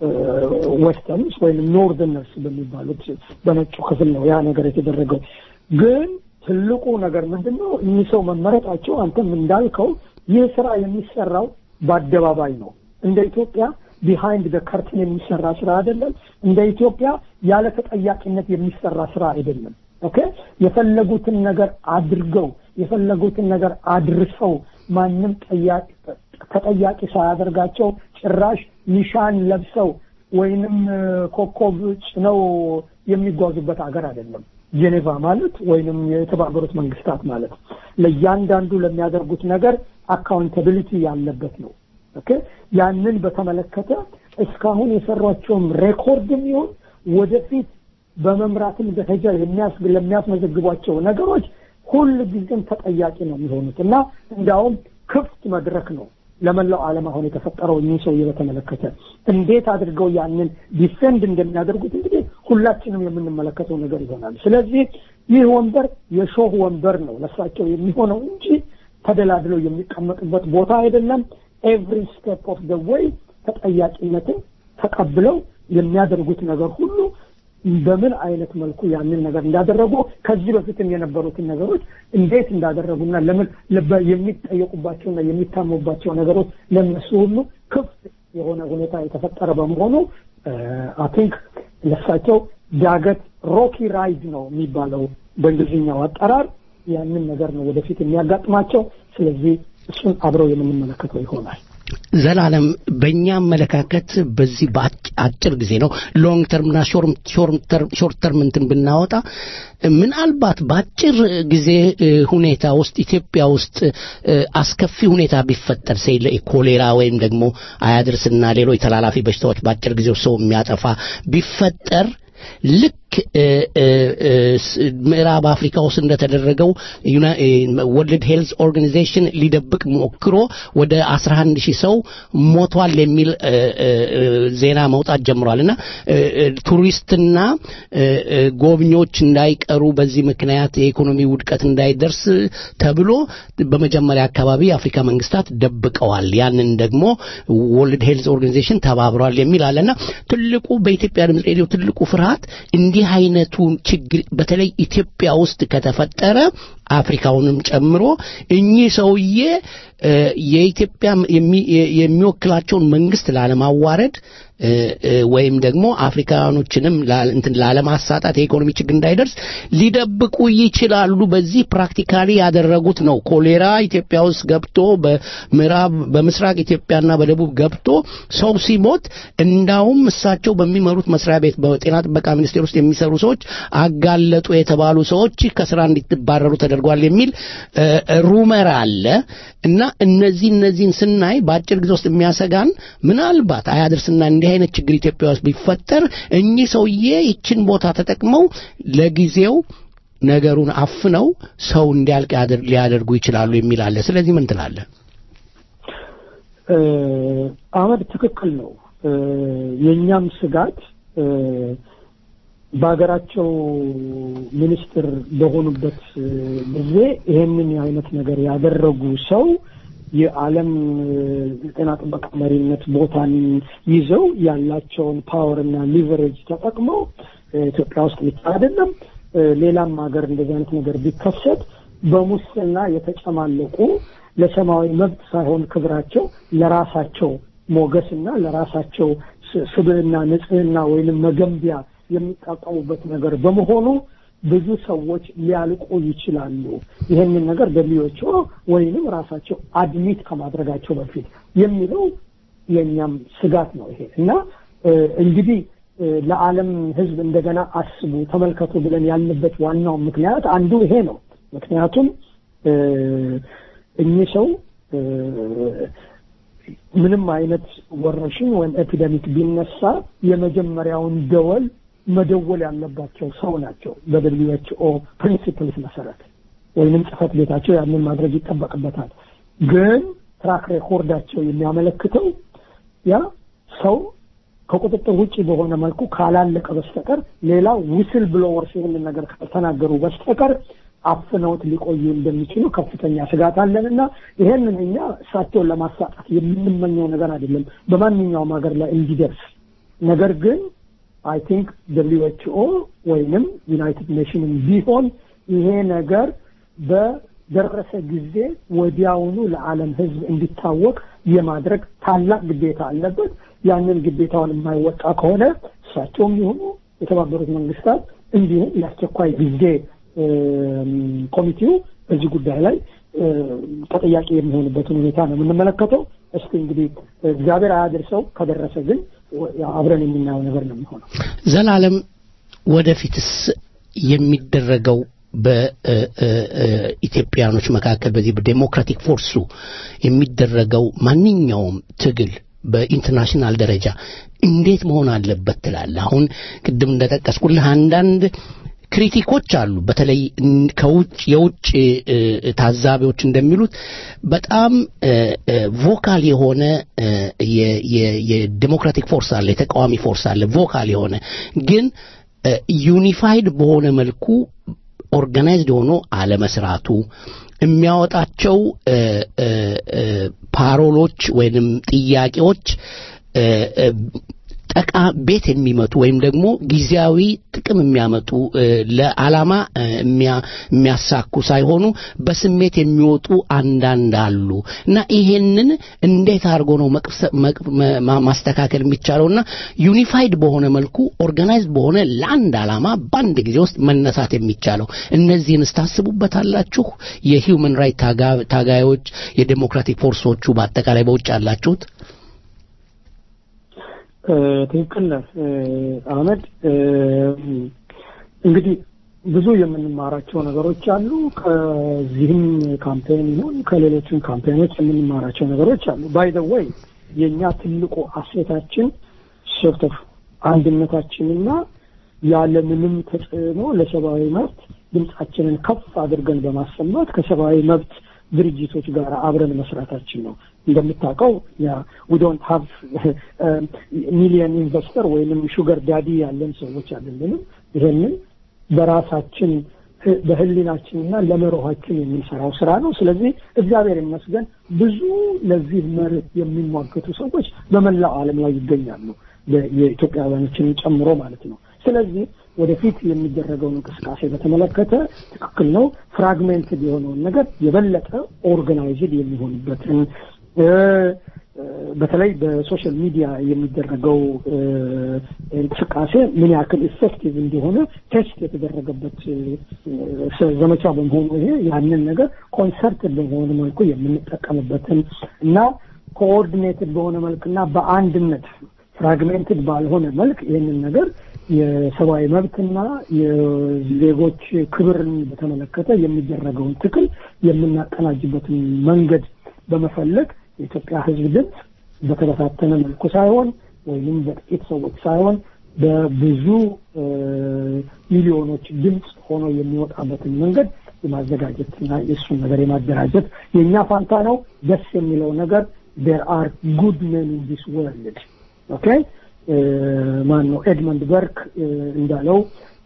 ዌስተርንስ ወይም ኖርዘርንስ በሚባሉት በነጩ ክፍል ነው ያ ነገር የተደረገው ግን ትልቁ ነገር ምንድነው እኚህ ሰው መመረጣቸው አንተም እንዳልከው ይህ ስራ የሚሰራው በአደባባይ ነው እንደ ኢትዮጵያ behind the curtain የሚሰራ ስራ አይደለም እንደ ኢትዮጵያ ያለ ተጠያቂነት የሚሰራ ስራ አይደለም ኦኬ የፈለጉትን ነገር አድርገው የፈለጉትን ነገር አድርሰው ማንንም ተጠያቂ ሳያደርጋቸው ጭራሽ ኒሻን ለብሰው ወይንም ኮከብ ነው የሚጓዙበት ሀገር አይደለም ጄኔቫ ማለት ወይንም የተባበሩት መንግስታት ማለት ለእያንዳንዱ ለሚያደርጉት ነገር አካውንታቢሊቲ ያለበት ነው ኦኬ ያንን በተመለከተ እስካሁን የሰሯቸው ሬኮርድም ይሁን ወደፊት በመምራትም ደረጃ ለሚያስመዘግቧቸው ነገሮች ሁሉ ጊዜም ተጠያቂ ነው የሚሆኑትና እንዳውም ክፍት መድረክ ነው ለመላው ዓለም አሁን የተፈጠረው እኚህ ሰው የተመለከተ እንዴት አድርገው ያንን ዲፌንድ እንደሚያደርጉት እንግዲህ ሁላችንም የምንመለከተው ነገር ይሆናል ስለዚህ ይህ ወንበር የሾህ ወንበር ነው ለሳቸው የሚሆነው እንጂ ተደላድለው የሚቀመጡበት ቦታ አይደለም every step of the way ተጠያቂነትን ተቀብለው የሚያደርጉት ነገር ሁሉ በምን አይነት መልኩ ያንን ነገር እንዳደረጉ ከዚህ በፊትም የነበሩት ነገሮች እንዴት እንዳደረጉና ለምን የሚጠየቁባቸውና የሚታሙባቸው ነገሮች ለነሱ ሁሉ ክፍት የሆነ ሁኔታ የተፈጠረ በመሆኑ I think ለሳቸው ዳገት ሮኪ ራይድ ነው የሚባለው በእንግሊዝኛው አጠራር ያንን ነገር ነው ወደፊት የሚያጋጥማቸው ስለዚህ እሱን አብረው የምንመለከተው ይሆናል ዘላለም በእኛ መለካከት በዚህ በአጭር ጊዜ ነው ሎንግ ተርምና ሾርት ተርም እንትን ብናወጣ ምናልባት በአጭር ጊዜ ሁኔታ ውስጥ ኢትዮጵያ ውስጥ አስከፊ ሁኔታ ቢፈጠር ሰይ ለኮሌራ ወይም ደግሞ አያድርስና ሌሎች ተላላፊ በሽታዎች በአጭር ጊዜ ሰው የሚያጠፋ ቢፈጠር ልክ ምዕራብ አፍሪካ ውስጥ እንደተደረገው ወርልድ ሄልዝ ኦርጋናይዜሽን ሊደብቅ ሞክሮ ወደ 11000 ሰው ሞቷል የሚል ዜና መውጣት ጀምሯልና ቱሪስትና ጎብኚዎች እንዳይቀሩ በዚህ ምክንያት የኢኮኖሚ ውድቀት እንዳይደርስ ተብሎ በመጀመሪያ አካባቢ አፍሪካ መንግስታት ደብቀዋል ያንን ደግሞ ወርልድ ሄልዝ ኦርጋናይዜሽን ተባብሯል የሚል አለና ትልቁ በኢትዮጵያ ድምጽ ሬዲዮ ትልቁ ፍርሃት እንዲህ አይነቱ ችግር በተለይ ኢትዮጵያ ውስጥ ከተፈጠረ አፍሪካውንም ጨምሮ እኚህ ሰውዬ የኢትዮጵያ የሚወክላቸውን መንግስት ላለማዋረድ ወይም ደግሞ አፍሪካኖችንም ላለማሳጣት የኢኮኖሚ ችግር እንዳይደርስ ሊደብቁ ይችላሉ በዚህ ፕራክቲካሊ ያደረጉት ነው ኮሌራ ኢትዮጵያ ውስጥ ገብቶ በምስራቅ ኢትዮጵያና በደቡብ ገብቶ ሰው ሲሞት እንዳውም እሳቸው በሚመሩት መስሪያ ቤት በጤና ጥበቃ ሚኒስቴር ውስጥ የሚሰሩ ሰዎች አጋለጡ የተባሉ ሰዎች ከስራ እንዲተባረሩ ተደርጓል የሚል ሩመር አለ እና እነዚህን ስናይ በአጭር ጊዜ ውስጥ የሚያሰጋን ምናልባት አያድርስና እንዲህ አይነት ችግር ኢትዮጵያ ውስጥ ቢፈጠር እኚህ ሰውዬ ይችን ቦታ ተጠቅመው ለጊዜው ነገሩን አፍነው ሰው እንዲያልቅ ሊያደርጉ ይችላሉ የሚል አለ ስለዚህ ምን ትላለህ አመድ ትክክል ነው የኛም ስጋት በአገራቸው ሚኒስትር በሆኑበት ጊዜ ይሄንን አይነት ነገር ያደረጉ ሰው የዓለም ጤና ጥበቃ መሪነት ቦታን ይዘው ያላቸውን ፓወር እና ሊቨሬጅ ተጠቅመው ኢትዮጵያ ውስጥ ብቻ አይደለም ሌላም ሀገር እንደዚህ አይነት ነገር ቢከሰት በሙስና የተጨማለቁ ለሰማያዊ መብት ሳይሆን ክብራቸው ለራሳቸው ሞገስና ለራሳቸው ስብዕና ንጽህና ወይንም መገንቢያ የሚጣጣውበት ነገር በመሆኑ ብዙ ሰዎች ሊያልቁ ይችላሉ ይሄንን ነገር በሊዮቹ ወይንም ራሳቸው አድሚት ከማድረጋቸው በፊት የሚለው የኛም ስጋት ነው ይሄ እና እንግዲህ ለዓለም ህዝብ እንደገና አስቡ ተመልከቱ ብለን ያልንበት ዋናው ምክንያት አንዱ ይሄ ነው ምክንያቱም እኚህ ሰው ምንም አይነት ወረርሽኝ ወይም ኤፒደሚክ ቢነሳ የመጀመሪያውን ደወል መደወል ያለባቸው ሰው ናቸው በWHO ፕሪንሲፕልስ መሰረት ወይንም ጽፈት ቤታቸው ያንን ማድረግ ይጠበቅበታል ግን ትራክ ሬኮርዳቸው የሚያመለክተው ያ ሰው ከቁጥጥር ውጪ በሆነ መልኩ ካላለቀ በስተቀር ሌላ ውስል ብሎወርስ ይህንን ነገር ከተናገሩ በስተቀር አፍነውት ሊቆዩ እንደሚችሉ ከፍተኛ ስጋት አለንና ይሄንን እኛ እሳቸውን ለማሳጣት የምንመኘው ነገር አይደለም በማንኛውም ሀገር ላይ እንዲደርስ ነገር ግን I think WHO ወይንም ዩናይትድ ኔሽንስ ቢሆን ይሄ ነገር በደረሰ ጊዜ ወዲያውኑ ለዓለም ህዝብ እንዲታወቅ የማድረግ ታላቅ ግዴታ አለበት ያንን ግዴታውን የማይወጣ ከሆነ እሳቸውም ይሁኑ የተባበሩት መንግስታት እንዲሁም ያስቸኳይ ጊዜ ኮሚቴው በዚህ ጉዳይ ላይ ተጠያቂ የሚሆንበትን ሁኔታ ነው የምንመለከተው እስቲ እንግዲህ እግዚአብሔር አያድርሰው ከደረሰ ግን አብረን የምናየው ነገር ነው የሚሆነው ዘላለም ወደፊትስ የሚደረገው በኢትዮጵያኖች መካከል በዚህ በዲሞክራቲክ ፎርሱ የሚደረገው ማንኛውም ትግል በኢንተርናሽናል ደረጃ እንዴት መሆን አለበት ትላለህ አሁን ቅድም እንደተጠቀስኩልህ አንዳንድ ክሪቲኮች አሉ በተለይ የውጭ ታዛቢዎች እንደሚሉት በጣም ቮካል የሆነ የዲሞክራቲክ ፎርስ አለ የተቃዋሚ ፎርስ አለ ቮካል የሆነ ግን ዩኒፋይድ በሆነ መልኩ ኦርጋናይዝድ ሆኖ አለመስራቱ የሚያወጣቸው ፓሮሎች ወይንም ጥያቄዎች ቤት የሚመጡ ወይም ደግሞ ጊዜያዊ ጥቅም የሚያመጡ ለዓላማ የሚያሳኩ ሳይሆኑ በስሜት የሚወጡ አንዳንድ አሉ እና ይሄንን እንዴት አድርጎ ነው ማስተካከል የሚቻለውና ዩኒፋይድ በሆነ መልኩ ኦርጋናይዝድ በሆነ ለአንድ ዓላማ በአንድ ጊዜ ውስጥ መነሳት የሚቻለው እነዚህን ስታስቡበታላችሁ የሂውመን ራይት ታጋዮች የዲሞክራቲክ ፎርሶቹ በአጠቃላይ በውጭ ያላችሁት ትክክል አህመድ እንግዲህ ብዙ የምንማራቸው ነገሮች አሉ ከዚህም ካምፔን ይሁን ከሌሎችም ካምፔኖች የምንማራቸው ነገሮች አሉ ባይ ዘ ወይ የኛ ትልቁ አሴታችን ሶርት ኦፍ አንድነታችንና ያለምንም ተጽዕኖ ለሰብአዊ መብት ድምጻችንን ከፍ አድርገን በማሰማት ከሰብአዊ መብት ድርጅቶች ጋር አብረን መስራታችን ነው እንደምታውቀው ያ we don't have ሚሊየን ኢንቨስተር ወይንም ሹገር ዳዲ ያለን ሰዎች አይደለንም ይሄንን በራሳችን በህሊናችንና ለመርሆችን የምንሰራው ስራ ነው ስለዚህ እግዚአብሔር ይመስገን ብዙ ለዚህ መርህ የሚሟገቱ ሰዎች በመላው ዓለም ላይ ይገኛሉ የኢትዮጵያውያኖችን ጨምሮ ማለት ነው ስለዚህ ወደፊት የሚደረገው እንቅስቃሴ በተመለከተ ትክክል ነው ፍራግሜንትድ የሆነውን ነገር የበለጠ ኦርጋናይዝድ የሚሆንበትን በተለይ በሶሻል ሚዲያ የሚደረገው እንቅስቃሴ ምን ያክል ኢፌክቲቭ እንደሆነ ቴስት የተደረገበት ዘመቻ በመሆኑ ይሄ ያንን ነገር ኮንሰርትድ በሆነ መልኩ የምንጠቀምበትን እና ኮኦርዲኔትድ በሆነ መልኩና በአንድነት ፍራግሜንትድ ባልሆነ መልክ ይሄንን ነገር የሰብአዊ መብትና የዜጎች ክብርን በተመለከተ የሚደረገውን ትክክል የምናቀናጅበትን መንገድ በመፈለግ የኢትዮጵያ ሕዝብ ድምጽ በተበታተነ መልኩ ሳይሆን ወይንም በጥቂት ሰዎች ሳይሆን በብዙ ሚሊዮኖች ድምጽ ሆኖ የሚወጣበትን መንገድ የማዘጋጀትና የሱን ነገር የማደራጀት የኛ ፋንታ ነው ደስ የሚለው ነገር there are good men in this world okay ማን ነው ኤድመንድ በርክ እንዳለው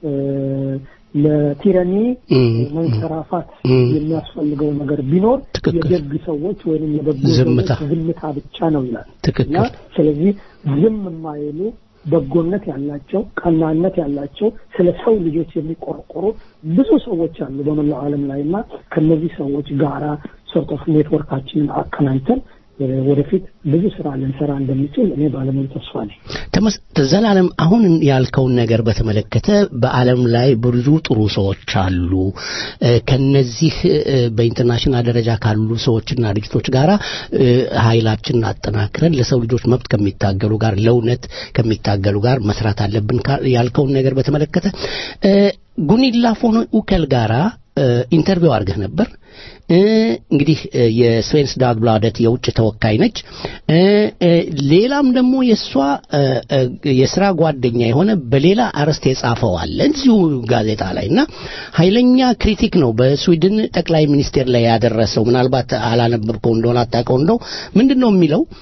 ለቲራኒ መንሰራፋት የሚያስፈልገው ነገር ቢኖር የደግ ሰዎች ወይንም የበጎ ዝምታ ብቻ ነው ይላል እና ስለዚህ ዝም የማይሉ በጎነት ያላቸው ቀናነት ያላቸው ስለ ሰው ልጆች የሚቆርቆሩ ብዙ ሰዎች አሉ በመላው ዓለም ላይና ከነዚህ ሰዎች ጋራ ሶርት ኦፍ ኔትወርካችንን አቀናጅተን ወደፊት ብዙ ስራ ልንሰራ እንደምንችል እኔ ባለሙሉ ተስፋ ነኝ ዘላለም አሁን ያልከውን ነገር በተመለከተ በዓለም ላይ ብዙ ጥሩ ሰዎች አሉ ከነዚህ በኢንተርናሽናል ደረጃ ካሉ ሰዎችና ድርጅቶች ጋራ ኃይላችንን አጠናክረን ለሰው ልጆች መብት ከሚታገሉ ጋር ለውነት ከሚታገሉ ጋር መስራት አለብን ያልከውን ነገር በተመለከተ ጉኒላ ፎን ኡከል ጋራ ኢንተርቪው አድርገህ ነበር እንግዲህ የስዌንስ ዳግብላደት የውጭ ተወካይ ነች ሌላም ደግሞ የስራ ጓደኛ የሆነ በሌላ አርስት የጻፈው አለ እዚሁ ጋዜጣ ላይና ኃይለኛ ክሪቲክ ነው በስዊድን ጠቅላይ ሚኒስቴር ላይ ያደረሰው ምናልባት አላነበብከው እንደሆነ አጣቀው እንደው ምንድነው የሚለው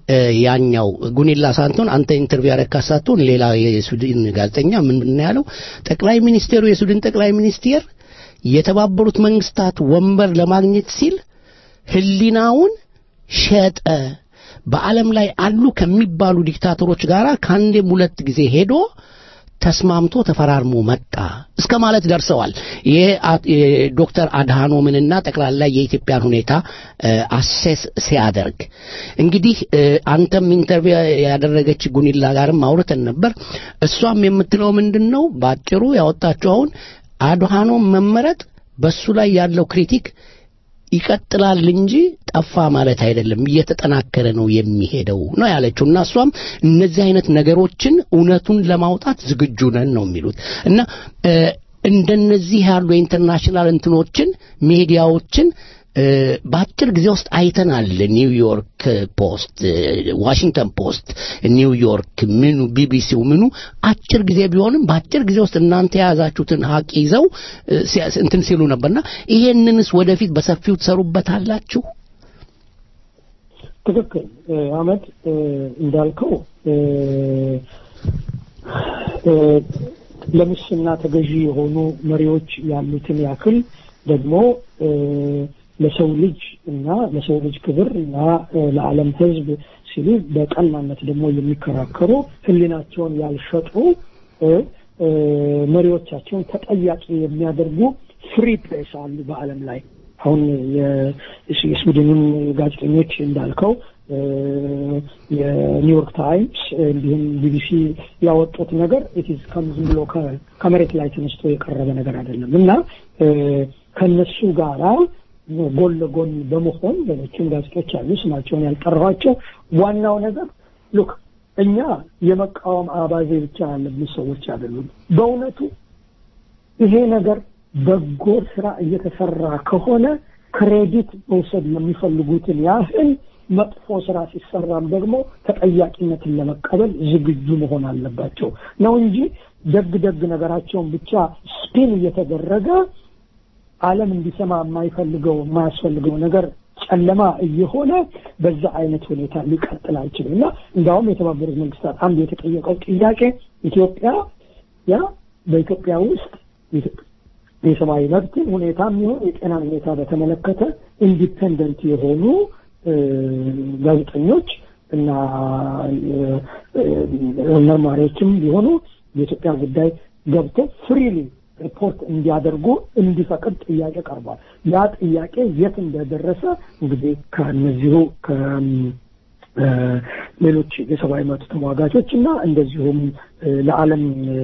ያኛው ጉኒላ ሳንቶን አንተ ኢንተርቪው ያረካሳቱን ሌላ የሱዳን ጋዜጠኛ ምን ያለው ጠቅላይ ሚኒስቴሩ የሱዳን ጠቅላይ ሚኒስቴር የተባበሩት መንግስታት ወንበር ለማግኘት ሲል ህሊናውን ሸጠ በዓለም ላይ አሉ ከሚባሉ ዲክታተሮች ጋር ካንዴም ሁለት ጊዜ ሄዶ ተስማምቶ ተፈራርሞ መጣ እስከ ማለት ደርሰዋል ዶክተር አድሃኖምንና ጠቅላላ የኢትዮጵያን ሁኔታ አሴስ ሲያደርግ እንግዲህ አንተም ኢንተርቪው ያደረገች ጉኒላ ጋርም አውርተን ነበር እሷም የምትለው ምንድነው ባጭሩ ያወጣቸው አሁን አድሃኖም መመረጥ በሱ ላይ ያለው ክሪቲክ ይቀጥላል እንጂ ጠፋ ማለት አይደለም እየተጠናከረ ነው የሚሄደው ነው ያለችውና እሷም እነዚህ አይነት ነገሮችን እውነቱን ለማውጣት ዝግጁ ነን ነው የሚሉት እና እንደነዚህ ያሉ ኢንተርናሽናል እንትኖችን ሚዲያዎችን በአጭር ጊዜ ውስጥ አይተናል ኒውዮርክ ፖስት ዋሽንግተን ፖስት ኒውዮርክ ምኑ ቢቢሲው ምኑ አጭር ጊዜ ቢሆንም በአጭር ጊዜ ውስጥ እናንተ ያዛችሁትን ሀቅ ይዘው እንትን ሲሉ ነበርና ይሄንንስ ወደፊት በሰፊው ተሰሩበታላችሁ ትክክል አመድ እንዳልከው ለሙስና ተገዢ የሆኑ መሪዎች ያሉትን ያክል ደግሞ ለሰው ልጅ እና ለሰው ልጅ ክብር እና ለዓለም ህዝብ ሲሉ በቀናነት ደግሞ የሚከራከሩ ህሊናቸውን ያልሸጡ መሪዎቻቸውን ተጠያቂ የሚያደርጉ ፍሪ ፕሬስ አሉ በዓለም ላይ አሁን የስዊድንን ጋዜጠኞች እንዳልከው የኒውዮርክ ታይምስ እንዲሁም ቢቢሲ ያወጡት ነገር it is comes ብሎ ከመሬት ላይ ተነስቶ የቀረበ ነገር አይደለም እና ከነሱ ጋራ ጎን ለጎን በመሆን ሌሎችም ጋዜጦች አሉ ስማቸውን ያልጠራኋቸው ዋናው ነገር ሉክ እኛ የመቃወም አባዜ ብቻ ያለብን ሰዎች አይደሉም በእውነቱ ይሄ ነገር በጎ ስራ እየተሰራ ከሆነ ክሬዲት መውሰድ የሚፈልጉትን ያህል መጥፎ ስራ ሲሰራም ደግሞ ተጠያቂነትን ለመቀበል ዝግጁ መሆን አለባቸው ነው እንጂ ደግ ነገራቸውን ብቻ ስፒን እየተደረገ ዓለም እንዲሰማ የማያስፈልገው ነገር ጨለማ እየሆነ በዛ አይነት ሁኔታ ሊቀጥል አይችልምና እንዳውም የተባበሩት መንግስታት አንድ የተጠየቀው ጥያቄ ኢትዮጵያ በኢትዮጵያ ውስጥ የሰብአዊ መብት ሁኔታም ይሁን የጤና ሁኔታ በተመለከተ ኢንዲፔንደንት የሆኑ ጋዜጠኞች እና መርማሪዎችም ቢሆኑ የኢትዮጵያ ጉዳይ ገብቶ ፍሪሊ ሪፖርት እንዲያደርጉ እንዲፈቅድ ጥያቄ ቀርቧል ያ ጥያቄ የት እንደደረሰ እንግዲህ ከነዚሁ ሌሎች የሰብአዊ መብት ተሟጋቾችና እንደዚሁም ለዓለም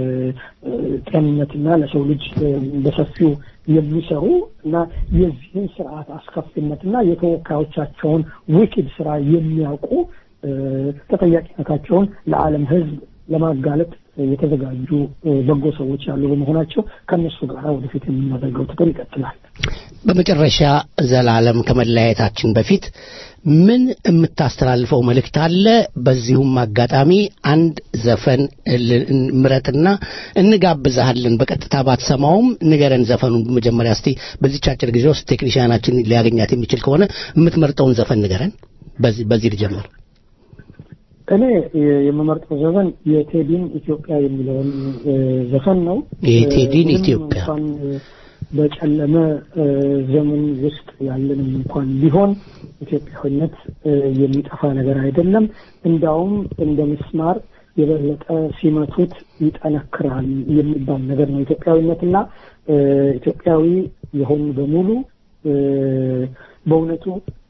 ጤንነትና ለሰው ልጅ በሰፊው የሚሰሩ እና የዚህን ስርዓት አስከፊነትና የተወካዮቻቸውን ዊኪድ ስራ የሚያውቁ ተጠያቂነታቸውን ለዓለም ህዝብ ለማጋለጥ የተዘጋጁ በጎ ሰዎች ያሉ በመሆናቸው ከነሱ ጋር ወደፊት የምናደርገው ትግል ይቀጥላል በመጨረሻ ዘላለም ከመለያየታችን በፊት ምን የምታስተላልፈው መልእክት አለ በዚሁም አጋጣሚ አንድ ዘፈን ምረጥና እንጋብዛለን በቀጥታ ባትሰማውም ንገረን ዘፈኑን መጀመሪያ እስቲ በዚህ አጭር ጊዜ ውስጥ ቴክኒሻናችን ሊያገኛት የሚችል ከሆነ የምትመርጠውን ዘፈን ንገረን በዚህ ልጀምር እኔ የምመርጠው ዘፈን የቴዲን ኢትዮጵያ የሚለውን ዘፈን ነው የቴዲን ኢትዮጵያ በጨለመ ዘመን ውስጥ ያለን እንኳን ቢሆን ኢትዮጵያዊነት የሚጠፋ ነገር አይደለም እንዳውም እንደ ምስማር የበለጠ ሲመቱት ይጠነክራል የሚባል ነገር ነው ኢትዮጵያዊነትና ኢትዮጵያዊ የሆኑ በሙሉ በእውነቱ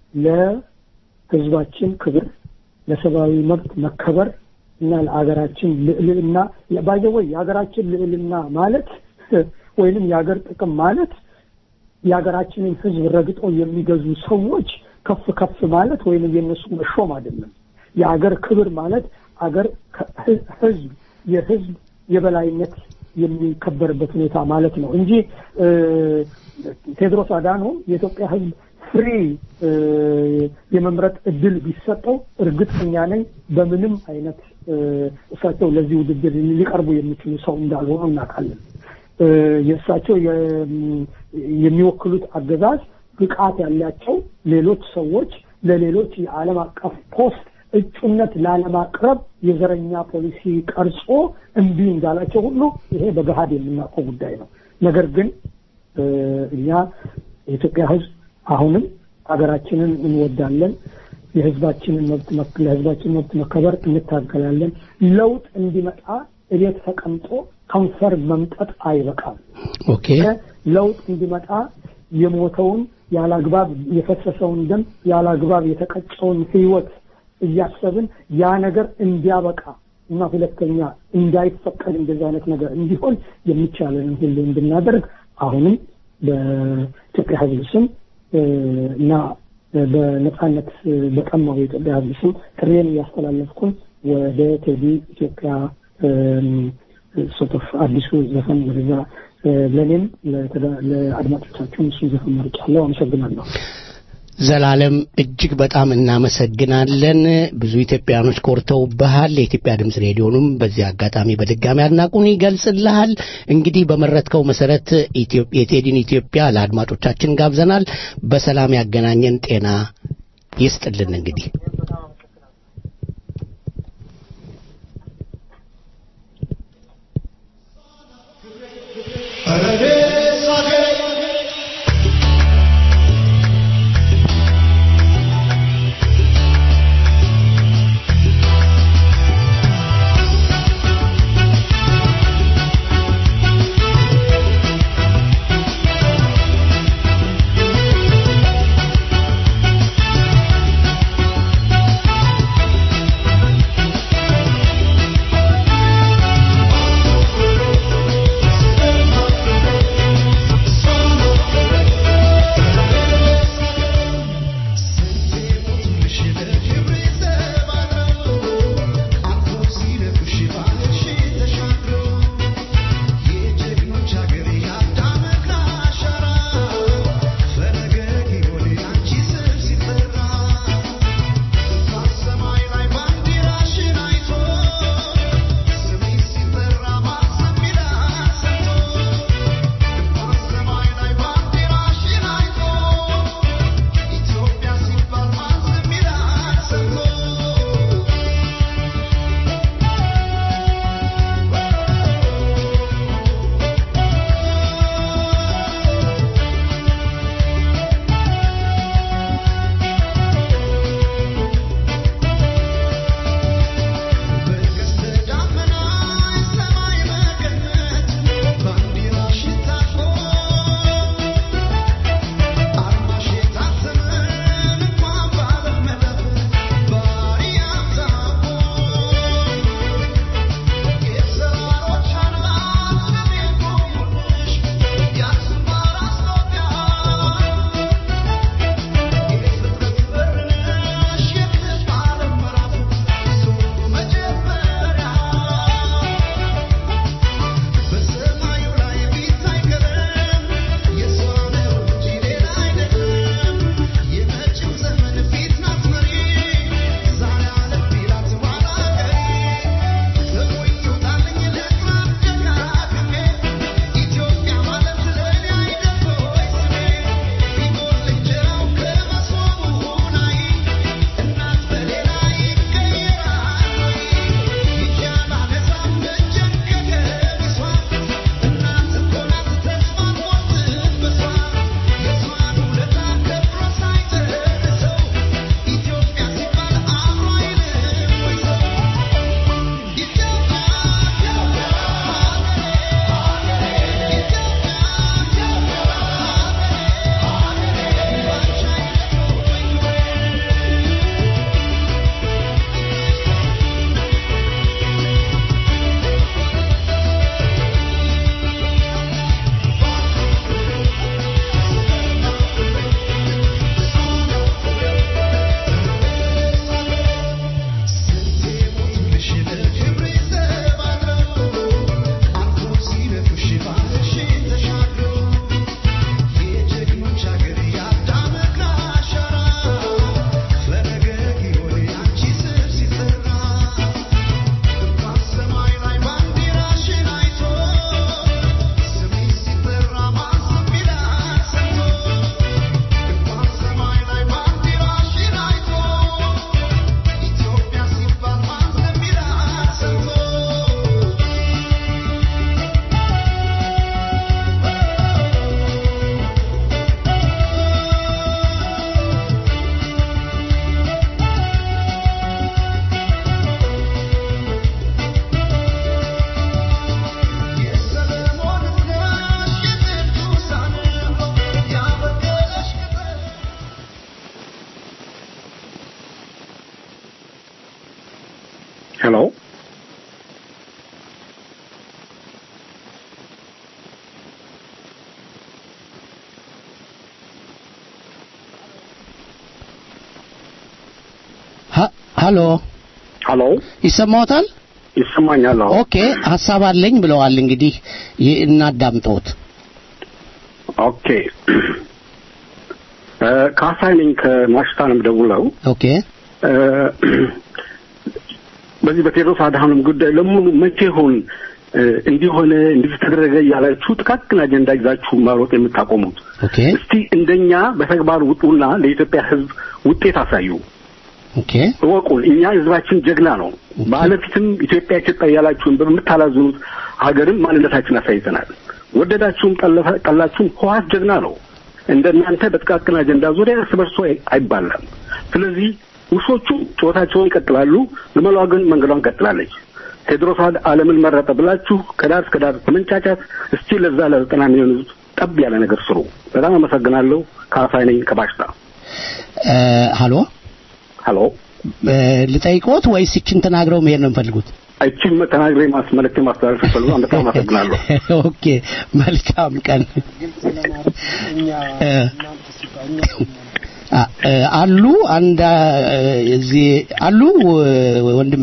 ለህዝባችን ክብር ለሰብአዊ መብት መከበር እና ለአገራችን ልዕልና ባይዘው የአገራችን ልዕልና ማለት ወይንም የአገር ጥቅም ማለት የአገራችንን ህዝብ ረግጦ የሚገዙ ሰዎች ከፍ ማለት ወይንም የነሱ መሾም አይደለም የአገር ክብር ማለት አገር ህዝብ የህዝብ የበላይነት የሚከበርበት ሁኔታ ማለት ነው እንጂ ቴድሮስ አዳኖም የኢትዮጵያ ህዝብ ፍሪ የመምረጥ እድል ቢሰጠው እርግጠኛ ነኝ በምንም አይነት እሳቸው ለዚህ ውድድር ሊቀርቡ የሚችሉ ሰው እንዳልሆኑ እናውቃለን የእሳቸው የሚወክሉት አገዛዝ ብቃት ያላቸው ሌሎች ሰዎች ለሌሎች የዓለም አቀፍ ፖስት እጩነት ላለማቅረብ የዘረኛ ፖሊሲ ቀርጾ እንቢ እንዳላቸው ሁሉ ይሄ በገሃድ የምናውቀው ጉዳይ ነው። ነገር ግን እኛ የኢትዮጵያ ሕዝብ አሁንም ሀገራችንን እንወዳለን። የሕዝባችንን መብት መከበር እንታገላለን። ለውጥ እንዲመጣ እቤት ተቀምጦ ከንፈር መምጠጥ አይበቃም። ኦኬ ለውጥ እንዲመጣ የሞተውን ያላግባብ የፈሰሰውን ደም ያላግባብ የተቀጨውን ህይወት እያሰብን ያ ነገር እንዲያበቃ እና ሁለተኛ እንዳይፈቀድ እንደዛ አይነት ነገር እንዲሆን የሚቻለንን ሁሉ እንድናደርግ አሁንም በኢትዮጵያ ሕዝብ ስም እና በነጻነት በቀማው የኢትዮጵያ ሕዝብ ስም ጥሬን እያስተላለፍኩኝ ወደ ቴዲ ኢትዮጵያ ሶቶፍ አዲሱ ዘፈን ወደዛ ለኔም ለአድማጮቻችን እሱ ዘፈን መርጫለሁ። አመሰግናለሁ። ዘላለም እጅግ በጣም እናመሰግናለን። ብዙ ኢትዮጵያኖች ኮርተውብሃል። የኢትዮጵያ ድምጽ ሬዲዮንም በዚህ አጋጣሚ በድጋሚ አድናቆቱን ይገልጽልሃል። እንግዲህ በመረጥከው መሰረት የቴዲን ኢትዮጵያ ለአድማጮቻችን ጋብዘናል። በሰላም ያገናኘን፣ ጤና ይስጥልን። እንግዲህ Hello. Hello. Hello. ይሰማዎታል? ይሰማኛል። ኦኬ ሐሳብ አለኝ ብለዋል እንግዲህ እናዳምጡት። ኦኬ ካሳይን ከማሽታንም ደውለው ኦኬ በዚህ በቴዎድሮስ አድሃኖም ጉዳይ ለምን መቼ ሆን እንዲሆነ እንዲተደረገ ያላችሁ ጥቃቅን አጀንዳ ይዛችሁ ማሮጥ የምታቆሙት? ኦኬ እስቲ እንደኛ በተግባር ውጡና ለኢትዮጵያ ሕዝብ ውጤት አሳዩ። ኦኬ ወቁን እኛ ሕዝባችን ጀግና ነው። ባለፊትም ኢትዮጵያ ያላችሁን በመታላዙት ሀገርን ማንነታችን አሳይተናል። ወደዳችሁም ጠላችሁም ህዋት ጀግና ነው። እንደናንተ በጥቃቅን አጀንዳ ዙሪያ እርስ በርሶ አይባላም። ስለዚህ ውሾቹ ጨዋታቸውን ይቀጥላሉ፣ ግመሏ ግን መንገዷን ቀጥላለች። ቴዎድሮስ ዓለምን መረጠ ብላችሁ ከዳር እስከ ዳር ተመንጫጫት። እስቲ ለዛ ለ90 ሚሊዮን ህዝብ ጠብ ያለ ነገር ስሩ። በጣም አመሰግናለሁ። ካሳይ ነኝ ከባሽታ። ሃሎ ሃሎ ልጠይቆት ወይስ እቺን ተናግረው መሄድ ነው የምፈልጉት? እቺን ተናግሬ ማስመለከት ማስተላለፍ ፈልጉ። በጣም አመሰግናለሁ። ኦኬ መልካም ቀን። አሉ አንድ እዚህ አሉ ወንድሜ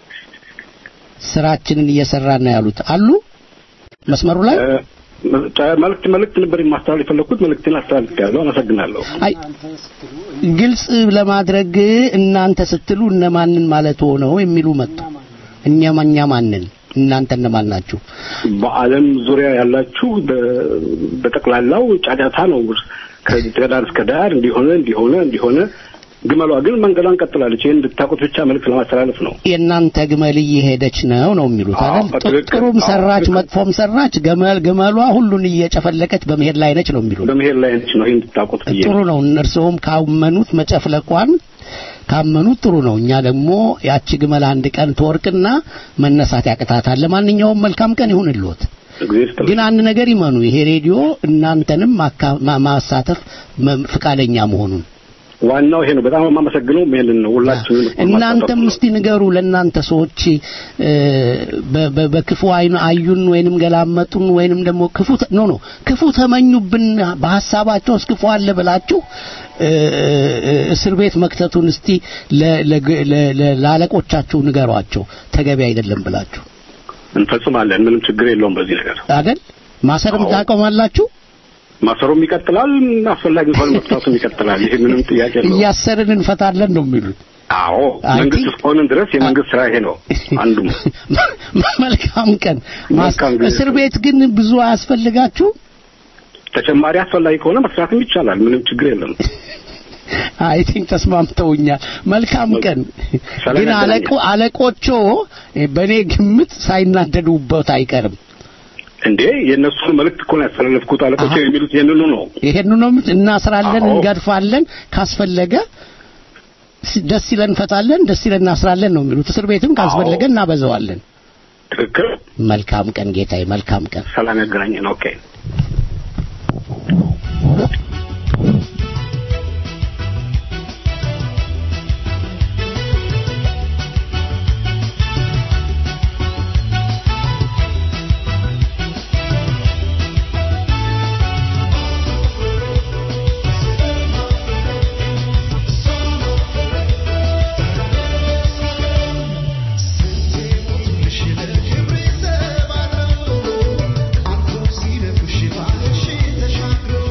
ስራችንን እየሰራን ነው ያሉት አሉ መስመሩ ላይ መልእክት ነበር የማስተላለፍ የፈለኩት። መልእክትን አስተላልፌያለሁ። አመሰግናለሁ። አይ ግልጽ ለማድረግ እናንተ ስትሉ እነማንን ማለት ሆነው የሚሉ መጡ። እኛ ማንን እናንተ እነማን ናችሁ? በዓለም ዙሪያ ያላችሁ በጠቅላላው ጫጫታ ነው። ከዳር እስከ ዳር እንዲሆነ ግመሏ ግን መንገዷን ቀጥላለች። ይሄን እንድታውቁት ብቻ መልእክት ለማስተላለፍ ነው። የእናንተ ግመል እየሄደች ነው የሚሉት አይደል? ጥሩም ሰራች መጥፎም ሰራች ግመሏ ሁሉን እየጨፈለቀች በመሄድ ላይ ነች ነው የሚሉት። በመሄድ ላይ ነች ነው። ይሄን እንድታውቁት ብዬ ጥሩ ነው። እነርሱም ካመኑት መጨፍለቋን ካመኑት ጥሩ ነው። እኛ ደግሞ ያቺ ግመል አንድ ቀን ትወርቅና መነሳት ያቅታታል። ለማንኛውም መልካም ቀን ይሁንልዎት። ግን አንድ ነገር ይመኑ፣ ይሄ ሬዲዮ እናንተንም ማሳተፍ ፍቃደኛ መሆኑን ዋናው ይሄ ነው። በጣም የማመሰግነው ይሄንን ነው። ሁላችንም እናንተም እስቲ ንገሩ ለእናንተ ሰዎች በክፉ አይኑ አዩን ወይንም ገላመጡን ወይንም ደግሞ ክፉ ተመኙብን በሐሳባቸው እስክፉ አለ ብላችሁ እስር ቤት መክተቱን እስቲ ለአለቆቻችሁ ንገሯቸው። ተገቢ አይደለም ብላችሁ እንፈጽማለን። ምንም ችግር የለውም በዚህ ነገር አይደል? ማሰርም ታቆማላችሁ። ማሰሩም ይቀጥላል፣ አስፈላጊ ሆነ መፍታቱም ይቀጥላል። ይሄ ምንም ጥያቄ የለውም። እያሰርን እንፈታለን ነው የሚሉት። አዎ መንግስት እስከሆነ ድረስ የመንግስት ስራ ይሄ ነው አንዱ። መልካም ቀን። እስር ቤት ግን ብዙ አያስፈልጋችሁ? ተጨማሪ አስፈላጊ ከሆነ መስራትም ይቻላል። ምንም ችግር የለም። አይ ቲንክ ተስማምተውኛል። መልካም ቀን። ግን አለቆቹ በኔ ግምት ሳይናደዱበት አይቀርም እንዴ? የነሱን መልእክት እኮ ነው ያስተላለፍኩት። አለቆቹ የሚሉት ይሄንኑ ነው። እናስራለን፣ እንገድፋለን፣ ካስፈለገ ደስ ይለን እንፈታለን፣ ደስ ይለን እናስራለን ነው የሚሉት። እስር ቤትም ካስፈለገ እናበዛዋለን። ትክክል። መልካም ቀን ጌታዬ። መልካም ቀን። ሰላም ያገናኘን። ኦኬ Tashakro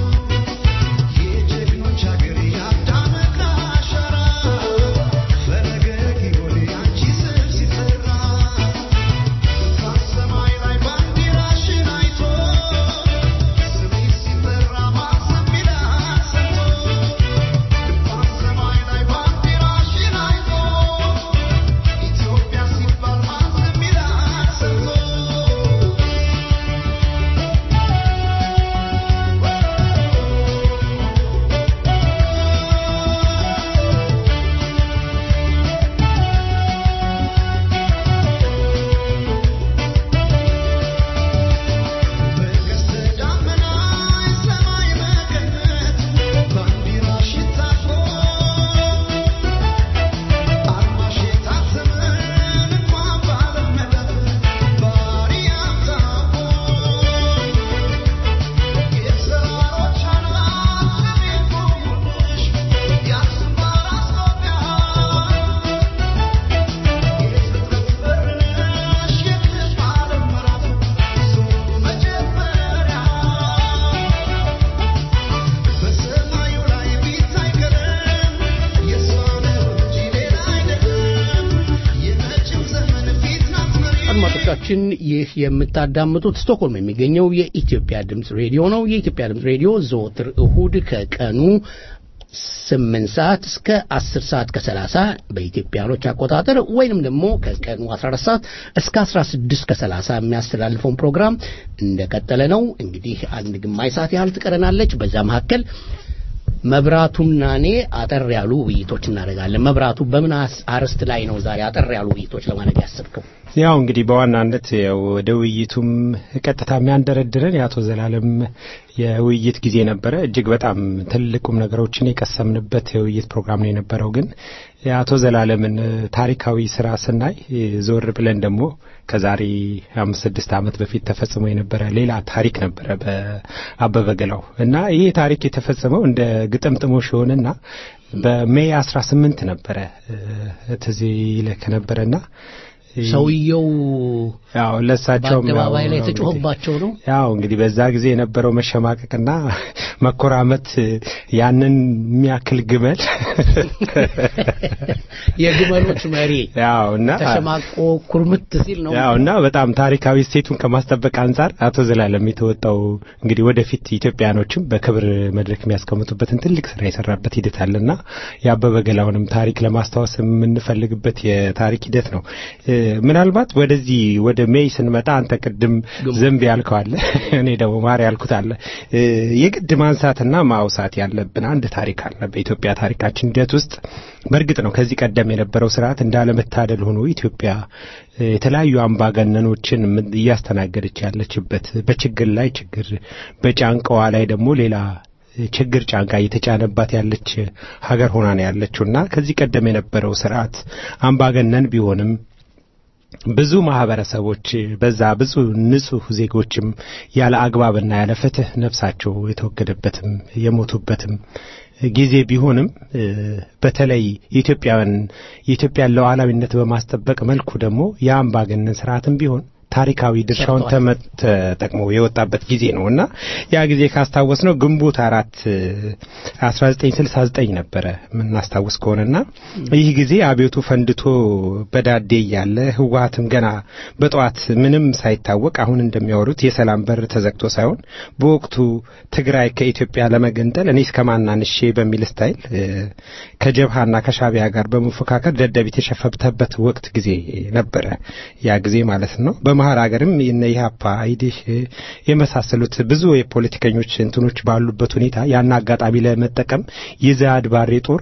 አድማጮቻችን ይህ የምታዳምጡት ስቶክሆልም የሚገኘው የኢትዮጵያ ድምጽ ሬዲዮ ነው። የኢትዮጵያ ድምጽ ሬዲዮ ዘወትር እሁድ ከቀኑ 8 ሰዓት እስከ 10 ሰዓት ከ30 በኢትዮጵያኖች አቆጣጠር ወይንም ደግሞ ከቀኑ 14 ሰዓት እስከ 16 ከ30 የሚያስተላልፈውን ፕሮግራም እንደቀጠለ ነው። እንግዲህ አንድ ግማሽ ሰዓት ያህል ትቀረናለች። በዛ መካከል መብራቱና እኔ አጠር ያሉ ውይይቶች እናደርጋለን። መብራቱ በምን አርስት ላይ ነው ዛሬ አጠር ያሉ ውይይቶች ለማድረግ ያሰብከው? ያው እንግዲህ በዋናነት ወደ ውይይቱም ቀጥታ የሚያንደረድረን የአቶ ዘላለም የውይይት ጊዜ ነበረ። እጅግ በጣም ትልቁም ነገሮችን የቀሰምንበት የውይይት ፕሮግራም ነው የነበረው። ግን የአቶ ዘላለምን ታሪካዊ ስራ ስናይ ዞር ብለን ደግሞ ከዛሬ 5-6 ዓመት በፊት ተፈጽሞ የነበረ ሌላ ታሪክ ነበረ በአበበ ገላው እና ይሄ ታሪክ የተፈጸመው እንደ ግጥምጥሞሽ ሆነና በሜይ 18 ነበረ ትዝ ይለክ ነበርና ሰውየው ያው ለሳቸው በአደባባይ ላይ ተጮህባቸው ነው። ያው እንግዲህ በዛ ጊዜ የነበረው መሸማቀቅና መኮራመት ያንን የሚያክል ግመል የግመሎች መሪ ያውና ተሸማቆ ኩርምት ሲል ነው። ያውና በጣም ታሪካዊ ስቴቱን ከማስጠበቅ አንፃር አቶ ዘላለም የተወጣው እንግዲህ ወደፊት ኢትዮጵያኖችም በክብር መድረክ የሚያስቀምጡበትን ትልቅ ስራ የሰራበት ሂደት አለና የአበበ ገላውንም ታሪክ ለማስታወስ የምንፈልግበት የታሪክ ሂደት ነው። ምናልባት ወደዚህ ወደ ሜይ ስንመጣ አንተ ቅድም ዘምብ ያልከው አለ እኔ ደግሞ ማር ያልኩት አለ። የግድ ማንሳትና ማውሳት ያለብን አንድ ታሪክ አለ በኢትዮጵያ ታሪካችን ሂደት ውስጥ። በእርግጥ ነው ከዚህ ቀደም የነበረው ስርዓት እንዳለመታደል ሆኖ ኢትዮጵያ የተለያዩ አምባገነኖችን እያስተናገደች ያለችበት በችግር ላይ ችግር በጫንቃዋ ላይ ደግሞ ሌላ ችግር ጫንቃ እየተጫነባት ያለች ሀገር ሆና ነው ያለችውና ከዚህ ቀደም የነበረው ስርዓት አምባገነን ቢሆንም ብዙ ማህበረሰቦች በዛ ብዙ ንጹህ ዜጎችም ያለ አግባብና ያለ ፍትህ ነፍሳቸው የተወገደበትም የሞቱበትም ጊዜ ቢሆንም በተለይ የኢትዮጵያን ሉዓላዊነት በማስጠበቅ መልኩ ደግሞ የአምባገነን ስርዓትም ቢሆን ታሪካዊ ድርሻውን ተጠቅሞ የወጣበት ጊዜ ነውና ያ ጊዜ ካስታወስነው ግንቦት 4 1969 ነበረ ምናስታውስ ከሆነና ይህ ጊዜ አብዮቱ ፈንድቶ በዳዴ ያለ ህወሓትም ገና በጧት ምንም ሳይታወቅ አሁን እንደሚያወሩት የሰላም በር ተዘግቶ ሳይሆን በወቅቱ ትግራይ ከኢትዮጵያ ለመገንጠል እኔ እስከማናንሼ በሚል ስታይል ከጀብሃና ከሻቢያ ጋር በመፎካከር ደደቢት የሸፈተበት ወቅት ጊዜ ነበረ ያ ጊዜ ማለት ነው። በመሃር ሀገርም የኢህአፓ አይዲህ የመሳሰሉት ብዙ የፖለቲከኞች እንትኖች ባሉበት ሁኔታ ያን አጋጣሚ ለመጠቀም የዛድ ባሬ ጦር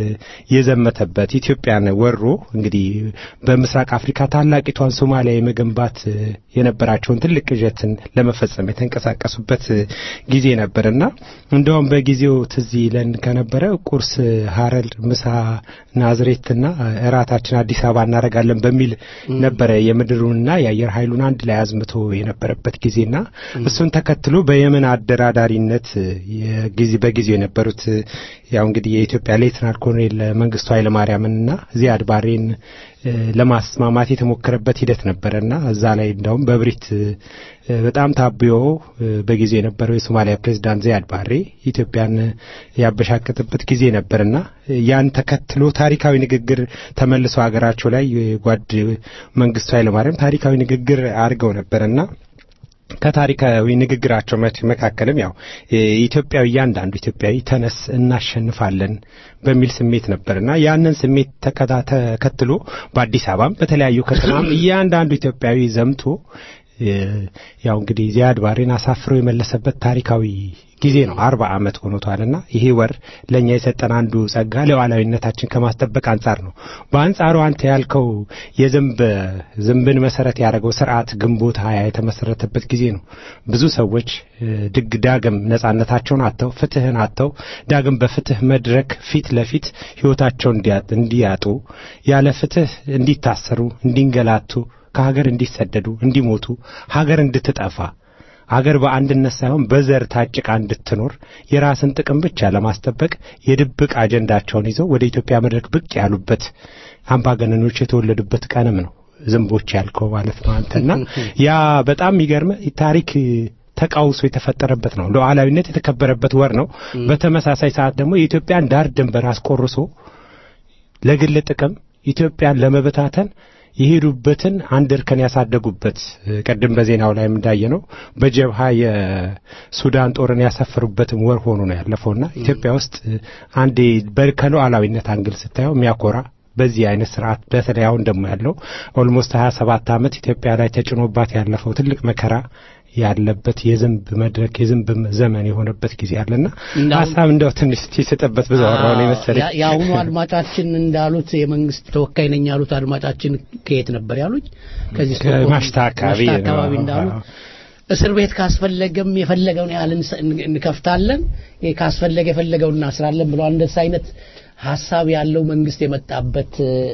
የዘመተበት ኢትዮጵያን ወሮ እንግዲህ በምስራቅ አፍሪካ ታላቂቷን ሶማሊያ የመገንባት የነበራቸውን ትልቅ ቅዠትን ለመፈጸም የተንቀሳቀሱበት ጊዜ ነበርና እንደውም በጊዜው ትዝ ይለን ከነበረ ቁርስ ሀረር፣ ምሳ ናዝሬትና እራታችን አዲስ አበባ እናረጋለን በሚል ነበረ የምድሩንና የአየር ኃይሉን አንድ ላይ አዝምቶ የነበረበት ጊዜና እሱን ተከትሎ በየመን አደራዳሪነት በጊዜው የነበሩት ያው እንግዲህ የኢትዮጵያ ሌተናል ኮሎኔል መንግስቱ ኃይለ ማርያምንና ዚያድ ባሬን ለማስማማት የተሞከረበት ሂደት ነበርና እዛ ላይ እንደውም በብሪት በጣም ታብዮ በጊዜው የነበረው የሶማሊያ ፕሬዝዳንት ዚያድ ባሬ ኢትዮጵያን ያበሻቀጠበት ጊዜ ነበርና ያን ተከትሎ ታሪካዊ ንግግር ተመልሶ ሀገራቸው ላይ ጓድ መንግስቱ ኃይለ ማርያም ታሪካዊ ንግግር አድርገው ነበርና ከታሪካዊ ንግግራቸው መካከልም ያው ኢትዮጵያዊ ያንዳንዱ ኢትዮጵያዊ ተነስ እናሸንፋለን በሚል ስሜት ነበርና ያንን ስሜት ተከትሎ በአዲስ አበባም በተለያዩ ከተማም ያንዳንዱ ኢትዮጵያዊ ዘምቶ ያው እንግዲህ ዚያድ ባሬን አሳፍሮ የመለሰበት ታሪካዊ ጊዜ ነው። 40 ዓመት ሆኖታልና ይሄ ወር ለኛ የሰጠን አንዱ ጸጋ ሉዓላዊነታችን ከማስጠበቅ አንፃር ነው። በአንጻሩ አንተ ያልከው የዝንብን መሰረት ያደረገው ስርዓት ግንቦት 20 የተመሰረተበት ጊዜ ነው። ብዙ ሰዎች ዳግም ነጻነታቸውን አጥተው ፍትህን አጥተው ዳግም በፍትህ መድረክ ፊት ለፊት ህይወታቸውን እንዲያጡ ያለ ፍትህ እንዲታሰሩ እንዲንገላቱ ከሀገር እንዲሰደዱ እንዲሞቱ ሀገር እንድትጠፋ ሀገር በአንድነት ሳይሆን በዘር ታጭቃ እንድትኖር የራስን ጥቅም ብቻ ለማስጠበቅ የድብቅ አጀንዳቸውን ይዘው ወደ ኢትዮጵያ መድረክ ብቅ ያሉበት አምባገነኖች የተወለዱበት ቀንም ነው ዝንቦች ያልከው ማለት ነው አንተና ያ በጣም የሚገርም ታሪክ ተቃውሶ የተፈጠረበት ነው። ሉዓላዊነት የተከበረበት ወር ነው። በተመሳሳይ ሰዓት ደግሞ የኢትዮጵያን ዳር ድንበር አስቆርሶ ለግል ጥቅም ኢትዮጵያን ለመበታተን የሄዱበትን አንድ እርከን ያሳደጉበት ቀደም በዜናው ላይ እንዳየነው በጀብሃ የሱዳን ጦርን ያሰፈሩበትን ወር ሆኖ ነው ያለፈውና ኢትዮጵያ ውስጥ አንዴ በከሉዓላዊነት አንግል ስታየው የሚያኮራ በዚህ አይነት ስርዓት በተለይ አሁን ደግሞ ያለው ኦልሞስት 27 ዓመት ኢትዮጵያ ላይ ተጭኖባት ያለፈው ትልቅ መከራ ያለበት የዝንብ መድረክ የዝንብ ዘመን የሆነበት ጊዜ አለና ሐሳብ እንደው ትንሽ ሲሰጠበት ብዙአራው ነው መሰለኝ ያሁኑ አድማጫችን እንዳሉት የመንግስት ተወካይ ነኝ ያሉት አድማጫችን ከየት ነበር ያሉት ከዚህ ማሽታ አካባቢ እንዳሉት እስር ቤት ካስፈለገም የፈለገውን ያህል እንከፍታለን ካስፈለገ የፈለገውን እናስራለን ብለው እንደዛ አይነት ሐሳብ ያለው መንግስት የመጣበት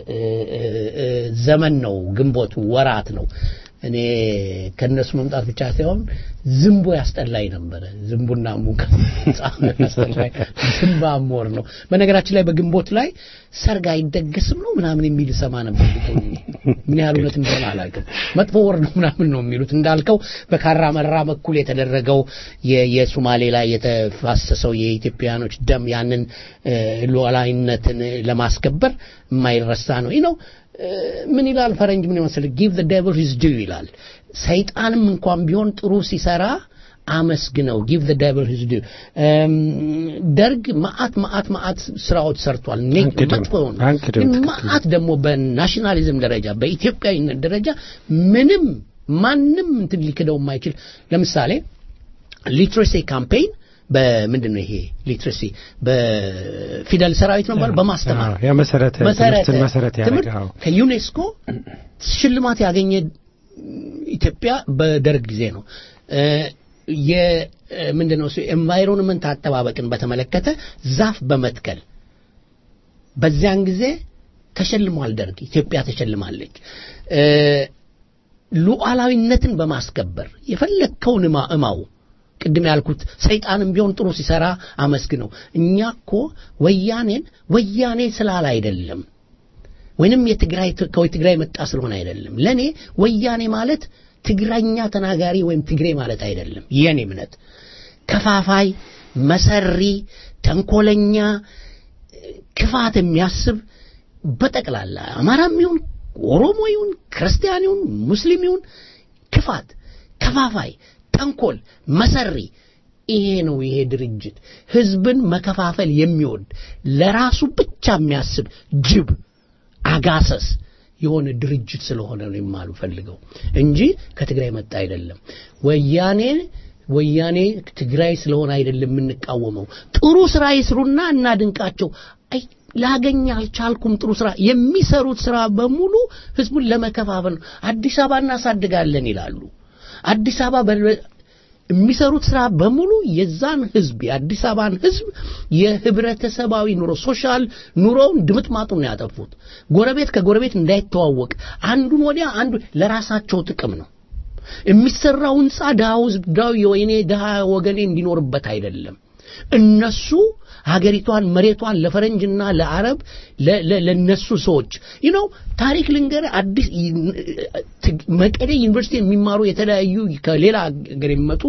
ዘመን ነው ግንቦቱ ወራት ነው እኔ ከነሱ መምጣት ብቻ ሳይሆን ዝምቦ ያስጠላኝ ነበር ዝምቡና ሙቀ ያስጠላኝ ዝምባ ሞር ነው በነገራችን ላይ በግንቦት ላይ ሰርግ አይደገስም ነው ምናምን የሚል ሰማ ነበር ምን ያህል እውነት እንደሆነ አላውቅም መጥፎ ወር ነው ምናምን ነው የሚሉት እንዳልከው በካራ መራ በኩል የተደረገው የሶማሌ ላይ የተፋሰሰው የኢትዮጵያኖች ደም ያንን ሉዓላዊነትን ለማስከበር የማይረሳ ነው ነው ምን ይላል ፈረንጅ ምን ይመስል give the devil his due ይላል ሰይጣንም እንኳን ቢሆን ጥሩ ሲሰራ አመስግነው give the devil his due ደርግ ማአት ስራዎች ሰርቷል መጥፎ ነው ማአት ደግሞ በናሽናሊዝም ደረጃ በኢትዮጵያዊነት ደረጃ ማንም እንትን ሊከደው የማይችል ለምሳሌ ሊትሬሲ ካምፔይን በምንድነው ይሄ ሊትሬሲ በፊደል ሰራዊት ነው በማስተማር ያ መሰረት ያደረገው ከዩኔስኮ ሽልማት ያገኘ ኢትዮጵያ በደርግ ጊዜ ነው የምንድነው ኤንቫይሮንመንት አጠባበቅን በተመለከተ ዛፍ በመትከል በዚያን ጊዜ ተሸልሟል ደርግ ኢትዮጵያ ተሸልማለች ሉዓላዊነትን በማስከበር የፈለከውን እማው ቅድም ያልኩት ሰይጣንም ቢሆን ጥሩ ሲሰራ አመስግነው እኛኮ ወያኔ ስላል አይደለም ወይንም ከትግራይ መጣ ስለሆነ አይደለም ለኔ ወያኔ ማለት ትግራይኛ ተናጋሪ ወይም ትግሬ ማለት አይደለም የኔ እምነት ከፋፋይ መሰሪ ተንኮለኛ ክፋት የሚያስብ በጠቅላላ አማራም ይሁን ኦሮሞ ይሁን ክርስቲያን ይሁን ሙስሊም ይሁን ክፋት ከፋፋይ ተንኮል መሰሪ ይሄ ነው ይሄ ድርጅት ህዝብን መከፋፈል የሚወድ ለራሱ ብቻ የሚያስብ ጅብ አጋሰስ የሆነ ድርጅት ስለሆነ ነው የማሉ ፈልገው እንጂ ከትግራይ መጣ አይደለም ወያኔ ትግራይ ስለሆነ አይደለም እንቃወመው ጥሩ ስራ ይስሩና እናድንቃቸው ላገኛ አልቻልኩም ጥሩ ስራ የሚሰሩት ስራ በሙሉ ህዝቡን ለመከፋፈል አዲስ አበባ እናሳድጋለን ይላሉ አዲስ አበባ የሚሰሩት ስራ በሙሉ የዛን ህዝብ የአዲስ አበባን ህዝብ የህብረተሰባዊ ኑሮ ሶሻል ኑሮውን ድምጥማጡን ነው ያጠፉት ጎረቤት ከጎረቤት እንዳይተዋወቅ አንዱን ወዲያ አንዱ ለራሳቸው ጥቅም ነው የሚሰራው ህንጻ ዳው የወይኔ ዳው ወገኔ እንዲኖርበት አይደለም እነሱ ሀገሪቷን መሬቷን ለፈረንጅና ለአረብ ለነሱ ሰዎች ታሪክ ልንገር አዲስ መቀሌ ዩኒቨርሲቲ የሚማሩ የተለያዩ ከሌላ ሀገር የሚመጡ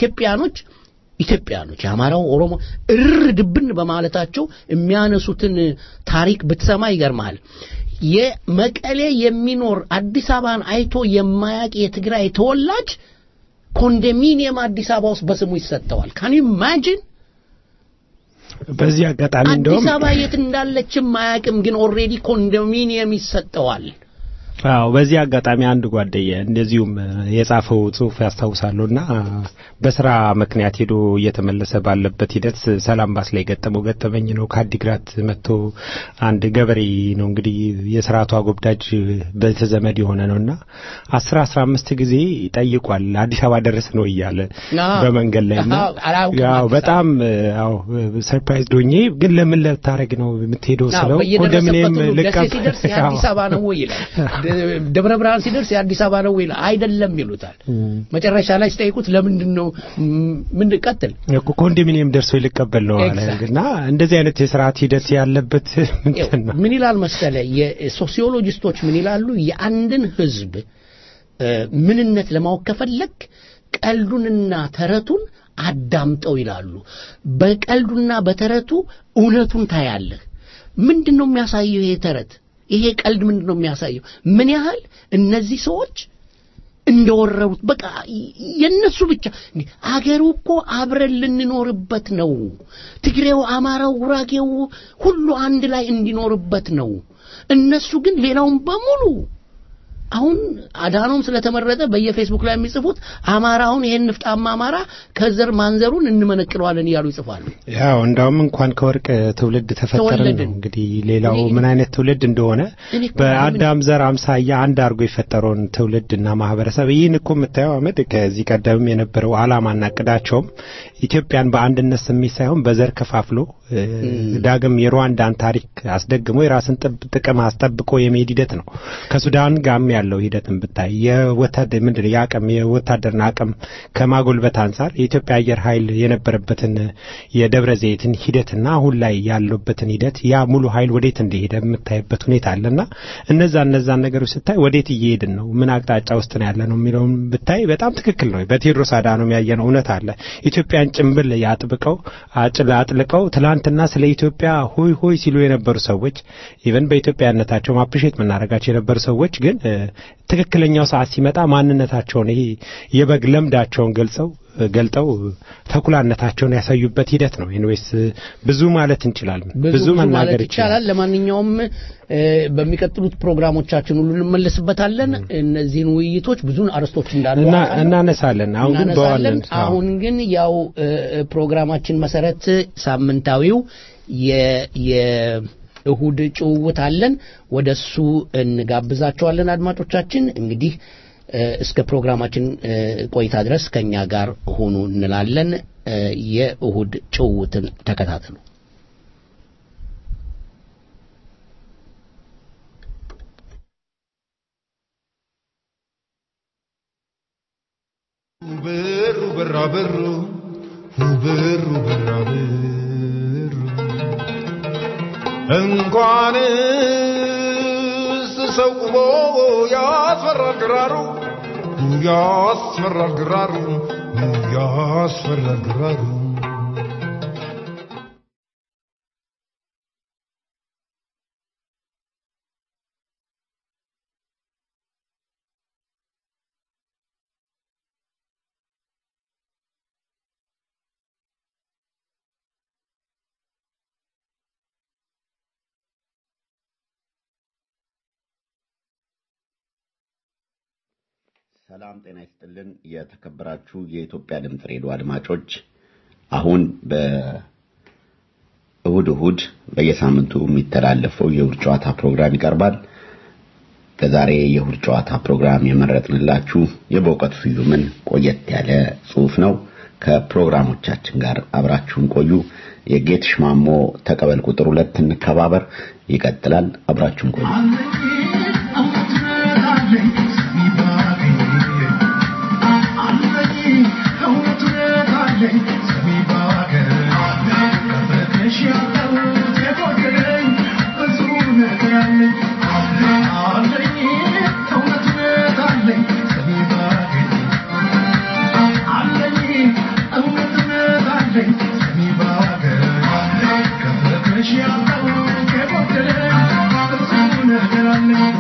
ኢትዮጵያኖች አማራው ኦሮሞ ድብን በማለታቸው የሚያነሱትን ታሪክ ብትሰማ ይገርማል የመቀሌ የሚኖር አዲስ አበባን አይቶ የማያቅ የትግራይ ተወላጅ ኮንዶሚኒየም አዲስ አበባ ውስጥ በስሙ ይሰጠዋል can you imagine በዚህ አጋጣሚ እንደውም አዲስ አበባ የት እንዳለችም ማያቅም ግን ኦሬዲ ኮንዶሚኒየም ይሰጠዋል አዎ በዚህ አጋጣሚ አንድ ጓደኛ እንደዚሁም የጻፈው ጽሁፍ ያስታውሳሉና በስራ ምክንያት ሄዶ እየተመለሰ ባለበት ሂደት ሰላም ባስ ላይ ገጠመኝ ነው ካዲግራት መጥቶ አንድ ገበሬ ነው እንግዲህ የስራቱ አጎብዳጅ በተዘመድ የሆነ ነውና 15 ጊዜ ጠይቋል አዲስ አበባ ደረስ ነው እያለ በመንገድ ላይና ያው በጣም ሰርፕራይዝ ዶኜ ግን ለምን ለታረግ ነው የምትሄደው ስለው ኮንዶሚኒየም ልቀብ ሲደርስ የአዲስ አበባ ነው ይላል ደብረ ብርሃን ሲደርስ የአዲስ አበባ ነው ይላል አይደለም ይሉታል መጨረሻ ላይ ሲጠይቁት ለምንድነው ምን ቀጥል ኮንዶሚኒየም ደርሶ ይልቀበል ነው አለና እንደዚህ አይነት የሥርዓት ሂደት ያለበት ምን ይላል መሰለ የሶሲዮሎጂስቶች ምን ይላሉ የአንድን ህዝብ ምንነት ለማወቅ ከፈለክ ቀልዱንና ተረቱን አዳምጠው ይላሉ በቀልዱና በተረቱ እውነቱን ታያለህ ምንድነው የሚያሳየው ይሄ ተረት ይሄ ቀልድ ምንድነው የሚያሳየው? ምን ያህል እነዚህ ሰዎች እንደወረሩት በቃ የነሱ ብቻ አገሩ እኮ አብረን ልንኖርበት ነው። ትግሬው፣ አማራው፣ ጉራጌው ሁሉ አንድ ላይ እንዲኖርበት ነው። እነሱ ግን ሌላውን በሙሉ አሁን አዳኖም ስለተመረጠ በየፌስቡክ ላይ የሚጽፉት አማራውን ይሄን ንፍጣማ አማራ ከዘር ማንዘሩን እንመነቅለዋለን ይያሉ ይጽፋሉ። ያው እንዳውም እንኳን ከወርቅ ትውልድ ተፈጠረን ነው እንግዲህ ሌላው ምን አይነት ትውልድ እንደሆነ በአዳም ዘር አምሳያ አንድ አርጎ የፈጠረውን ትውልድና ማህበረሰብ ይህን እኮ የምታየው አመድ ከዚህ ቀደም የነበረው ዓላማና ቅዳቸውም ኢትዮጵያን በአንድነት ስሜት ሳይሆን በዘር ከፋፍሎ ዳግም የሩዋንዳን ታሪክ አስደግሞ የራስን ጥቅም አስጠብቆ የመሄድ ሂደት ነው። ከሱዳን ጋርም ያለው ሂደትን ብታይ የወታደርና አቅም ከማጎልበት አንፃር የኢትዮጵያ አየር ኃይል የነበረበትን የደብረ ዘይትን ሂደትና አሁን ላይ ያለበትን ሂደት ያ ሙሉ ኃይል ወዴት እንደሄደ የምታይበት ሁኔታ አለና እነዛን ነገሮች ስታይ ወዴት እየሄድን ነው ምን አቅጣጫ ውስጥ ነው ያለነው የሚለውን ብታይ በጣም ትክክል ነው። በቴዎድሮስ አዳኖም ያየነው እውነት አለ። ኢትዮጵያን ጭምብል ያጥብቀው አጥልቀው ትላንትና ስለ ኢትዮጵያ ሆይ ሆይ ሲሉ የነበሩ ሰዎች ኢቨን በኢትዮጵያነታቸው አፕሪሺየት መናረጋቸው የነበሩ ሰዎች ግን ትክክለኛው ሰዓት ሲመጣ ማንነታቸውን ይሄ የበግ ለምዳቸውን ገልጠው ተኩላነታቸውን ያሳዩበት ሂደት ነው። ኢንዌስ ብዙ ማለት እንችላለን፣ ብዙ መናገር ይቻላል። ለማንኛውም በሚቀጥሉት ፕሮግራሞቻችን ሁሉ እንመለስበታለን። እነዚህን ውይይቶች ብዙ አርስቶች እንዳሉ እናነሳለን። አሁን ግን ያው ፕሮግራማችን መሰረት ሳምንታዊው የእሁድ ጭውውት አለን። ወደሱ እንጋብዛቸዋለን። አድማጮቻችን እንግዲህ እስከ ፕሮግራማችን ቆይታ ድረስ ከኛ ጋር ሆኑ እንላለን። የእሁድ ጭውውትን ተከታተሉ። በሩ በራበሩ በሩ በራበሩ እንኳንስ ሰው ቆሞ ያስፈራል ግራሩ ያስፈራል ግራሩ ሰላም ጤና ይስጥልን። የተከበራችሁ የኢትዮጵያ ድምጽ ሬዲዮ አድማጮች፣ አሁን በእሁድ በየሳምንቱ የሚተላለፈው የእሁድ ጨዋታ ፕሮግራም ይቀርባል። ከዛሬ የእሁድ ጨዋታ ፕሮግራም የመረጥንላችሁ የበእውቀቱ ስዩምን ቆየት ያለ ጽሑፍ ነው። ከፕሮግራሞቻችን ጋር አብራችሁን ቆዩ። የጌትሽ ማሞ ተቀበል ቁጥር 2 እንከባበር ይቀጥላል። አብራችሁን ቆዩ። I'm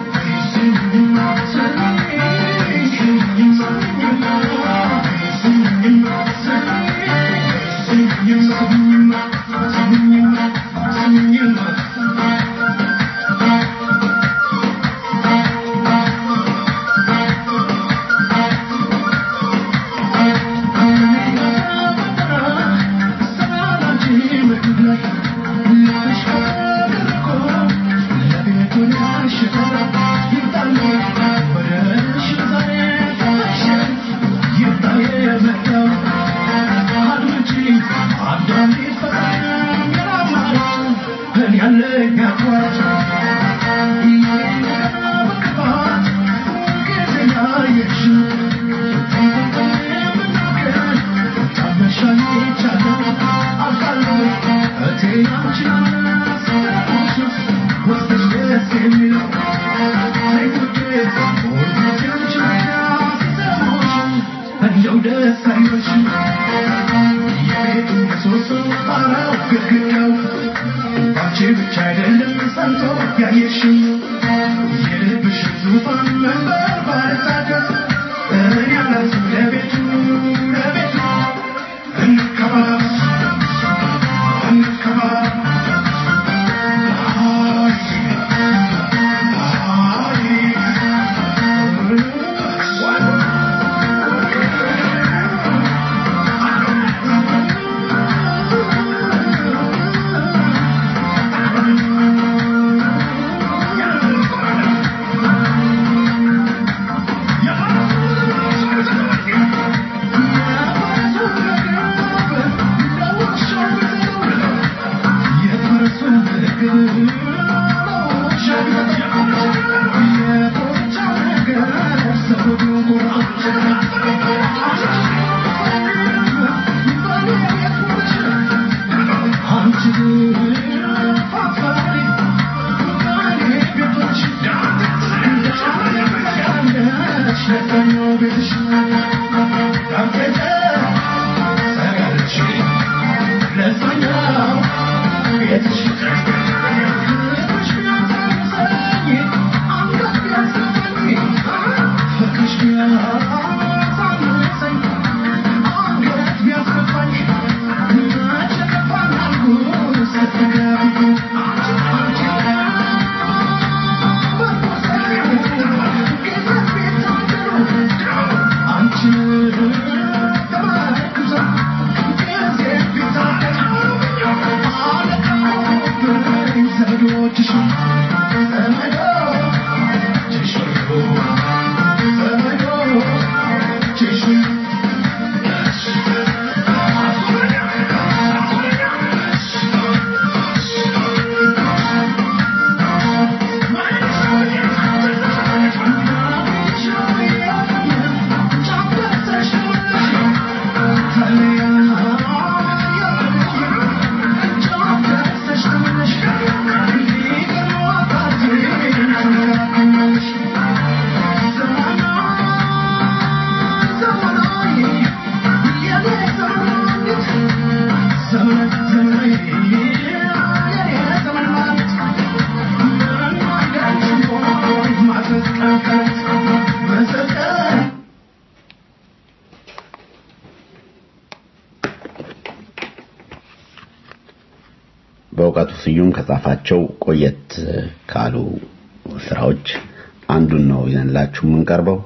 በእውቀቱ ስዩም ከጻፋቸው ቆየት ካሉ ስራዎች አንዱን ነው ይዘንላችሁ የምንቀርበው።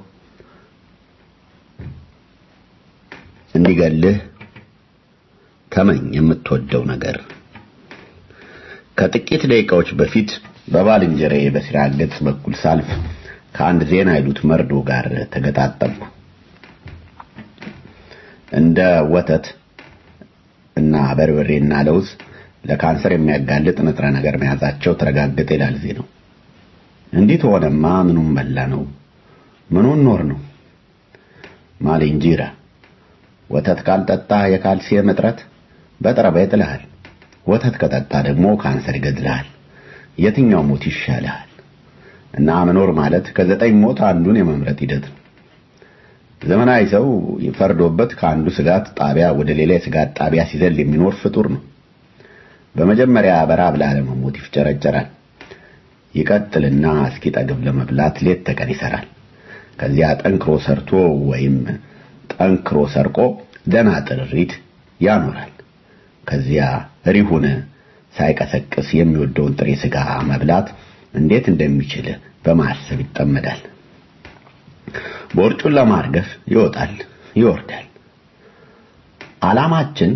እንዲገልህ ተመኝ የምትወደው ነገር። ከጥቂት ደቂቃዎች በፊት በባልንጀራዬ በሲራክ ገጽ በኩል ሳልፍ ከአንድ ዜና ይሉት መርዶ ጋር ተገጣጠምኩ። እንደ ወተት እና በርበሬና ለውዝ ለካንሰር የሚያጋልጥ ንጥረ ነገር መያዛቸው ተረጋገጠ ይላል ዜናው። እንዴት ሆነማ ምኑን በላ ነው ምኑን ኖር ነው ማሊንጂራ። ወተት ካልጠጣ የካልሲየም እጥረት በጠረባ ይጥልሃል። ወተት ከጠጣ ደግሞ ካንሰር ይገድልሃል። የትኛው ሞት ይሻልሃል? እና መኖር ማለት ከዘጠኝ ሞት አንዱን የመምረጥ ሂደት ነው። ዘመናዊ ሰው ይፈርዶበት ከአንዱ ስጋት ጣቢያ ወደ ሌላ ስጋት ጣቢያ ሲዘል የሚኖር ፍጡር ነው። በመጀመሪያ በራብ ላለመሞት ይፍጨረጨራል። ይቀጥልና እስኪጠግብ ለመብላት ሌት ተቀን ይሰራል። ከዚያ ጠንክሮ ሰርቶ ወይም ጠንክሮ ሰርቆ ደና ጥሪት ያኖራል። ከዚያ ሪሁን ሳይቀሰቅስ የሚወደውን ጥሬ ስጋ መብላት እንዴት እንደሚችል በማሰብ ይጠመዳል። ቦርጩን ለማርገፍ ይወጣል ይወርዳል። ዓላማችን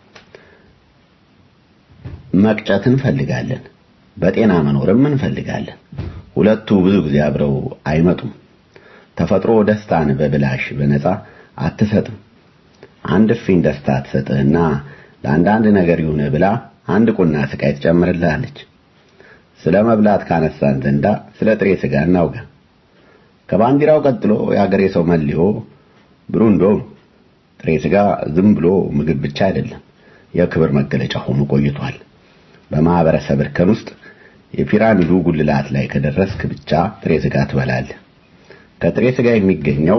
መቅጨትን እንፈልጋለን፣ በጤና መኖርም እንፈልጋለን። ሁለቱ ብዙ ጊዜ አብረው አይመጡም። ተፈጥሮ ደስታን በብላሽ በነፃ አትሰጥም። አንድ ፍኝ ደስታ ትሰጥህና ለአንዳንድ ነገር ይሁን ብላ አንድ ቁና ስቃይ ትጨምርልሃለች። ስለ መብላት ካነሳን ዘንዳ ስለ ጥሬ ስጋ እናውጋ። ከባንዲራው ቀጥሎ የአገሬ ሰው መልዮ ብሩንዶ ጥሬ ስጋ ዝም ብሎ ምግብ ብቻ አይደለም፣ የክብር መገለጫ ሆኖ ቆይቷል። በማህበረሰብ እርከን ውስጥ የፒራሚዱ ጉልላት ላይ ከደረስክ ብቻ ጥሬ ስጋ ትበላለህ። ከጥሬ ስጋ የሚገኘው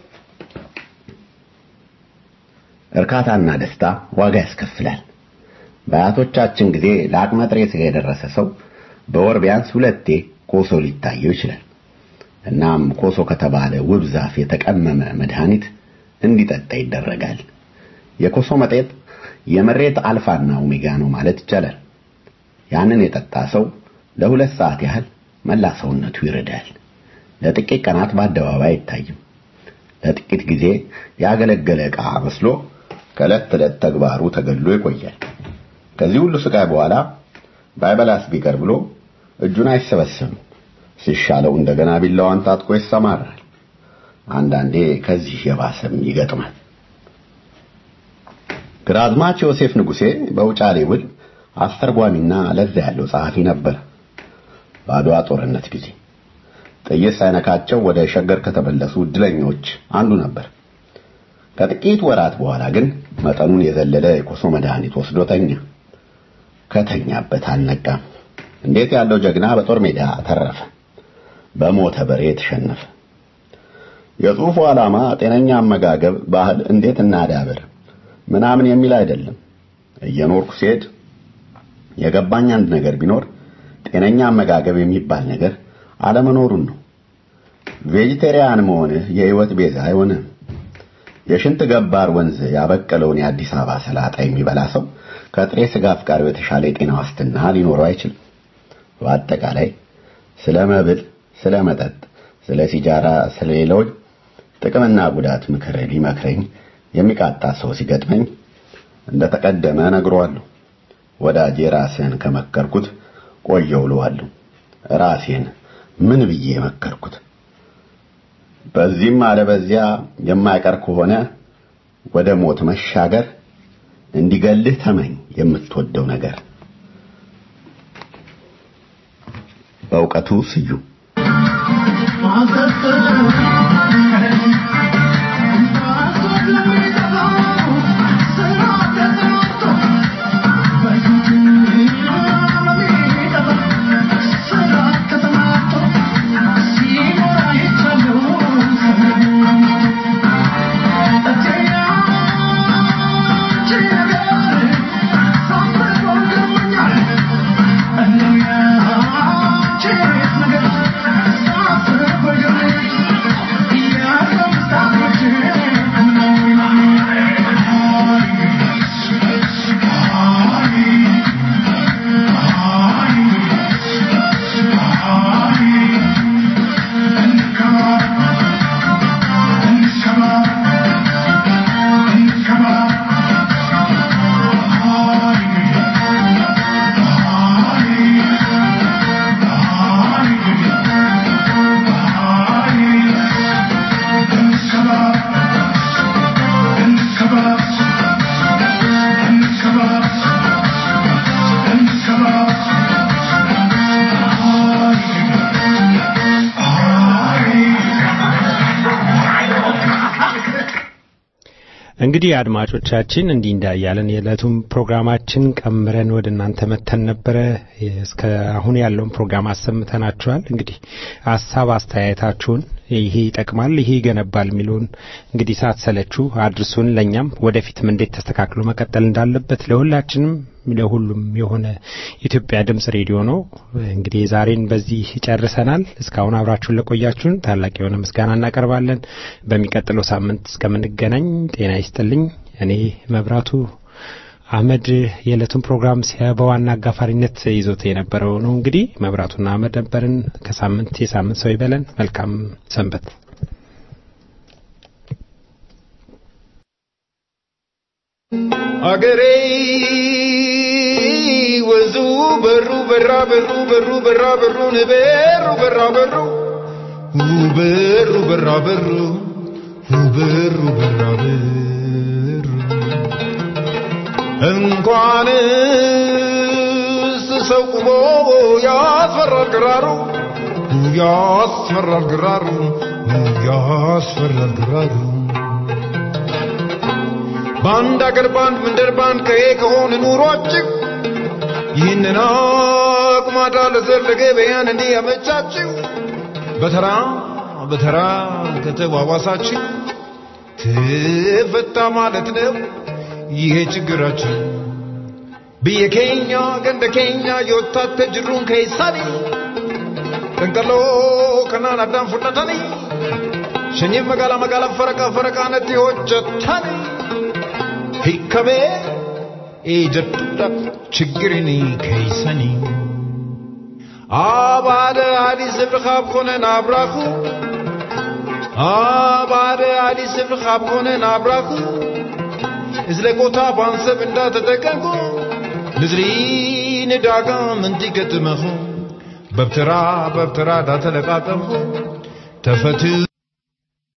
እርካታና ደስታ ዋጋ ያስከፍላል። በአያቶቻችን ጊዜ ለአቅመ ጥሬ ስጋ የደረሰ ሰው በወር ቢያንስ ሁለቴ ኮሶ ሊታየው ይችላል። እናም ኮሶ ከተባለ ውብ ዛፍ የተቀመመ መድኃኒት እንዲጠጣ ይደረጋል። የኮሶ መጠጥ የመሬት አልፋና ኦሜጋ ነው ማለት ይቻላል። ያንን የጠጣ ሰው ለሁለት ሰዓት ያህል መላ ሰውነቱ ይረዳል። ለጥቂት ቀናት በአደባባይ አይታይም። ለጥቂት ጊዜ ያገለገለ ዕቃ መስሎ ከዕለት ተዕለት ተግባሩ ተገድሎ ይቆያል። ከዚህ ሁሉ ስቃይ በኋላ ባይበላስ ቢቀር ብሎ እጁን አይሰበስብም። ሲሻለው እንደገና ቢላዋን ታጥቆ ይሰማራል። አንዳንዴ ከዚህ የባሰም ይገጥማል። ግራዝማች ዮሴፍ ንጉሴ በውጫሌ ውል አስተርጓሚና ለዛ ያለው ጸሐፊ ነበር። በአድዋ ጦርነት ጊዜ ጥይት ሳይነካቸው ወደ ሸገር ከተመለሱ እድለኞች አንዱ ነበር። ከጥቂት ወራት በኋላ ግን መጠኑን የዘለለ የኮሶ መድኃኒት ወስዶ ተኛ። ከተኛበት አልነቃም። እንዴት ያለው ጀግና በጦር ሜዳ ተረፈ፣ በሞተ በሬ ተሸነፈ። የጽሁፉ ዓላማ ጤነኛ አመጋገብ ባህል እንዴት እናዳብር ምናምን የሚል አይደለም። እየኖርኩ ሲሄድ የገባኝ አንድ ነገር ቢኖር ጤነኛ አመጋገብ የሚባል ነገር አለመኖሩን ነው። ቬጂቴሪያን መሆንህ የህይወት ቤዛ አይሆንም። የሽንት ገባር ወንዝ ያበቀለውን የአዲስ አበባ ሰላጣ የሚበላ ሰው ከጥሬ ስጋ አፍቃሪ የተሻለ የጤና ዋስትና ሊኖረው አይችልም። በአጠቃላይ ስለ መብል፣ ስለ መጠጥ፣ ስለ ሲጃራ፣ ስለ ሌሎች ጥቅምና ጉዳት ምክር ሊመክረኝ የሚቃጣ ሰው ሲገጥመኝ እንደተቀደመ ነግሯለሁ። ወዳጄ ራስህን ከመከርኩት ቆየው ልዋለሁ። ራሴን ምን ብዬ መከርኩት? በዚህም አለበዚያ የማይቀር ከሆነ ወደ ሞት መሻገር እንዲገልህ ተመኝ የምትወደው ነገር። በእውቀቱ ስዩም እንግዲህ አድማጮቻችን እንዲህ እንዳያለን የዕለቱን ፕሮግራማችን ቀምረን ወደ እናንተ መተን ነበር። እስከ አሁን ያለውን ፕሮግራም አሰምተናችኋል። እንግዲህ ሐሳብ አስተያየታችሁን ይሄ ይጠቅማል ይሄ ይገነባል የሚሉን እንግዲህ ሳትሰለቹ አድርሱን። ለኛም ወደፊትም እንዴት ተስተካክሎ መቀጠል እንዳለበት ለሁላችንም ለሁሉም የሆነ ኢትዮጵያ ድምጽ ሬዲዮ ነው። እንግዲህ ዛሬን በዚህ ጨርሰናል። እስካሁን አብራችሁን ለቆያችሁን ታላቅ የሆነ ምስጋና እናቀርባለን። በሚቀጥለው ሳምንት እስከምንገናኝ ጤና ይስጥልኝ። እኔ መብራቱ አህመድ የዕለቱን ፕሮግራም በዋና አጋፋሪነት ይዞት የነበረው ነው። እንግዲህ መብራቱና አህመድ ነበርን። ከሳምንት የሳምንት ሰው ይበለን። መልካም ሰንበት። አገሬ ወዙ በሩ በራ በሩ በሩ በራ በሩን በሩ በራ በሩ በሩ በራ በሩ በሩ በራ በሩ እንኳንስ ሰው ቆሞ ያስፈራል ግራሩ ያስፈራል ግራሩ ያስፈራል ግራሩ ባንድ አገር ባንድ መንደር ባንድ ከሆነ ኑሯችሁ ይህንን አቅማዳ ለዘለገ በያን እንዲህ ያመቻችሁ በተራ በተራ ከተዋዋሳችሁ ትፈታ ማለት ነው ይሄ ችግራችሁ በየኬኛ ገንደ ኬኛ የወጣት ጅሩን ከይሳኒ ተንቀሎ ከናን አዳም ፉርነታኒ ሸኝ መጋላ መጋላ ፈረቃ ፈረቃ ነቲ ሆጀታኒ ሂከሜ ኤጀቱዳ ችግርኒ ከይሳኒ አባደ ሐዲስ ብኻብ ኮነን አብራኹ አባደ ሐዲስ ብኻብ ኮነን አብራኹ እዝለቆታ ባንሰብ እንዳተጠቀንኩ ንዝሪ ንዳጋ ምንቲ ገጥመኹ በብተራ በብተራ ዳተለቃቀምኹ ተፈት